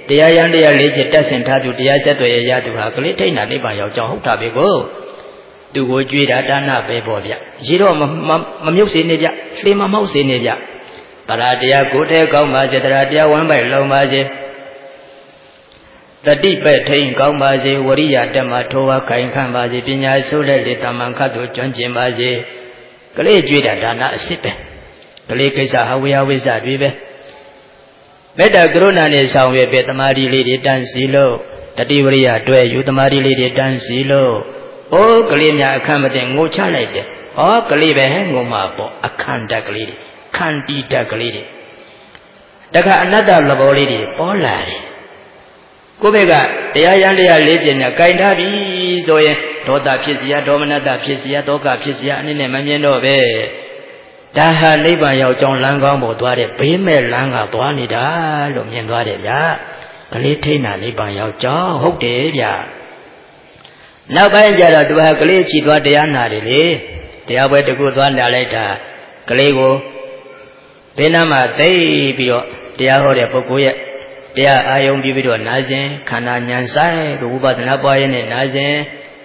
တရားရန်တရားလေးချက်တက်ဆင်ထားသူတရားဆက်သွယ်ရသူဟာကလေးထိတ်နာနိဗ္ဗာန်ရောက်ကြောင်းဟုတ်တာပဲကိုသူကိုကြွေးတာဒါနပဲပေါ့ဗျရေတော့မမြုပ်စေနေဗျလှေမမောက်စေနေဗျတရားတရားကိုတဲကောင်းပါစေတရားတရားဝမ်းပိုက်လုံးပါစေတတိပဲ့ထိန်ကောင်းပါစေဝရိယတက်မှာထိုးဝခိုင်ခံပါစေပညာဆိုးတဲ့လေတမန်ခတ်တို့ကျွမ်းကျင်ပါစေကလေးကြွေးတာဒါနအစ်စ်ပဲကလေးကိစ္စဟာဝေယဝိဇ္ဇတွေပဲမေတ္တာကရုဏာနဲ့ဆောင်ရွက်ပဲတမာတိလေးတွေတန်းစီလို့တတိဝရိယတွဲယူတမာတိလေးတွေတန်းစီလို့အိုးကလေးများအခန့်မတင်ငိုချလိုက်တယ်ဟောကလေးပဲငိုမှာပေါ့အခန့်တက်ကလေးတွေခန္တီတက်ကလေးတွေတခါအနတ္တသဘောလေးတွေပေါ်လာတယ်ကိုယ့်ဘက်ကတရားရန်တရားလေးပြညာကြိုင်ထားပြီဆိုရင်ဒေါသဖြစ်เสียဒေါမနတဖြစ်เสียဒေါကဖြစ်เสียအနည်းနဲ့မမြင်တော့ပဲဒါဟာနိဗ္ဗာန်ရောက်ကြောင်းလမ်းကောင်းပေါ်သွားတဲ့ဘေးမဲ့လမ်းကသွားနေတာလို့မြင်သွားတယ်ဗျာကလေးထိန်းတာနိဗ္ဗာန်ရောက်ကြောင်းဟုတ်တယ်ဗျာနောက်ပိုင်းကျတော့သူဟာကလေးချီသွားတရားနာတယ်လေတရားပွဲတကူသွားနာလိုက်တာကလေးကိုဘေးနားမှာသိပြီးတော့တရားဟောတဲ့ပုဂ္ဂိုလ်ရဲ့တရားအာယုံပြီးပြီးတော့နာစဉ်ခန္ဓာဉာဏ်ဆိုင်လို့ဝိပဿနာပွားရင်းနဲ့နာစဉ်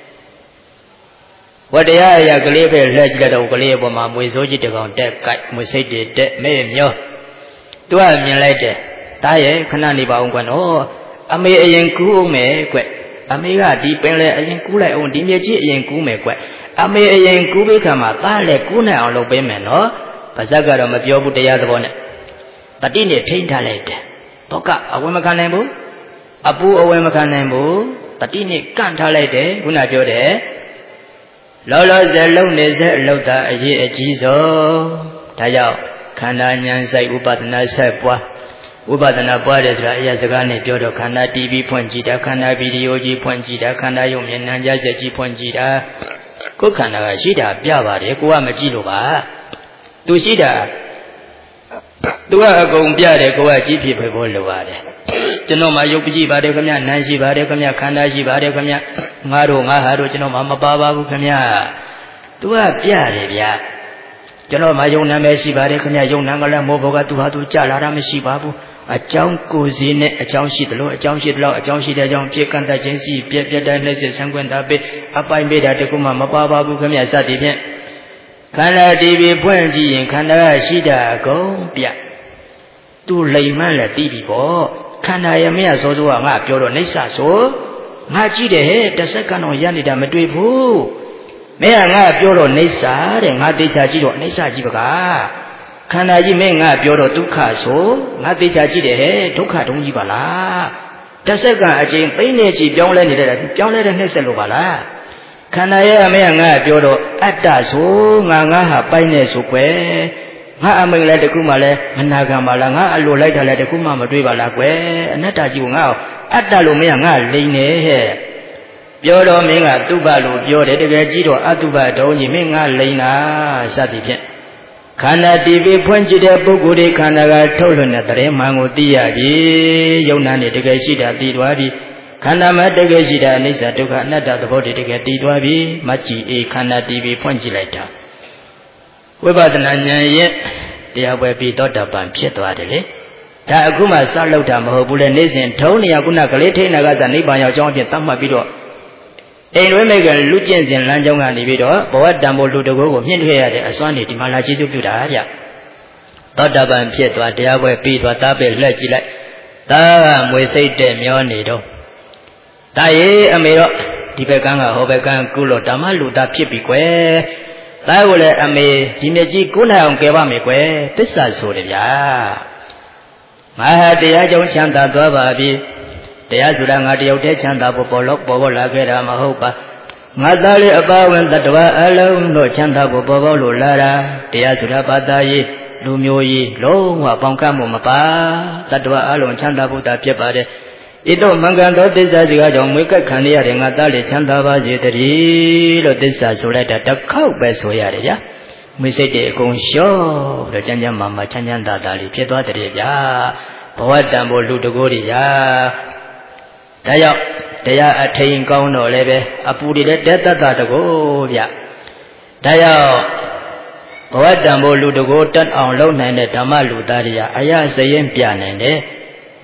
ဝတ္တရားအရာကလေးပဲလှည့်ကြည့်တော့ကလေးအပေါ်မှာမွေစိုးကြီးတကောင်တက်ကြိုက်မွေစိတ်တွေတက်မဲမျောသူကမြင်လိုက်တယ်တားရဲ့ခဏနေပါအောင်ကွနော်အမေအရင်ကူးအောင်မယ်ကွအမေကဒီပင်လေအရင်ကူးလိုက်အောင်ဒီမြေကြီးအရင်ကူးမယ်ကွအမေအရင်ကူးပြီးခါမှာတားလေကူးနိုင်အောင်လုပ်ပေးမယ်နော်ပါဇက်ကတော့မပြောဘူးတရားသဘောနဲ့တတိနဲ့ထိန်းထားလိုက်တယ်တော့ကအဝယ်မခံနိုင်ဘူးအပူအဝယ်မခံနိုင်ဘူးတတိနဲ့ကန့်ထားလိုက်တယ်ခုနပြောတယ်လောလောဆယ်လုံးနေစေအလုတ်သားအရေးအကြီးဆုံးဒါကြောင့်ခန္ဓာဉာဏ်စိုက်ဥပဒနာဆက်ပွားဥပဒနာပွားတယ်ဆိုတာအရာစကားနဲ့ပြောတော့ခန္ဓာတီဗီဖွင့်ကြည့်တာခန္ဓာဗီဒီယိုကြီးဖွင့်ကြည့်တာခန္ဓာရုပ်မျက်နှာကြဆက်ကြီးဖွင့်ကြည့်တာကိုယ်ခန္ဓာကရှိတာပြပါတယ်ကိုကမကြည့်လို့ပါသူရှိတာသူကအကုန်ပြတယ်ကိုကကြည့်ဖြစ်ပဲဖို့လိုပါတယ်ကျွန်တော်မှရုပ်ကြည့်ပါတယ်ခင်ဗျနာမ်ရှိပါတယ်ခင်ဗျခန္ဓာရှိပါတယ်ခင်ဗျငါတို့ငါဟာတို့ကျွန်တော်မှမပါပါဘူးခင်ဗျသူကပြတယ်ဗျကျွန်တော်မှယုံနာပဲရှိပါတယ်ခင်ဗျယုံနာကလည်းမိုးဘောကသူဟာသူကြလာတာမရှိပါဘူးအကြောင်းကိုယ်စီနဲ့အကြောင်းရှိတယ်လို့အကြောင်းရှိတယ်လို့အကြောင်းရှိတဲ့အကြောင်းပြည့်ကန့်တတ်ခြင်းရှိပြည့်ပြည့်တိုင်းလက်စစ်ဆန်းခွင့်တာပေးအပိုင်ပေးတာတကူမှမပါပါဘူးခင်ဗျစသည်ဖြင့်ခန္ဓာတီဗီဖွင့်ကြည့်ရင်ခန္ဓာကရှိတာအကုန်ပြသူလိမ်မှန်းလည်းတီးပြီပေါ့ခန္ဓာရမရစောစောကငါပြောတော့နှိစ္စဆိုငါကြည့်တယ်ဟဲ့တစ်စက္ကန့်တော့ရနေတာမတွေ့ဘူးမင်းကငါပြောတော့နှိစ္စတဲ့ငါသိချာကြည့်တော့နှိစ္စကြည့်ပကားခန္ဓာကြီးမင်းငါပြောတော့ဒုက္ခဆိုငါသိချာကြည့်တယ်ဟဲ့ဒုက္ခတုံးကြီးပါလားတစ်စက္ကန့်အချိန်သိနေချီပြောင်းလဲနေတဲ့ပြောင်းလဲတဲ့နှိစ္စလို့ပါလားခန္ဓာရဲ့အမေကငါပြောတော့အတ္တဆိုငါငါဟာပိုင်နေဆိုကွယ်ငါအမိန်လည်းတခုမှလည်းမနာခံပါလားငါအလိုလိုက်တာလည်းတခုမှမတွေးပါလားကွယ်အနတ္တကြီးကိုငါအတ္တလို့မင်းကငါလိန်နေဟဲ့ပြောတော့မင်းကတုပ္ပလို့ပြောတယ်တကယ်ကြီးတော့အတုပ္ပတုံးကြီးမင်းငါလိန်တာစသည်ဖြင့်ခန္ဓာတီဗီဖွင့်ကြည့်တဲ့ပုဂ္ဂိုလ်ဒီခန္ဓာကထုတ်လွှင့်တဲ့တရေမှန်ကိုသိရပြီယုံနာနဲ့တကယ်ရှိတာသိသွားပြီခန္ဓာမှာတကယ်ရှိတာအနိစ္စဒုက္ခအနတ္တသဘောတွေတကယ်သိသွားပြီမကြည့်အေးခန္ဓာတီဗီဖွင့်ကြည့်လိုက်တာဝိပဿနာဉာဏ်ရဲ့တရားပွဲပြီးတော့တပံဖြစ်သွားတယ်လေဒါအခုမှစလောက်တာမဟုတ်ဘူးလေနေ့စဉ်ထုံးနေရခုနကလေးထိန်းနာကသာနိဗ္ဗာန်ရောက်ကြောင်းအဖြစ်သတ်မှတ်ပြီးတော့အိမ်တွင်းမိကလူကျင့်စဉ်လမ်းကြောင်းကနေပြီးတော့ဘဝတန်ဖို့လူတကိုးကိုမြင့်ထွေးရတဲ့အစွမ်းနေဒီမှာလာကျေးဇူးပြုတာဗျသောတပန်ဖြစ်သွားတရားပွဲပြီးသွားတာပဲလှည့်ကြည့်လိုက်ဒါကမွေစိတ်တဲ့မျောနေတော့ဒါရေးအမေတော့ဒီဘက်ကန်းကဟောဘက်ကန်းကုလို့ဓမ္မလူသားဖြစ်ပြီကွယ်ဒါကိုလည်းအမေဒီမြကြီးကိုနိုင်အောင်ကယ်ပါမယ်ကွယ်သစ္စာဆိုတယ်ဗျာငါဟာတရားကြောင့်ချမ်းသာသွားပါပြီတရားဆိုတာငါတယောက်တည်းချမ်းသာဖို့ပေါ်လို့ပေါ်ပေါ်လာခဲ့တာမဟုတ်ပါငါသားလေးအပါဝင်တ attva အလုံးတို့ချမ်းသာဖို့ပေါ်ပေါ်လို့လာတာတရားဆိုတာဘာသာရေးလူမျိုးရေးလုံးဝပေါင်းကမှုမပါတ attva အလုံးချမ်းသာဖို့တာဖြစ်ပါတယ်ဣတောမင်္ဂန်သောသစ္စာစကားကြောင့်မွေးကပ်ခံရတဲ့ငါသားလေးချမ်းသာပါစေတည်းလို့သစ္စာဆိုလိုက်တာတစ်ခေါက်ပဲဆိုရတယ်ဗျာမွေးစိတ်တွေအကုန်လျှော့ပြီးတော့ချမ်းချမ်းမာမာချမ်းချမ်းသာသာလေးဖြစ်သွားတယ်ဗျာဘဝတန်ဖို့လူတကိုးတွေရာဒါကြောင့်တရားအထိန်ကောင်းတော့လည်းပဲအပူတွေလည်းတက်တတ်တာတကိုးဗျဒါကြောင့်ဘဝတန်ဖို့လူတကိုးတက်အောင်လုပ်နိုင်တဲ့ဓမ္မလူသားတွေရာအယစရင်ပြနိုင်တယ်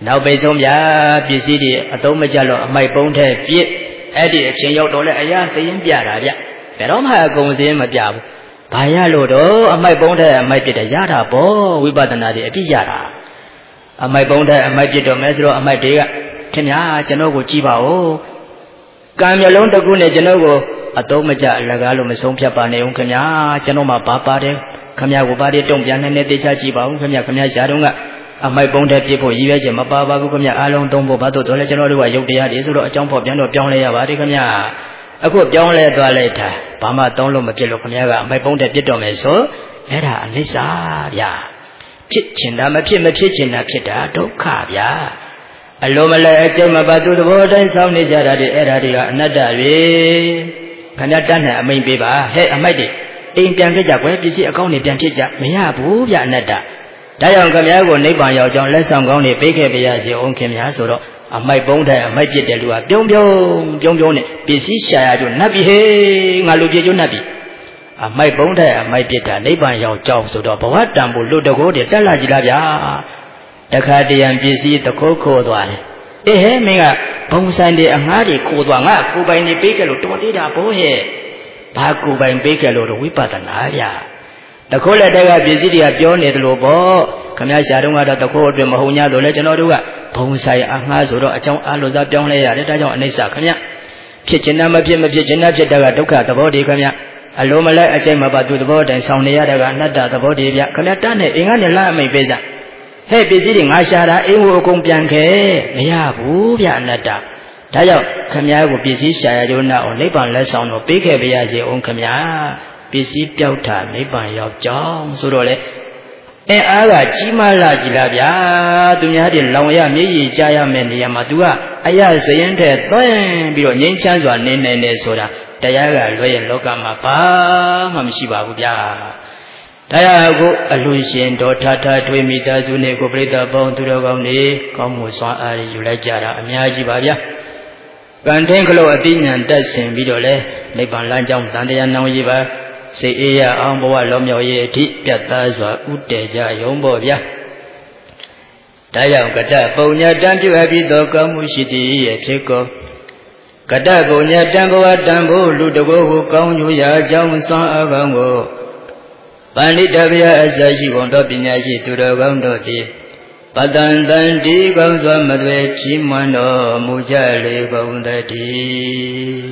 နောက်ပိတ်ဆုံးဗျာပစ္စည်းတွေအသုံးမကျလို့အမိုက်ပုံးထဲပြစ်အဲ့ဒီအချိန်ရောက်တော့လဲအရာစရင်ပြတာဗျဘယ်တော့မှအကုန်စရင်မပြဘူးဘာရလို့တော့အမိုက်ပုံးထဲအမိုက်ပြစ်တယ်ရတာပေါ့ဝိပဿနာတွေအပြစ်ရတာအမိုက်ပုံးထဲအမိုက်ပြစ်တော့မဲဆိုတော့အမိုက်တွေကခင်ဗျာကျွန်တော်ကိုကြည့်ပါဦးကံမျိုးလုံးတစ်ခုနဲ့ကျွန်တော်ကိုအသုံးမကျအလကားလို့မဆုံးဖြတ်ပါနဲ့ဦးခင်ဗျာကျွန်တော်မှဘာပါတယ်ခင်ဗျာကိုပါတယ်တုံ့ပြန်နေနေတေချာကြည့်ပါဦးခင်ဗျာခင်ဗျာရှားတော့ကအမိုက်ပုံးတဲ့ပြစ်ဖို့ရည်ရွယ်ချက်မပါပါဘူးခင်ဗျအားလုံးသုံးဖို့ဘာလို့တော့လဲကျွန်တော်တို့ကရုပ်တရားတွေဆိုတော့အကြောင်းဖော်ပြန်တော့ပြောင်းလဲရပါတယ်ခင်ဗျအခုပြောင်းလဲသွားလိုက်တာဘာမှသုံးလို့မပြစ်လို့ခင်ဗျာကအမိုက်ပုံးတဲ့ပြစ်တော့မယ်ဆိုအဲ့ဒါအနိစ္စဗျာဖြစ်ချင်တာမဖြစ်မဖြစ်ချင်တာဖြစ်တာဒုက္ခဗျာအလိုမလဲအကျိုးမပါသူသဘောတိုင်းဆောင်းနေကြတာတွေအဲ့ဒါတွေကအနတ္တတွေခင်ဗျာတတ်နိုင်အမိန်ပေးပါဟဲ့အမိုက်တွေအိမ်ပြန်ခဲ့ကြကွယ်ပစ္စည်းအကောင်းတွေပြန်ဖြစ်ကြမရဘူးဗျာအနတ္တဒါကြောင့်ခင်ဗျားကိုနိဗ္ဗာန်ရောက်ကြောင်းလက်ဆောင်ကောင်းတွေပေးခဲ့ပါရစေအောင်ခင်ဗျာဆိုတော့အမိုက်ပုံးတဲ့အမိုက်ပြစ်တဲ့လူကပြုံးပြုံးပြုံးပြုံးနဲ့ပစ္စည်းရှာရကြနတ်ပြီဟေးငါလူပြေကျနတ်ပြီအမိုက်ပုံးတဲ့အမိုက်ပြစ်တာနိဗ္ဗာန်ရောက်ကြောင်းဆိုတော့ဘဝတန်ဖို့လူတကိုးတွေတက်လာကြလားဗျာတခါတရံပစ္စည်းတခိုးခိုးသွားတယ်အေးဟဲ့မင်းကဘုံဆိုင်တွေအငှားတွေခိုးသွားငါကိုယ်ပိုင်နေပေးခဲ့လို့တော်သေးတာဘိုးရဲ့ဘာကိုယ်ပိုင်ပေးခဲ့လို့ဝိပဿနာဗျာတခိုးလက်တက်ကပစ္စည်းတွေကပြောနေတယ်လို့ပေါ့ခမရှာတော့ကတော့တခိုးအတွင်မဟုတ်냐လို့လဲကျွန်တော်တို့ကဘုံဆိုင်အငှားဆိုတော့အကြောင်းအားလို့သာပြောင်းလဲရတယ်ဒါကြောင့်အနိစ္စခမဖြစ်ချင်တာမဖြစ်မဖြစ်ချင်တာဖြစ်တာကဒုက္ခသဘောတည်းခမအလိုမလဲအကျိတ်မပါသူသဘောတိုင်ဆောင်နေရတာကအနတ္တသဘောတည်းဗျခမတတ်နဲ့အင်္ဂါနဲ့လာအမိတ်ပေးစားဟဲ့ပစ္စည်းတွေငါရှာတာအင်းကိုအကုန်ပြန်ခဲ့မရဘူးဗျအနတ္တဒါကြောင့်ခမကိုပစ္စည်းရှာရကြနာအောင်နိဗ္ဗာန်လက်ဆောင်တော့ပေးခဲ့ပါရစေအောင်ခမပစ္စည်းပြောက်တာနိဗ္ဗာန်ရောက်ကြောင်းဆိုတော့လေအဲအားကကြီးမားလာကြည်လားဗျာသူများတွေလောင်ရမျက်ရည်ကြားရမယ့်နေရာမှာ तू ကအရစရင်တဲ့သွင်းပြီးတော့ငြိမ်းချမ်းစွာနေနိုင်တယ်ဆိုတာတရားကလွယ်ရင်လောကမှာဘာမှမရှိပါဘူးဗျာတရားကိုအလူရှင်တော်ထထထွေးမိသားစုနဲ့ကိုပြိတ္တပေါင်းသူတော်ကောင်းတွေကောင်းမှုစွမ်းအားယူလိုက်ကြတာအများကြီးပါဗျာကံထင်းကလို့အသိဉာဏ်တက်ဆင်ပြီးတော့လေနိဗ္ဗာန်လမ်းကြောင်းတန်တရားနောင်ရည်ပါစိတ်အေးရအောင်ဘဝလုံးမြောက်ရေးအထိပြတ်သားစွာဥတည်ကြရုံပေါ့ဗျာဒါကြောင့်ကတ္တပုံညာတံပြုအပ်ပြီးသောကောင်းမှုရှိသည်ရဲ့ဖြစ်ကောကတ္တပုံညာတံဘဝတံဖို့လူတကိုယ်ကိုကောင်းကျိုးရာအကြောင်းစွမ်းအားကောင်းကိုပဏိတဗျာအစရှိကုန်သောပညာရှိသူတော်ကောင်းတို့သည်ပတန်တန်ဒီကောင်းစွာမသွေချီးမွမ်းတော်မူကြလေကုန်သတည်း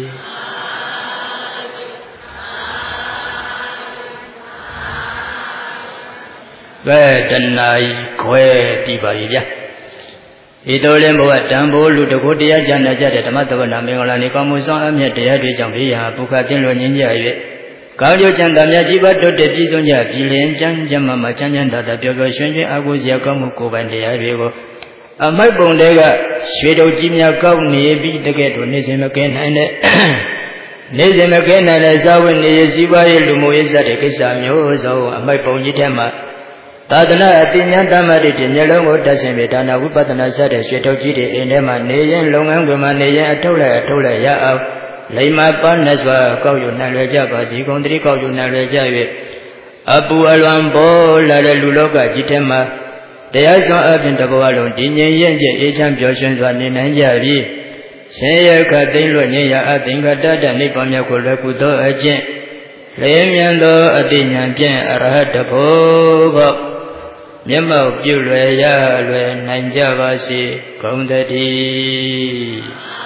ဘယ်တဏှာခွဲပြီးပါပြီဗျာဤသို့လင်းဘဝတံပိုးလူတကိုယ်တရားကြနာကြတဲ့ဓမ္မသဝနာမင်္ဂလာနေကောင်းမှုဆောင်အမြတ်တရားတွေကြောင့်ဘေးရာပုခတင်းလွန်ငင်းကြ၍ကောင်းကျိုးချမ်းသာမြတ်ကြီးပါတိုးတက်ပြည့်စုံကြပြည်လင်ကျမ်းကျမ်းမှချမ်းချမ်းသာသာပျော်ပျော်ရွှင်ရွှင်အားကိုးစရာကောင်းမှုကိုယ်ပိုင်တရားတွေကိုအမိုက်ပုံတွေကရွှေတုပ်ကြီးများကောက်နေပြီးတကယ်တော့နေစဉ်မကဲနိုင်တဲ့နေစဉ်မကဲနိုင်တဲ့ဇာဝိနေရစီးပွားရေးလူမှုရေးစတဲ့ကိစ္စမျိုးစုံအမိုက်ပုံကြီးထဲမှာသာသနာအပညာတမ္မာတွေမျက်လုံးကိုတက်ဆင်ပြီးဒါနဝိပဿနာစတဲ့ရွှေတုပ်ကြီးတွေအိမ်ထဲမှာနေရင်လုပ်ငန်းခွင်မှာနေရင်အထုတ်လိုက်အထုတ်လိုက်ရအောင်လိမ္မာပန်းနဲ့စွာကောက်ယူနိုင်လွယ်ကြပါစီကုန်တတိကောက်ယူနိုင်လွယ်ကြ၍အပူအလွန်ပေါ်လာတဲ့လူလောကကြီးထဲမှာတရားစွမ်းအပြင်တဘဝလုံးတည်ငြိမ်ရင့်ကျက်အေးချမ်းပျော်ရွှင်စွာနေနိုင်ကြပြီးဆင်းရဲခတ်သိမ်းလွတ်ငြိမ်းရာအသင်္ကတတနိဗ္ဗာန်မြတ်ကိုလွယ်ကူသောအကျင့်လျင်မြန်သောအတိညာဖြင့်အရဟတဖို့ဘောမျက်မှောက်ပြုလွယ်ရလွယ်နိုင်ကြပါစေကုန်သတည်း